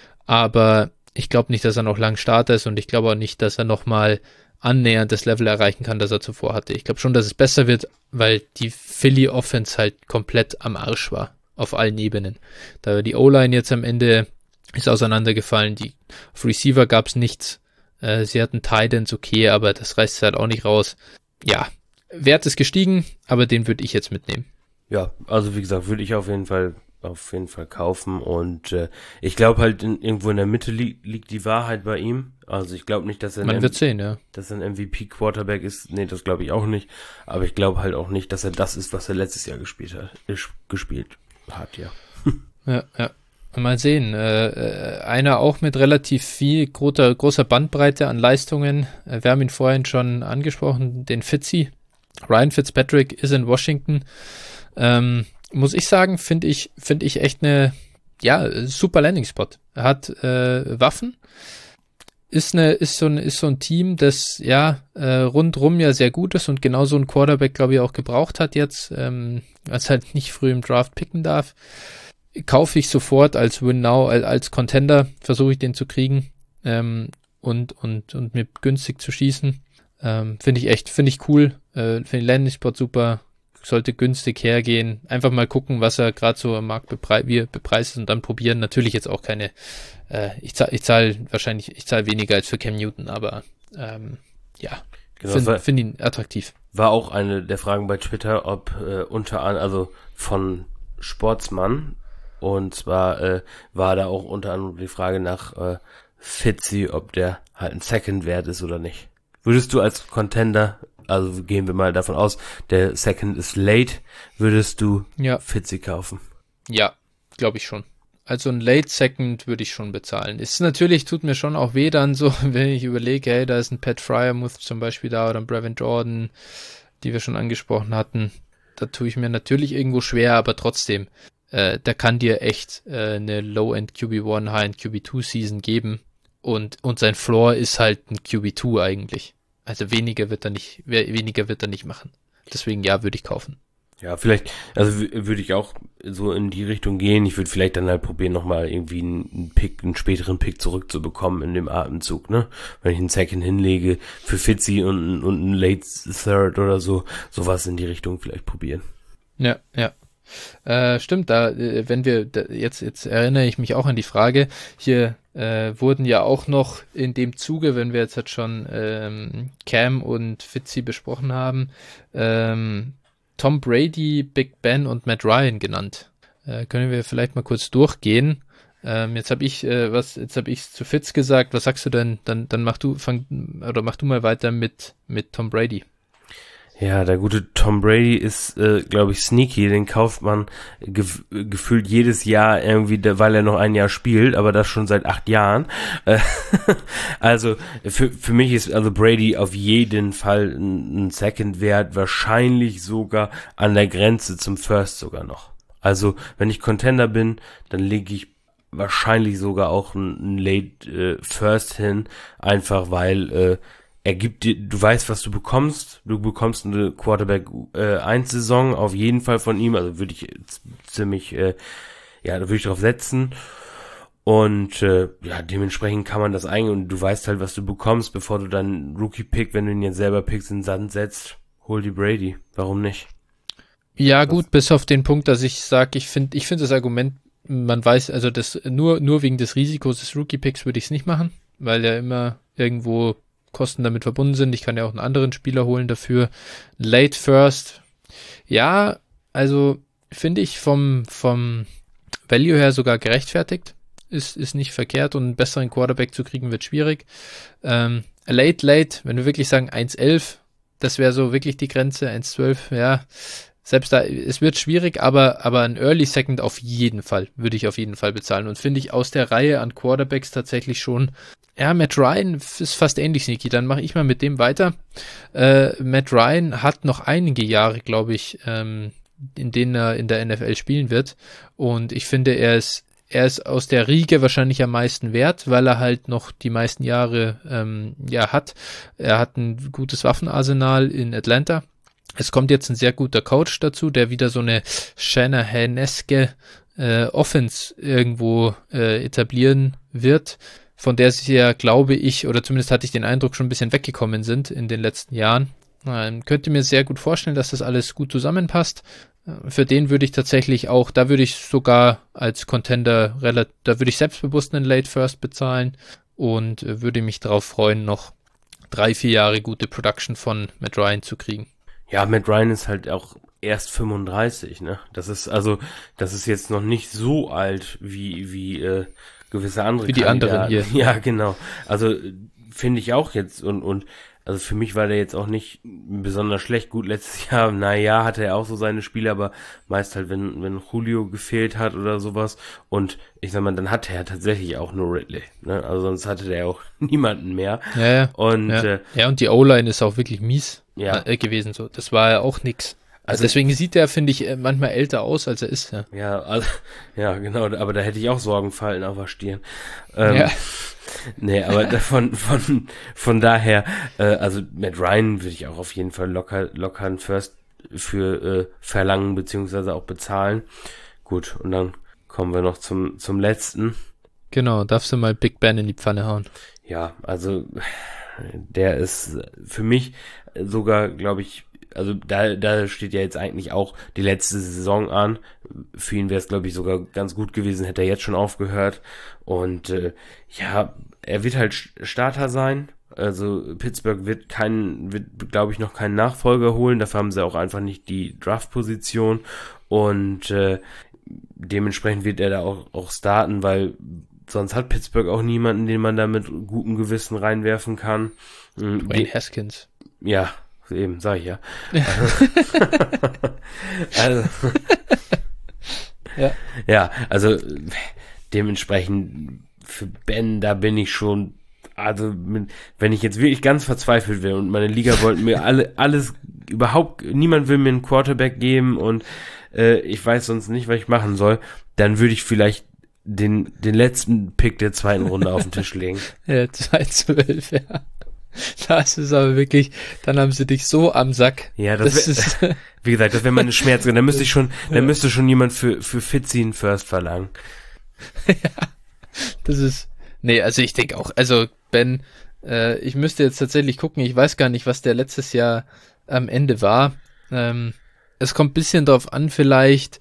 Aber ich glaube nicht, dass er noch lang Starter ist und ich glaube auch nicht, dass er nochmal annähernd das Level erreichen kann, das er zuvor hatte. Ich glaube schon, dass es besser wird, weil die Philly Offense halt komplett am Arsch war, auf allen Ebenen. Da die O-Line jetzt am Ende ist auseinandergefallen, die auf Receiver gab es nichts, äh, sie hatten Tight Ends okay, aber das reißt halt auch nicht raus. Ja, Wert ist gestiegen, aber den würde ich jetzt mitnehmen. Ja, also wie gesagt, würde ich auf jeden Fall auf jeden Fall kaufen und äh, ich glaube halt in, irgendwo in der Mitte li- liegt die Wahrheit bei ihm. Also ich glaube nicht, dass er Man ein, wird sehen, ja. dass er ein M V P Quarterback ist. Nee, das glaube ich auch nicht. Aber ich glaube halt auch nicht, dass er das ist, was er letztes Jahr gespielt hat. Ist, gespielt hat, ja. Ja, ja. Mal sehen. Äh, einer auch mit relativ viel großer, großer Bandbreite an Leistungen. Äh, wir haben ihn vorhin schon angesprochen, den Fitzy. Ryan Fitzpatrick ist in Washington. Ähm, muss ich sagen, finde ich, finde ich echt eine, ja, super Landing-Spot. Er hat äh, Waffen. Ist eine, ist so ein, ist so ein Team, das ja äh, rundrum ja sehr gut ist und genau so ein Quarterback, glaube ich, auch gebraucht hat jetzt, ähm, als halt nicht früh im Draft picken darf. Kaufe ich sofort als Win Now, als, als Contender, versuche ich den zu kriegen ähm, und, und, und mir günstig zu schießen. Ähm, finde ich echt, finde ich cool. Äh, finde ich Landing-Spot super. Sollte günstig hergehen. Einfach mal gucken, was er gerade so am Markt beprei- wie er bepreist ist und dann probieren. Natürlich jetzt auch keine, äh, ich zahle ich zahl wahrscheinlich, ich zahle weniger als für Cam Newton, aber ähm, ja, Genau, finde war, find ihn attraktiv. war auch eine der Fragen bei Twitter, ob äh, unter anderem, also von Sportsmann, und zwar äh, war da auch unter anderem die Frage nach äh, Fitzy, ob der halt ein Second wert ist oder nicht. Würdest du als Contender also gehen wir mal davon aus, der Second ist late, würdest du ja. Fitzy kaufen? Ja, glaube ich schon. Also ein Late Second würde ich schon bezahlen. Ist natürlich, tut mir schon auch weh dann so, wenn ich überlege, hey, da ist ein Pat Fryermuth zum Beispiel da oder ein Brevin Jordan, die wir schon angesprochen hatten. Da tue ich mir natürlich irgendwo schwer, aber trotzdem, äh, der kann dir echt äh, eine Low-End Q B eins, High-End Q B zwei Season geben und, und sein Floor ist halt ein Q B zwei eigentlich. Also weniger wird er nicht, weniger wird er nicht machen. Deswegen ja, würde ich kaufen. Ja, vielleicht, also w- würde ich auch so in die Richtung gehen. Ich würde vielleicht dann halt probieren, nochmal irgendwie einen Pick, einen späteren Pick zurückzubekommen in dem Atemzug, ne? Wenn ich einen Second hinlege für Fitzy und, und einen Late Third oder so, sowas in die Richtung vielleicht probieren. Ja, ja. Äh, stimmt, da, äh, wenn wir, da, jetzt, jetzt erinnere ich mich auch an die Frage, hier äh, wurden ja auch noch in dem Zuge, wenn wir jetzt halt schon ähm, Cam und Fitzy besprochen haben, ähm, Tom Brady, Big Ben und Matt Ryan genannt. Äh, können wir vielleicht mal kurz durchgehen. Ähm, jetzt habe ich äh, was, jetzt habe ich zu Fitz gesagt. Was sagst du denn? Dann, dann mach du, fang oder mach du mal weiter mit mit Tom Brady. Ja, der gute Tom Brady ist, äh, glaube ich, sneaky. Den kauft man gef- gefühlt jedes Jahr irgendwie, weil er noch ein Jahr spielt, aber das schon seit acht Jahren. Äh, also für für mich ist also Brady auf jeden Fall ein, ein Second Wert, wahrscheinlich sogar an der Grenze zum First sogar noch. Also wenn ich Contender bin, dann lege ich wahrscheinlich sogar auch ein, ein Late äh, First hin, einfach weil äh, er gibt dir, du weißt, was du bekommst. Du bekommst eine Quarterback äh, eins Saison auf jeden Fall von ihm. Also würde ich z- ziemlich, äh, ja, da würde ich drauf setzen. Und äh, ja, dementsprechend kann man das ein und du weißt halt, was du bekommst, bevor du dann Rookie-Pick, wenn du ihn jetzt selber pickst, in den Sand setzt. Hol die Brady. Warum nicht? Ja, gut, das, bis auf den Punkt, dass ich sage, ich finde, ich finde das Argument, man weiß, also das nur nur wegen des Risikos des Rookie-Picks würde ich es nicht machen, weil ja immer irgendwo Kosten damit verbunden sind. Ich kann ja auch einen anderen Spieler holen dafür. Late First. Ja, also finde ich vom, vom Value her sogar gerechtfertigt. Ist, ist nicht verkehrt und einen besseren Quarterback zu kriegen wird schwierig. Ähm, late, late, wenn wir wirklich sagen eins elf, das wäre so wirklich die Grenze, eins zwölf, ja. Selbst da, es wird schwierig, aber, aber ein Early Second auf jeden Fall, würde ich auf jeden Fall bezahlen. Und finde ich aus der Reihe an Quarterbacks tatsächlich schon, ja, Matt Ryan ist fast ähnlich sneaky. Dann mache ich mal mit dem weiter. Äh, Matt Ryan hat noch einige Jahre, glaube ich, ähm, in denen er in der N F L spielen wird. Und ich finde, er ist, er ist aus der Riege wahrscheinlich am meisten wert, weil er halt noch die meisten Jahre ähm, ja hat. Er hat ein gutes Waffenarsenal in Atlanta. Es kommt jetzt ein sehr guter Coach dazu, der wieder so eine Shanahan-eske äh, Offense irgendwo äh, etablieren wird, von der sie ja, glaube ich, oder zumindest hatte ich den Eindruck, schon ein bisschen weggekommen sind in den letzten Jahren. Ähm, könnte mir sehr gut vorstellen, dass das alles gut zusammenpasst. Äh, für den würde ich tatsächlich auch, da würde ich sogar als Contender, relativ, da würde ich selbstbewusst einen Late First bezahlen und äh, würde mich darauf freuen, noch drei, vier Jahre gute Production von Matt Ryan zu kriegen. Ja, Matt Ryan ist halt auch erst fünfunddreißig, ne? Das ist also, das ist jetzt noch nicht so alt wie wie äh, gewisse andere wie die Kandidaten. anderen hier. Ja, genau. Also finde ich auch jetzt und und also für mich war der jetzt auch nicht besonders schlecht. Gut, letztes Jahr, naja, hatte er auch so seine Spiele, aber meist halt, wenn wenn Julio gefehlt hat oder sowas. Und ich sag mal, dann hatte er tatsächlich auch nur Ridley, ne? Also sonst hatte der auch niemanden mehr. Ja, ja. Und ja. Äh, ja, und die O-Line ist auch wirklich mies ja. äh, gewesen. So, das war ja auch nix. Also, also deswegen sieht er, finde ich, manchmal älter aus, als er ist. Ja, ja, also, ja, genau. Aber da hätte ich auch Sorgenfalten auf der Stirn. Ähm, ja. Nee, aber davon, von, von daher, äh, also Matt Ryan würde ich auch auf jeden Fall locker, locker einen First für äh, verlangen beziehungsweise auch bezahlen. Gut, und dann kommen wir noch zum, zum letzten. Genau, darfst du mal Big Ben in die Pfanne hauen. Ja, also der ist für mich sogar, glaube ich, also da, da steht ja jetzt eigentlich auch die letzte Saison an. Für ihn wäre es, glaube ich, sogar ganz gut gewesen, hätte er jetzt schon aufgehört. Und äh, ja, er wird halt Starter sein. Also Pittsburgh wird keinen, wird, glaube ich, noch keinen Nachfolger holen. Dafür haben sie auch einfach nicht die Draft-Position. Und äh, dementsprechend wird er da auch, auch starten, weil sonst hat Pittsburgh auch niemanden, den man da mit gutem Gewissen reinwerfen kann. Dwayne Haskins. Ja, eben, sag ich ja. Ja. Also, Ja. ja, also dementsprechend für Ben, da bin ich schon, also wenn ich jetzt wirklich ganz verzweifelt wäre und meine Liga wollten mir alle alles überhaupt, niemand will mir einen Quarterback geben und äh, ich weiß sonst nicht, was ich machen soll, dann würde ich vielleicht den den letzten Pick der zweiten Runde auf den Tisch legen. Ja, zwei zwölf, ja. Das ist aber wirklich, dann haben sie dich so am Sack. Ja, das, das wär, ist, wie gesagt, das wäre meine Schmerzgrenze. Da müsste ich schon, da müsste schon jemand für für Fitzy einen First verlangen. ja, das ist, nee, also ich denke auch, also Ben, äh, ich müsste jetzt tatsächlich gucken, ich weiß gar nicht, was der letztes Jahr am Ende war. Ähm, es kommt ein bisschen drauf an, vielleicht,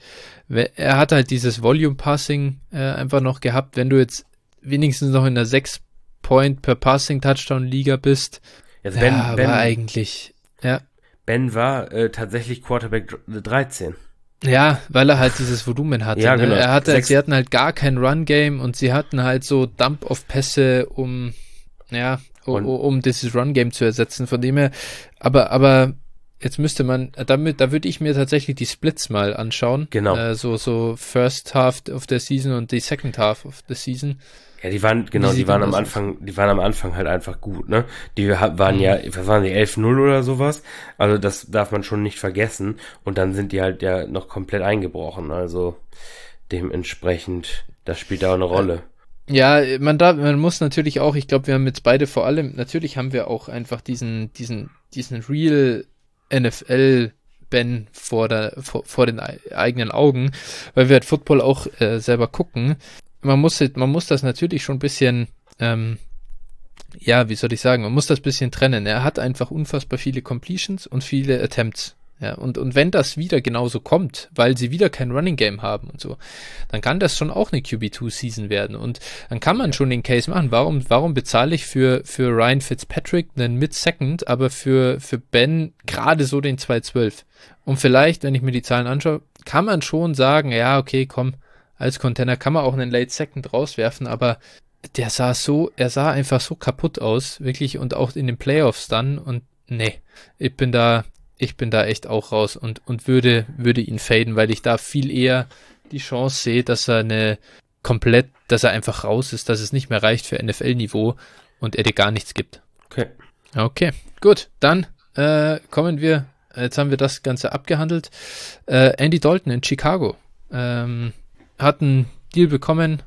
er hat halt dieses Volume Passing äh, einfach noch gehabt, wenn du jetzt wenigstens noch in der sechs Point per Passing Touchdown Liga bist. Also Ben, ja, Ben, aber eigentlich, ja. Ben war äh, tatsächlich Quarterback dreizehn. Ja, weil er halt dieses Volumen hatte. Ja, genau. Ne? Er hatte, Sechs. sie hatten halt gar kein Run-Game und sie hatten halt so Dump-Off-Pässe, um, ja, um, um dieses Run-Game zu ersetzen. Von dem her, aber, aber jetzt müsste man, damit, da würde ich mir tatsächlich die Splits mal anschauen. Genau. Äh, so, so First Half of the Season und die Second Half of the Season. Ja, die waren, genau, die waren am Anfang, die waren am Anfang halt einfach gut, ne? Die waren mhm. ja, was waren die, elf null oder sowas? Also das darf man schon nicht vergessen. Und dann sind die halt ja noch komplett eingebrochen. Also dementsprechend, das spielt da auch eine Rolle. Ja, man darf, man muss natürlich auch, ich glaube, wir haben jetzt beide vor allem, natürlich haben wir auch einfach diesen, diesen, diesen Real N F L Ben vor der, vor, vor den eigenen Augen, weil wir halt Football auch äh, selber gucken. Man muss, man muss das natürlich schon ein bisschen, ähm, ja, wie soll ich sagen, man muss das ein bisschen trennen. Er hat einfach unfassbar viele Completions und viele Attempts. Ja, und, und wenn das wieder genauso kommt, weil sie wieder kein Running Game haben und so, dann kann das schon auch eine Q B zwei Season werden. Und dann kann man schon den Case machen. Warum, warum bezahle ich für, für Ryan Fitzpatrick einen Mid-Second, aber für, für Ben gerade so den zwei zwölf? Und vielleicht, wenn ich mir die Zahlen anschaue, kann man schon sagen, ja, okay, komm, als Contender kann man auch einen Late Second rauswerfen, aber der sah so, er sah einfach so kaputt aus, wirklich, und auch in den Playoffs dann, und nee, ich bin da, ich bin da echt auch raus und, und würde, würde ihn faden, weil ich da viel eher die Chance sehe, dass er eine komplett, dass er einfach raus ist, dass es nicht mehr reicht für N F L-Niveau und er dir gar nichts gibt. Okay. Okay, gut, dann äh, kommen wir, jetzt haben wir das Ganze abgehandelt. Äh, Andy Dalton in Chicago. Ähm, hat einen Deal bekommen.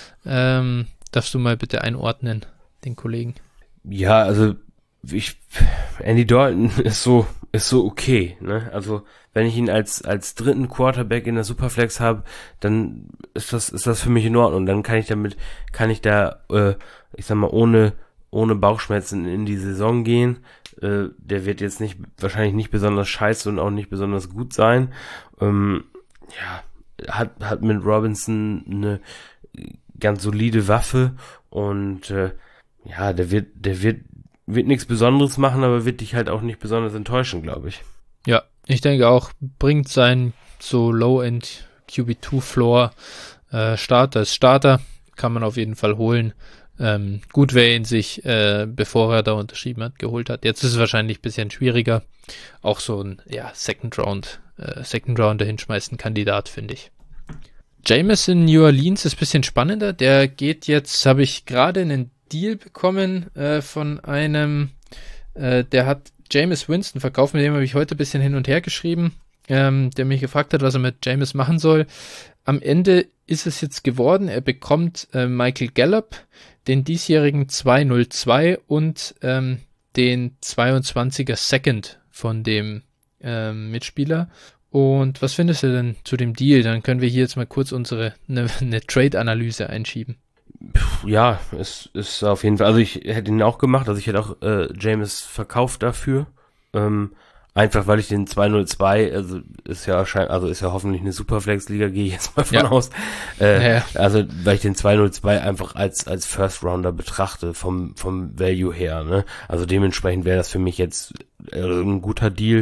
Ähm, darfst du mal bitte einordnen, den Kollegen? Ja, also ich, Andy Dalton ist so, ist so okay, ne? Also wenn ich ihn als als dritten Quarterback in der Superflex habe, dann ist das ist das für mich in Ordnung. Dann kann ich damit, kann ich da, äh, ich sag mal, ohne ohne Bauchschmerzen in die Saison gehen. Äh, der wird jetzt nicht wahrscheinlich nicht besonders scheiße und auch nicht besonders gut sein. Ähm, ja. hat hat mit Robinson eine ganz solide Waffe und äh, ja, der wird der wird wird nichts Besonderes machen, aber wird dich halt auch nicht besonders enttäuschen, glaube ich. Ja, ich denke auch, bringt sein so Low-End Q B zwei Floor äh, Starter als Starter, kann man auf jeden Fall holen. Ähm, gut, wer ihn sich, äh, bevor er da unterschrieben hat, geholt hat. Jetzt ist es wahrscheinlich ein bisschen schwieriger. Auch so ein, ja, Second Round, äh, Second Round dahinschmeißen Kandidat, finde ich. Jameis in New Orleans ist ein bisschen spannender. Der geht jetzt, habe ich gerade einen Deal bekommen äh, von einem, äh, der hat Jameis Winston verkauft, mit dem habe ich heute ein bisschen hin und her geschrieben, ähm, der mich gefragt hat, was er mit Jameis machen soll. Am Ende ist es jetzt geworden, er bekommt äh, Michael Gallup, den diesjährigen zwei null zwei und ähm, den zweiundzwanziger Second von dem ähm, Mitspieler. Und was findest du denn zu dem Deal? Dann können wir hier jetzt mal kurz unsere eine ne Trade-Analyse einschieben. Ja, es ist auf jeden Fall, also ich hätte ihn auch gemacht, also ich hätte auch äh, Jameis verkauft dafür. Ähm, einfach weil ich den zwei null zwei, also ist ja wahrscheinlich, also ist ja hoffentlich eine Superflex-Liga, gehe ich jetzt mal von ja. aus. Äh, ja. Also weil ich den zwei null zwei einfach als als First Rounder betrachte, vom vom Value her, ne? Also dementsprechend wäre das für mich jetzt äh, ein guter Deal.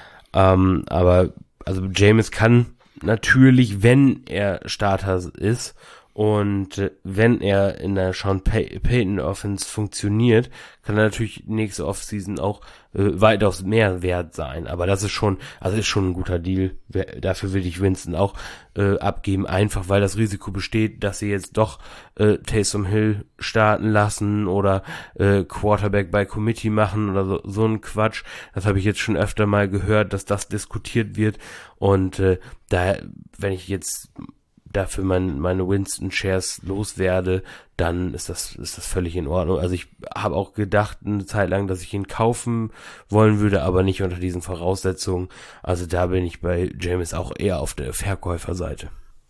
Ähm, aber also Jameis kann natürlich, wenn er Starter ist Und äh, wenn er in der Sean Pay- Payton Offense funktioniert, kann er natürlich nächste Offseason auch äh, weitaus mehr wert sein. Aber das ist schon, also ist schon ein guter Deal. Wer, dafür will ich Winston auch äh, abgeben, einfach weil das Risiko besteht, dass sie jetzt doch äh, Taysom Hill starten lassen oder äh, Quarterback by Committee machen oder so, so ein Quatsch. Das habe ich jetzt schon öfter mal gehört, dass das diskutiert wird. Und äh, da, wenn ich jetzt dafür mein, meine Winston-Shares loswerde, dann ist das ist das völlig in Ordnung. Also ich habe auch gedacht eine Zeit lang, dass ich ihn kaufen wollen würde, aber nicht unter diesen Voraussetzungen. Also da bin ich bei Jameis auch eher auf der Verkäuferseite.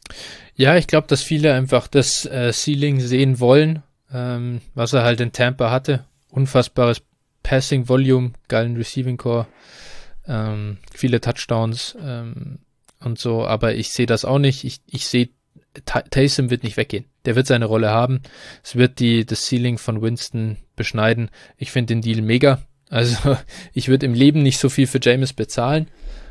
Ja, ich glaube, dass viele einfach das äh, Ceiling sehen wollen, ähm, was er halt in Tampa hatte. Unfassbares Passing Volume, geilen Receiving Core, ähm, viele Touchdowns ähm, und so, aber ich sehe das auch nicht. Ich, ich sehe, Taysom wird nicht weggehen. Der wird seine Rolle haben. Es wird die das Ceiling von Winston beschneiden. Ich finde den Deal mega. Also ich würde im Leben nicht so viel für Jameis bezahlen.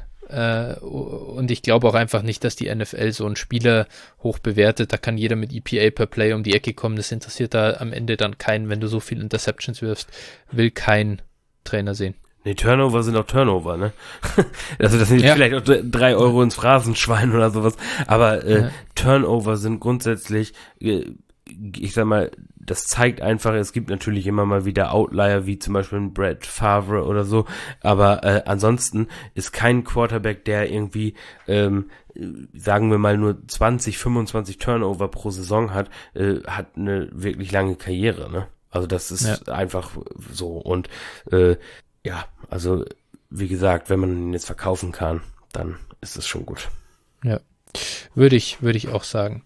Äh, und ich glaube auch einfach nicht, dass die N F L so einen Spieler hoch bewertet. Da kann jeder mit E P A per Play um die Ecke kommen. Das interessiert da am Ende dann keinen, wenn du so viel Interceptions wirfst. Will kein Trainer sehen. Nee, Turnover sind auch Turnover, ne? Also das sind Ja. vielleicht auch drei Euro ins Phrasenschwein oder sowas. Aber äh, Ja. Turnover sind grundsätzlich, äh, ich sag mal, das zeigt einfach, es gibt natürlich immer mal wieder Outlier, wie zum Beispiel ein Brett Favre oder so. Aber äh, ansonsten ist kein Quarterback, der irgendwie, ähm, sagen wir mal, nur zwanzig, fünfundzwanzig Turnover pro Saison hat, äh, hat eine wirklich lange Karriere, ne? Also das ist Ja. einfach so. Und äh, ja, also wie gesagt, wenn man ihn jetzt verkaufen kann, dann ist es schon gut. Ja, würde ich, würde ich auch sagen.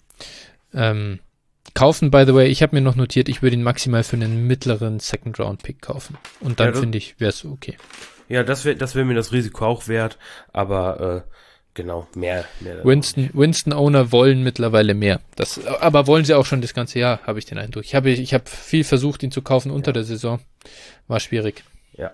Ähm, kaufen, by the way, ich habe mir noch notiert, ich würde ihn maximal für einen mittleren Second-Round-Pick kaufen. Und dann Ja, das- finde ich, wäre es okay. Ja, das wäre das wär mir das Risiko auch wert, aber äh, genau, mehr, mehr. Winston, Winston-Owner wollen mittlerweile mehr. Das, aber wollen sie auch schon das ganze Jahr, habe ich den Eindruck. Ich habe ich hab viel versucht, ihn zu kaufen unter der Saison. War schwierig. Ja.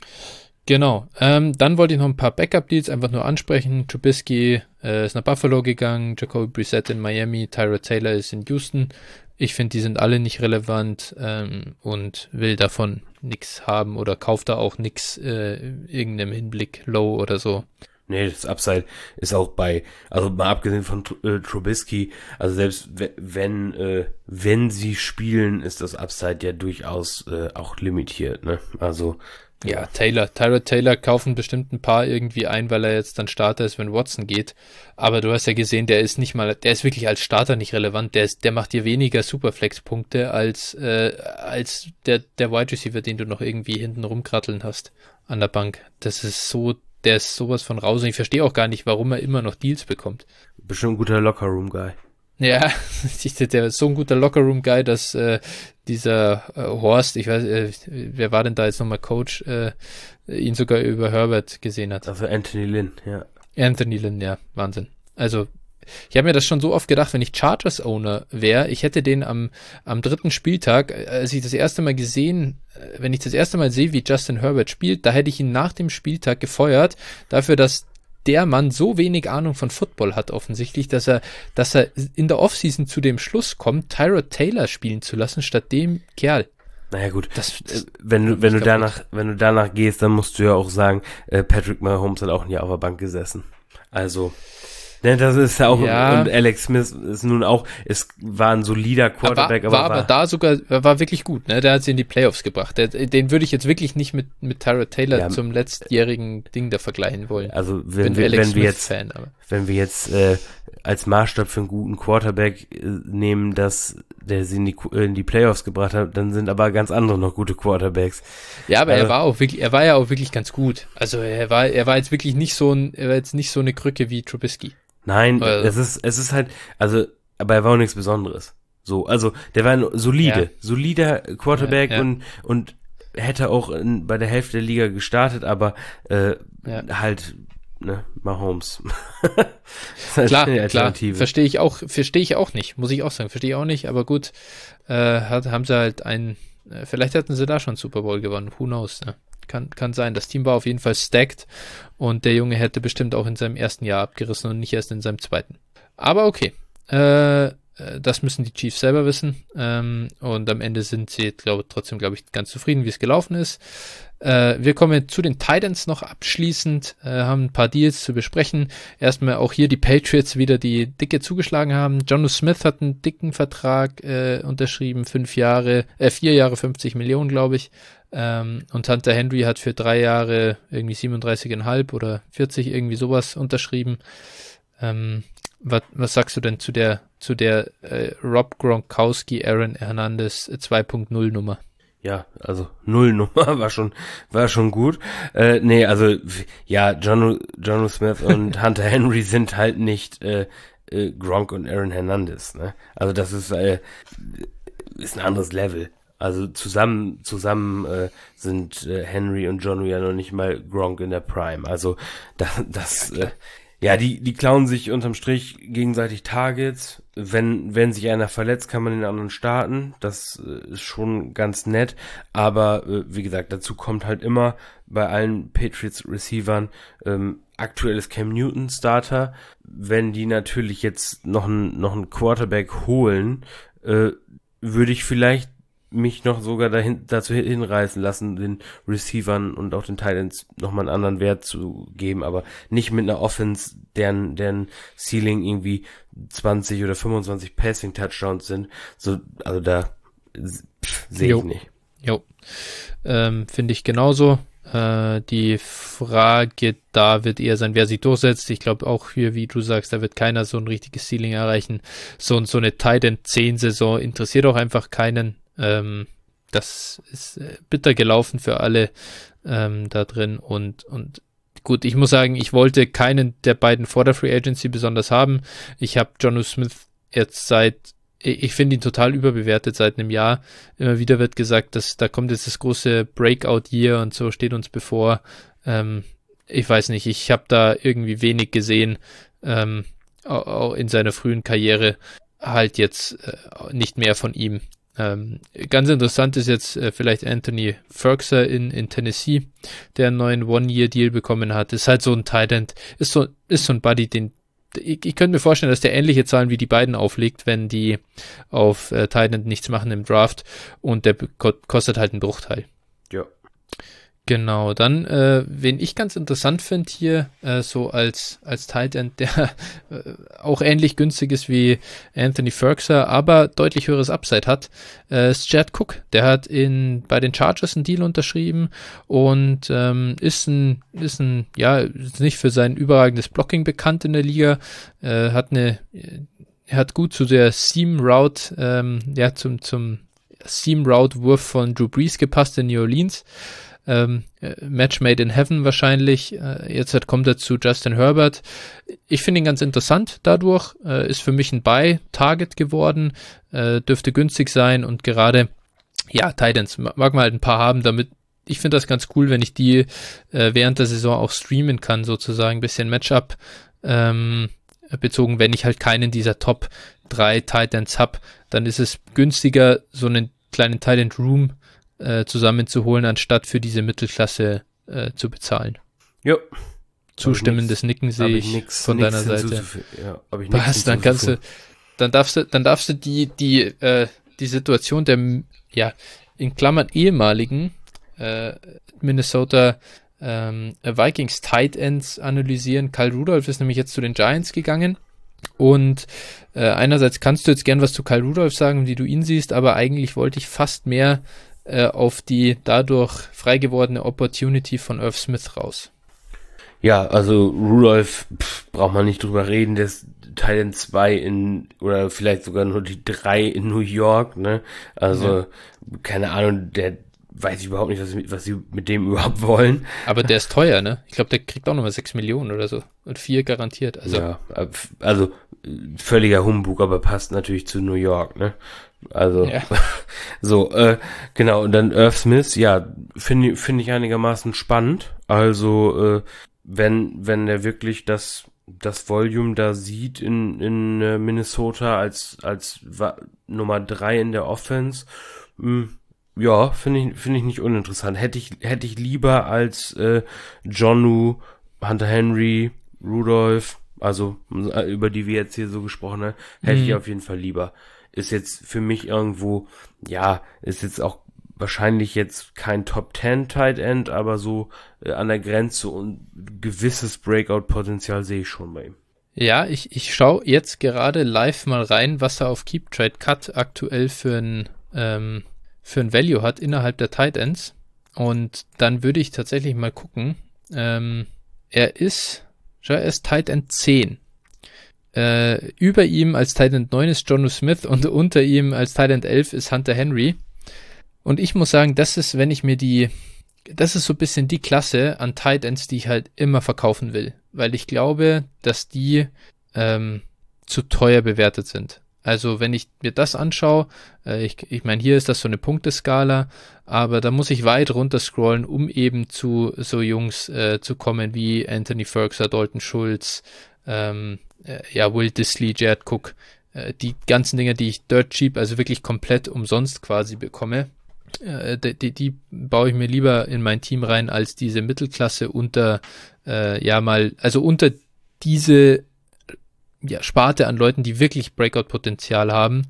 Genau. Ähm, dann wollte ich noch ein paar Backup-Deals einfach nur ansprechen. Trubisky äh, ist nach Buffalo gegangen, Jacoby Brissett in Miami, Tyrod Taylor ist in Houston. Ich finde, die sind alle nicht relevant ähm, und will davon nichts haben oder kauft da auch nichts äh, irgendeinem Hinblick low oder so. Nee, das Upside ist auch bei, also mal abgesehen von äh, Trubisky, also selbst we- wenn, äh, wenn sie spielen, ist das Upside ja durchaus äh, auch limitiert, ne? Also, Ja, Taylor, Tyrod Taylor kaufen bestimmt ein paar irgendwie ein, weil er jetzt dann Starter ist, wenn Watson geht. Aber du hast ja gesehen, der ist nicht mal, der ist wirklich als Starter nicht relevant. Der ist, der macht dir weniger Superflex-Punkte als äh, als der der Wide Receiver, den du noch irgendwie hinten rumkratteln hast an der Bank. Das ist so, der ist sowas von raus. Und ich verstehe auch gar nicht, warum er immer noch Deals bekommt. bestimmt ein guter Lockerroom-Guy. Ja, der ist so ein guter Lockerroom-Guy, dass äh, dieser äh, Horst, ich weiß, äh, wer war denn da jetzt nochmal Coach, äh, ihn sogar über Herbert gesehen hat. Also Anthony Lynn, ja. Anthony Lynn, ja, Wahnsinn. Also, ich habe mir das schon so oft gedacht, wenn ich Chargers-Owner wäre, ich hätte den am, am dritten Spieltag, als ich das erste Mal gesehen, äh, wenn ich das erste Mal sehe, wie Justin Herbert spielt, da hätte ich ihn nach dem Spieltag gefeuert, dafür, dass der Mann so wenig Ahnung von Football hat offensichtlich, dass er, dass er in der Offseason zu dem Schluss kommt, Tyrod Taylor spielen zu lassen, statt dem Kerl. Naja gut, Das, äh, das wenn du, wenn du kaputt. danach, wenn du danach gehst, dann musst du ja auch sagen, äh, Patrick Mahomes hat auch ein Jahr auf der Bank gesessen. Also, ne, das ist ja auch, Ja. und Alex Smith ist nun auch, es war ein solider Quarterback, war, war aber aber da sogar, war wirklich gut, ne? Der hat sie in die Playoffs gebracht. Der, den würde ich jetzt wirklich nicht mit, mit Tyrod Taylor Ja. zum letztjährigen Ding da vergleichen wollen. also Ich wenn bin wir, Alex wenn wir Smith jetzt, Fan, aber. wenn wir jetzt äh, als Maßstab für einen guten Quarterback äh, nehmen, dass der sie in die, Qu- in die Playoffs gebracht hat, dann sind aber ganz andere noch gute Quarterbacks. Ja, aber Also- er war auch wirklich, er war ja auch wirklich ganz gut. Also er war, er war jetzt wirklich nicht so ein, er war jetzt nicht so eine Krücke wie Trubisky. Nein, Also- es ist, es ist halt, also, aber er war auch nichts Besonderes. So, also, der war ein solide, Ja. solider Quarterback Ja, ja. und, und hätte auch in, bei der Hälfte der Liga gestartet, aber, äh, Ja. halt, ne, Mahomes. Das ist halt Klar, eine klar, Alternative. verstehe ich auch, verstehe ich auch nicht, muss ich auch sagen, verstehe ich auch nicht, aber gut, äh, hat, haben sie halt einen, äh, vielleicht hatten sie da schon Super Bowl gewonnen, who knows, ne? Kann, kann sein, das Team war auf jeden Fall stacked und der Junge hätte bestimmt auch in seinem ersten Jahr abgerissen und nicht erst in seinem zweiten. Aber okay, äh, äh, das müssen die Chiefs selber wissen. Ähm, und am Ende sind sie glaub, trotzdem, glaube ich, ganz zufrieden, wie es gelaufen ist. Äh, wir kommen zu den Titans noch abschließend, äh, haben ein paar Deals zu besprechen. Erstmal auch hier die Patriots wieder, die dicke zugeschlagen haben. Jonnu Smith hat einen dicken Vertrag äh, unterschrieben, fünf Jahre, äh, vier Jahre fünfzig Millionen, glaube ich. Ähm, und Hunter Henry hat für drei Jahre irgendwie siebenunddreißig Komma fünf oder vierzig, irgendwie sowas unterschrieben. Ähm, was, was sagst du denn zu der zu der äh, Rob Gronkowski, Aaron Hernandez zwei Punkt null Nummer? Ja, also Nullnummer war schon war schon gut. Äh, nee, also ja, Jonnu Jonnu Smith und Hunter Henry sind halt nicht äh, äh, Gronk und Aaron Hernandez, ne? Also das ist äh, ist ein anderes Level. Also zusammen zusammen äh, sind äh, Henry und Jonnu ja noch nicht mal Gronk in der Prime. Also das das äh, ja, die die klauen sich unterm Strich gegenseitig Targets. Wenn wenn sich einer verletzt, kann man den anderen starten. Das äh, ist schon ganz nett. Aber äh, wie gesagt, dazu kommt halt immer bei allen Patriots Receivern ähm, aktuell ist Cam Newton Starter. Wenn die natürlich jetzt noch einen noch einen Quarterback holen, äh, würde ich vielleicht mich noch sogar dahin, dazu hinreißen lassen, den Receivern und auch den Titans nochmal einen anderen Wert zu geben, aber nicht mit einer Offense, deren, deren Ceiling irgendwie zwanzig oder fünfundzwanzig Passing Touchdowns sind. So, also da sehe ich nicht. Jo, ähm, finde ich genauso. Äh, die Frage da wird eher sein, wer sich durchsetzt. Ich glaube auch hier, wie du sagst, da wird keiner so ein richtiges Ceiling erreichen. So, so eine Titan zehn Saison interessiert auch einfach keinen. Ähm, das ist äh, bitter gelaufen für alle ähm, da drin und, und gut, ich muss sagen, ich wollte keinen der beiden vor der Free Agency besonders haben. Ich habe Jonnu Smith jetzt seit, ich finde ihn total überbewertet seit einem Jahr. Immer wieder wird gesagt, dass da kommt jetzt das große Breakout-Year und so steht uns bevor. Ähm, ich weiß nicht, ich habe da irgendwie wenig gesehen, ähm, auch in seiner frühen Karriere, halt jetzt äh, nicht mehr von ihm. Ähm, ganz interessant ist jetzt äh, vielleicht Anthony Ferguson in, in Tennessee, der einen neuen One-Year-Deal bekommen hat. Ist halt so ein Tight End, ist so, ist so ein Buddy, den ich, ich könnte mir vorstellen, dass der ähnliche Zahlen wie die beiden auflegt, wenn die auf äh, Tight End nichts machen im Draft und der kostet halt einen Bruchteil. Ja. Genau, dann, äh, wen ich ganz interessant finde hier, äh, so als als Tight End, der äh, auch ähnlich günstig ist wie Anthony Ferguson, aber deutlich höheres Upside hat, äh, ist Jared Cook. Der hat in bei den Chargers einen Deal unterschrieben und ähm, ist ein, ist ein, ja, ist nicht für sein überragendes Blocking bekannt in der Liga, äh, hat eine, er hat gut zu der Seam Route, ähm, ja, zum, zum Seam Route Wurf von Drew Brees gepasst in New Orleans. Ähm, Match made in heaven wahrscheinlich. Äh, jetzt halt kommt er zu Justin Herbert. Ich finde ihn ganz interessant dadurch. Äh, ist für mich ein Buy-Target geworden. Äh, dürfte günstig sein und gerade, ja, Titans mag man halt ein paar haben, damit ich finde das ganz cool, wenn ich die äh, während der Saison auch streamen kann, sozusagen. Ein bisschen Matchup ähm, bezogen, wenn ich halt keinen dieser Top drei Titans habe, dann ist es günstiger, so einen kleinen Titan Room Äh, zusammenzuholen, anstatt für diese Mittelklasse äh, zu bezahlen. Ja. Zustimmendes Nicken sehe ich nix, von nix deiner Seite. Ja, Was, dann kannst du, dann darfst du, dann darfst du die, die, äh, die Situation der, ja, in Klammern ehemaligen äh, Minnesota ähm, Vikings Tight Ends analysieren. Kyle Rudolph ist nämlich jetzt zu den Giants gegangen. Und äh, einerseits kannst du jetzt gern was zu Kyle Rudolph sagen, wie du ihn siehst, aber eigentlich wollte ich fast mehr auf die dadurch frei gewordene Opportunity von Irv Smith raus. Ja, also Rudolph, pff, braucht man nicht drüber reden, der ist Teil zwei in, oder vielleicht sogar nur die drei in New York, ne, also, ja. Keine Ahnung, der weiß ich überhaupt nicht, was, was sie mit dem überhaupt wollen. Aber der ist teuer, ne, ich glaube, der kriegt auch nochmal sechs Millionen oder so, und vier garantiert, also. Ja, also, völliger Humbug, aber passt natürlich zu New York, ne. Also, ja. so, äh, genau, und dann Irv Smith, ja, finde finde ich einigermaßen spannend. Also, äh, wenn, wenn er wirklich das, das Volume da sieht in, in äh, Minnesota als, als wa- Nummer drei in der Offense, mh, ja, finde ich, finde ich nicht uninteressant. Hätte ich, hätte ich lieber als, äh, Jonnu, Hunter Henry, Rudolph, also über die wir jetzt hier so gesprochen haben, hätte Mhm. ich auf jeden Fall lieber. Ist jetzt für mich irgendwo, ja, ist jetzt auch wahrscheinlich jetzt kein Top Ten Tight End, aber so äh, an der Grenze und gewisses Breakout-Potenzial sehe ich schon bei ihm. Ja, ich, ich schaue jetzt gerade live mal rein, was er auf Keep Trade Cut aktuell für ein, ähm, für ein Value hat innerhalb der Tight Ends. Und dann würde ich tatsächlich mal gucken. Ähm, er ist, schau, er ist Tight End zehn. Äh, über ihm als Tight End neun ist Jonnu Smith und unter ihm als Tight End elf ist Hunter Henry. Und ich muss sagen, das ist, wenn ich mir die, das ist so ein bisschen die Klasse an Tight Ends, die ich halt immer verkaufen will. Weil ich glaube, dass die ähm, zu teuer bewertet sind. Also wenn ich mir das anschaue, äh, ich, ich meine, hier ist das so eine Punkteskala, aber da muss ich weit runter scrollen, um eben zu so Jungs äh, zu kommen wie Anthony Ferguson, Dalton Schulz, ähm, äh, ja, Will Dissly, Jared Cook, äh, die ganzen Dinger, die ich dirt cheap, also wirklich komplett umsonst quasi bekomme, äh, die, die, die baue ich mir lieber in mein Team rein, als diese Mittelklasse unter, äh, ja mal, also unter diese ja, Sparte an Leuten, die wirklich Breakout-Potenzial haben.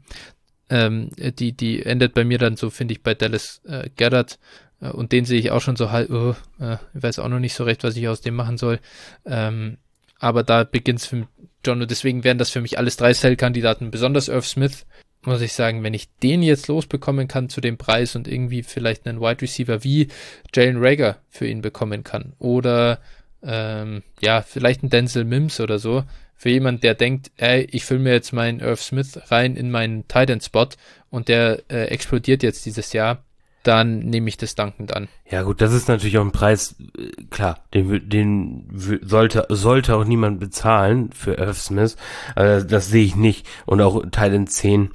Ähm, die, die endet bei mir dann so, finde ich, bei Dallas äh, Goedert. Äh, und den sehe ich auch schon so halt, oh, äh, ich weiß auch noch nicht so recht, was ich aus dem machen soll. Ähm, aber da beginnt es für John, und deswegen wären das für mich alles drei Sell-Kandidaten, besonders Irv Smith, muss ich sagen, wenn ich den jetzt losbekommen kann zu dem Preis und irgendwie vielleicht einen Wide Receiver wie Jalen Reagor für ihn bekommen kann. Oder ähm, ja, vielleicht einen Denzel Mims oder so. Für jemand, der denkt, ey, ich fülle mir jetzt meinen Irv Smith rein in meinen Tight End Spot und der äh, explodiert jetzt dieses Jahr, dann nehme ich das dankend an. Ja gut, das ist natürlich auch ein Preis, äh, klar, den, den sollte sollte auch niemand bezahlen für Irv Smith, also das sehe ich nicht. Und auch Tight End zehn,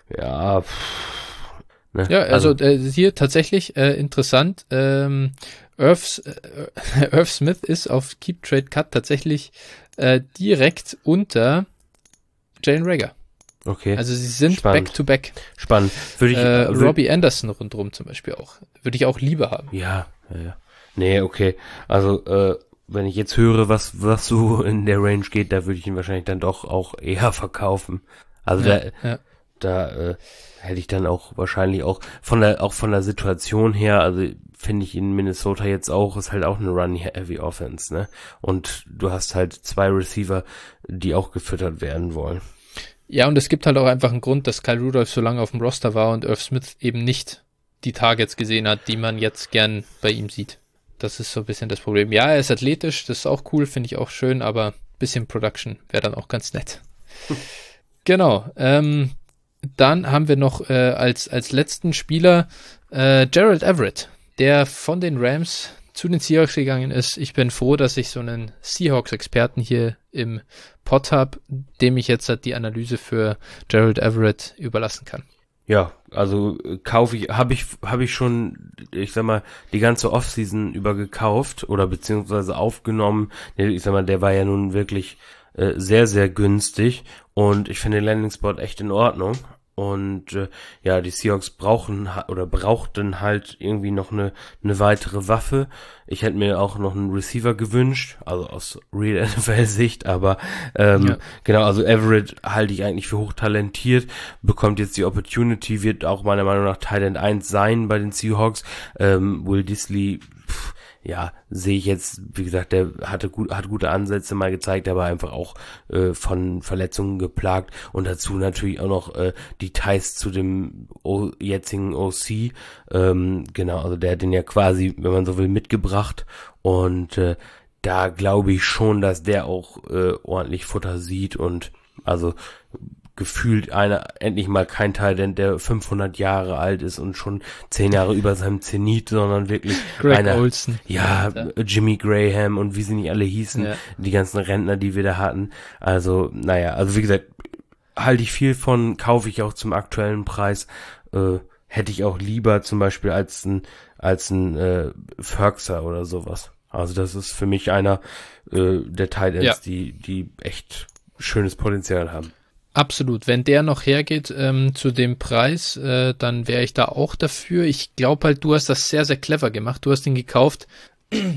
ja, pff, ne? Ja, also, also äh, hier tatsächlich äh, interessant, ähm, Irv, äh, Irv Smith ist auf Keep Trade Cut tatsächlich äh, direkt unter Jalen Reagor. Okay. Also sie sind Spannend. back-to-back. Spannend. Würde ich, äh, würd, Robbie Anderson rundherum zum Beispiel auch. Würde ich auch lieber haben. Ja, ja, ja. Nee, okay. Also, äh, wenn ich jetzt höre, was, was so in der Range geht, da würde ich ihn wahrscheinlich dann doch auch eher verkaufen. Also Ja, da, ja. da äh, hätte ich dann auch wahrscheinlich auch von der, auch von der Situation her, also finde ich in Minnesota jetzt auch, ist halt auch eine Run-Heavy Offense, ne? Und du hast halt zwei Receiver, die auch gefüttert werden wollen. Ja, und es gibt halt auch einfach einen Grund, dass Kyle Rudolph so lange auf dem Roster war und Irv Smith eben nicht die Targets gesehen hat, die man jetzt gern bei ihm sieht. Das ist so ein bisschen das Problem. Ja, er ist athletisch, das ist auch cool, finde ich auch schön, aber ein bisschen Production wäre dann auch ganz nett. Genau. Ähm, dann haben wir noch äh, als, als letzten Spieler äh, Gerald Everett, der von den Rams zu den Seahawks gegangen ist. Ich bin froh, dass ich so einen Seahawks-Experten hier im Pod habe, dem ich jetzt halt die Analyse für Gerald Everett überlassen kann. Ja, also äh, kaufe ich, habe ich, habe ich schon, ich sag mal, die ganze Offseason über gekauft oder beziehungsweise aufgenommen. Ich sag mal, der war ja nun wirklich äh, sehr, sehr günstig und ich finde den Landing-Spot echt in Ordnung. Und äh, ja, die Seahawks brauchen oder brauchten halt irgendwie noch eine eine weitere Waffe. Ich hätte mir auch noch einen Receiver gewünscht, also aus Real N F L-Sicht, aber ähm, ja. Genau, also Everett halte ich eigentlich für hochtalentiert, bekommt jetzt die Opportunity, wird auch meiner Meinung nach Tight End eins sein bei den Seahawks. Ähm, Will Dissly, pff, ja, sehe ich jetzt, wie gesagt, der hatte gut, hat gute Ansätze mal gezeigt, aber einfach auch äh, von Verletzungen geplagt und dazu natürlich auch noch äh, Details zu dem o- jetzigen O C, ähm, genau, also der hat den ja quasi, wenn man so will, mitgebracht und äh, da glaube ich schon, dass der auch äh, ordentlich Futter sieht und also gefühlt einer, endlich mal kein Tight End, der fünfhundert Jahre alt ist und schon zehn Jahre über seinem Zenit, sondern wirklich Greg einer, Olsen. ja, Jimmy Graham und wie sie nicht alle hießen, ja. Die ganzen Rentner, die wir da hatten. Also, naja, also wie gesagt, halte ich viel von, kaufe ich auch zum aktuellen Preis, äh, hätte ich auch lieber zum Beispiel als ein, als ein äh, Ferguson oder sowas. Also das ist für mich einer äh, der Tight Ends, ja. die, die echt schönes Potenzial haben. Absolut. Wenn der noch hergeht ähm, zu dem Preis, äh, dann wäre ich da auch dafür. Ich glaube halt, du hast das sehr, sehr clever gemacht. Du hast ihn gekauft,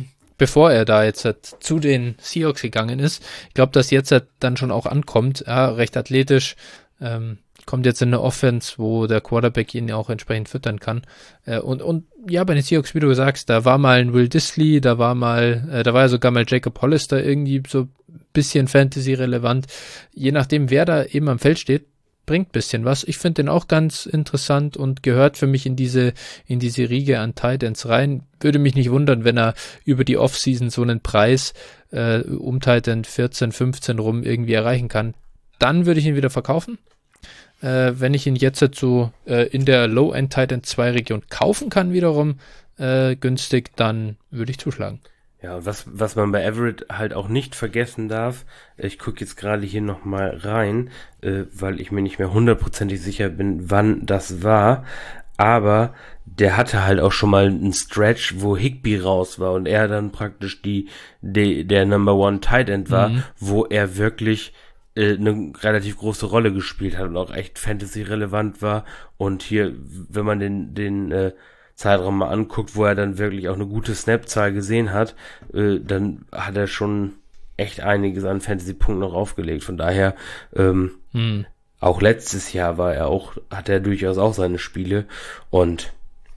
bevor er da jetzt halt zu den Seahawks gegangen ist. Ich glaube, dass jetzt halt dann schon auch ankommt, ja, recht athletisch, ähm, kommt jetzt in eine Offense, wo der Quarterback ihn auch entsprechend füttern kann. Äh, und, und ja, bei den Seahawks, wie du sagst, da war mal ein Will Disley, da war mal, äh, da war ja sogar mal Jacob Hollister irgendwie so ein bisschen Fantasy-relevant. Je nachdem, wer da eben am Feld steht, bringt bisschen was. Ich finde den auch ganz interessant und gehört für mich in diese, in diese Riege an Tight Ends rein. Würde mich nicht wundern, wenn er über die Offseason so einen Preis äh, um Tight End vierzehn, fünfzehn rum irgendwie erreichen kann. Dann würde ich ihn wieder verkaufen. Äh, wenn ich ihn jetzt so äh, in der Low-End Tight End zwei Region kaufen kann wiederum äh, günstig, dann würde ich zuschlagen. Ja, und was, was man bei Everett halt auch nicht vergessen darf, ich gucke jetzt gerade hier nochmal rein, äh, weil ich mir nicht mehr hundertprozentig sicher bin, wann das war, aber der hatte halt auch schon mal einen Stretch, wo Higbee raus war und er dann praktisch die, die der Number One Tight End war, mhm. wo er wirklich eine relativ große Rolle gespielt hat und auch echt Fantasy-relevant war. Und hier, wenn man den den äh, Zeitraum mal anguckt, wo er dann wirklich auch eine gute Snap-Zahl gesehen hat, äh, dann hat er schon echt einiges an Fantasy-Punkten noch aufgelegt. Von daher, ähm, hm. auch letztes Jahr war er auch, hat er durchaus auch seine Spiele. Und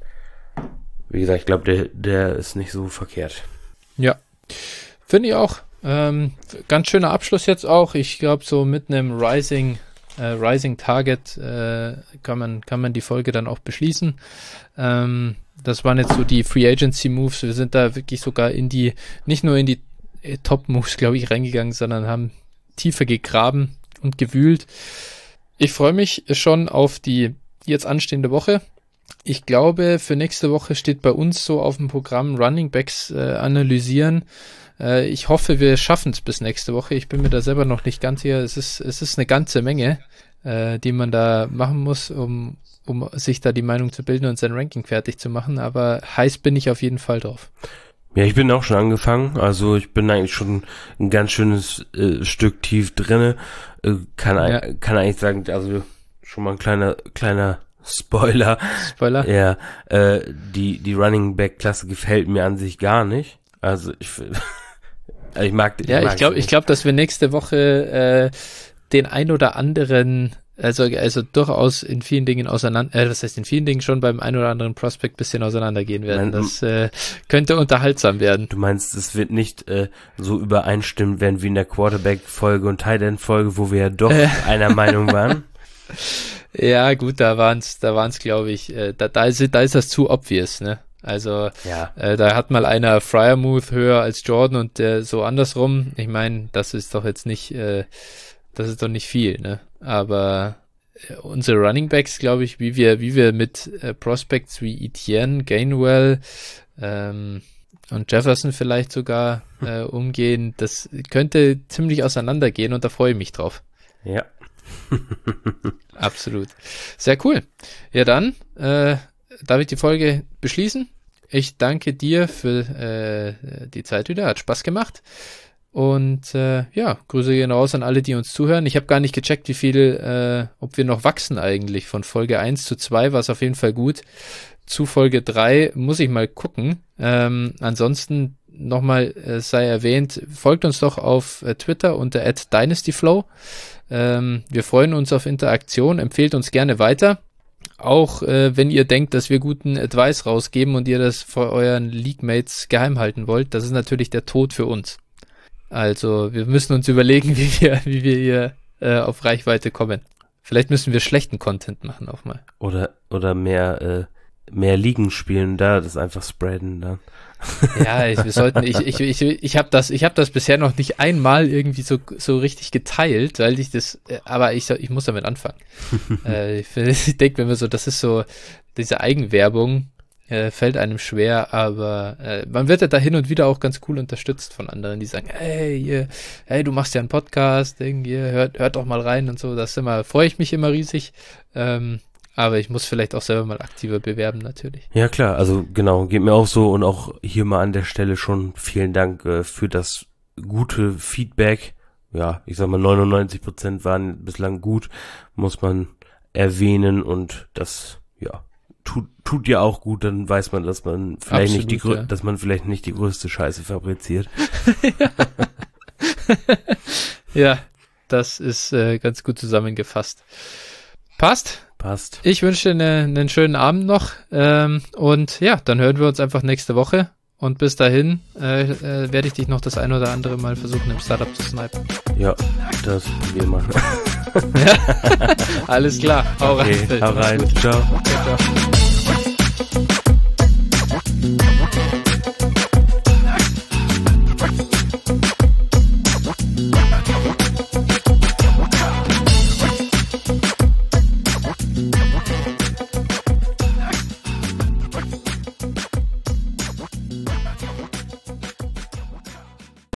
wie gesagt, ich glaube, der, der ist nicht so verkehrt. Ja, finde ich auch. Ähm, ganz schöner Abschluss jetzt auch. Ich glaube, so mit einem Rising, äh, Rising Target äh, kann man kann man die Folge dann auch beschließen. Ähm, das waren jetzt so die Free Agency Moves. Wir sind da wirklich sogar in die, nicht nur in die äh, Top Moves, glaube ich, reingegangen, sondern haben tiefer gegraben und gewühlt. Ich freue mich schon auf die jetzt anstehende Woche. Ich glaube, für nächste Woche steht bei uns so auf dem Programm Running Backs äh, analysieren. Ich hoffe, wir schaffen es bis nächste Woche. Ich bin mir da selber noch nicht ganz sicher. Es ist, es ist eine ganze Menge, äh, die man da machen muss, um, um sich da die Meinung zu bilden und sein Ranking fertig zu machen. Aber heiß bin ich auf jeden Fall drauf. Ja, ich bin auch schon angefangen. Also ich bin eigentlich schon ein ganz schönes äh, Stück tief drinne. Äh, kann, ja. kann eigentlich sagen, also schon mal ein kleiner, kleiner Spoiler. Spoiler? Ja, äh, die, die Running Back Klasse gefällt mir an sich gar nicht. Also ich Ich mag ich Ja, ich glaube, ich glaube, dass wir nächste Woche äh, den ein oder anderen, also also durchaus in vielen Dingen auseinander, äh, das heißt in vielen Dingen schon beim ein oder anderen Prospect bisschen auseinandergehen werden. Mein, das äh, könnte unterhaltsam werden. Du meinst, es wird nicht äh, so übereinstimmen werden wie in der Quarterback-Folge und Tight End-Folge, wo wir ja doch äh. einer Meinung waren? Ja, gut, da waren's, da waren's, glaube ich, äh, da, da ist, da ist das zu obvious, ne? Also ja. äh, da hat mal einer Fryermuth höher als Jordan und der so andersrum. Ich meine, das ist doch jetzt nicht, äh, das ist doch nicht viel, ne? Aber äh, unsere Running Backs, glaube ich, wie wir, wie wir mit äh, Prospects wie Etienne, Gainwell ähm, und Jefferson vielleicht sogar äh, umgehen, das könnte ziemlich auseinandergehen und da freue ich mich drauf. Ja. Absolut. Sehr cool. Ja, dann äh, darf ich die Folge beschließen. Ich danke dir für äh, die Zeit wieder. Hat Spaß gemacht. Und äh, ja, Grüße gehen raus an alle, die uns zuhören. Ich habe gar nicht gecheckt, wie viel, äh, ob wir noch wachsen eigentlich. Von Folge eins zu zwei war es auf jeden Fall gut. Zu Folge drei muss ich mal gucken. Ähm, ansonsten nochmal äh, sei erwähnt, folgt uns doch auf äh, Twitter unter at dynastyflow. Ähm, wir freuen uns auf Interaktion. Empfehlt uns gerne weiter. Auch äh, wenn ihr denkt, dass wir guten Advice rausgeben und ihr das vor euren League-Mates geheim halten wollt, das ist natürlich der Tod für uns. Also wir müssen uns überlegen, wie wir, wie wir hier äh, auf Reichweite kommen. Vielleicht müssen wir schlechten Content machen auch mal. Oder oder mehr äh, mehr Ligen spielen, da das einfach spreaden dann. Ja, ich, wir sollten, ich, ich, ich, ich habe das, ich habe das bisher noch nicht einmal irgendwie so, so richtig geteilt, weil ich das, aber ich, ich muss damit anfangen. äh, ich ich denke mir so, das ist so, diese Eigenwerbung äh, fällt einem schwer, aber äh, man wird ja da hin und wieder auch ganz cool unterstützt von anderen, die sagen, hey, hier, hey, du machst ja einen Podcast, irgendwie, hört, hört doch mal rein und so, das ist immer, freue ich mich immer riesig. Ähm, Aber ich muss vielleicht auch selber mal aktiver bewerben, natürlich. Ja, klar, also genau, geht mir auch so und auch hier mal an der Stelle schon vielen Dank äh, für das gute Feedback. Ja, ich sag mal neunundneunzig Prozent waren bislang gut, muss man erwähnen und das, ja, tut, tut ja auch gut, dann weiß man, dass man vielleicht Absolut, nicht die, ja. dass man vielleicht nicht die größte Scheiße fabriziert. Ja, das ist äh, ganz gut zusammengefasst. Passt? Passt. Ich wünsche dir eine, einen schönen Abend noch ähm, und ja, dann hören wir uns einfach nächste Woche und bis dahin äh, äh, werde ich dich noch das ein oder andere Mal versuchen im Startup zu snipen. Ja, das wir machen. Alles klar, hau Okay, rein. hau rein. Ciao. Ciao. Ciao, ciao.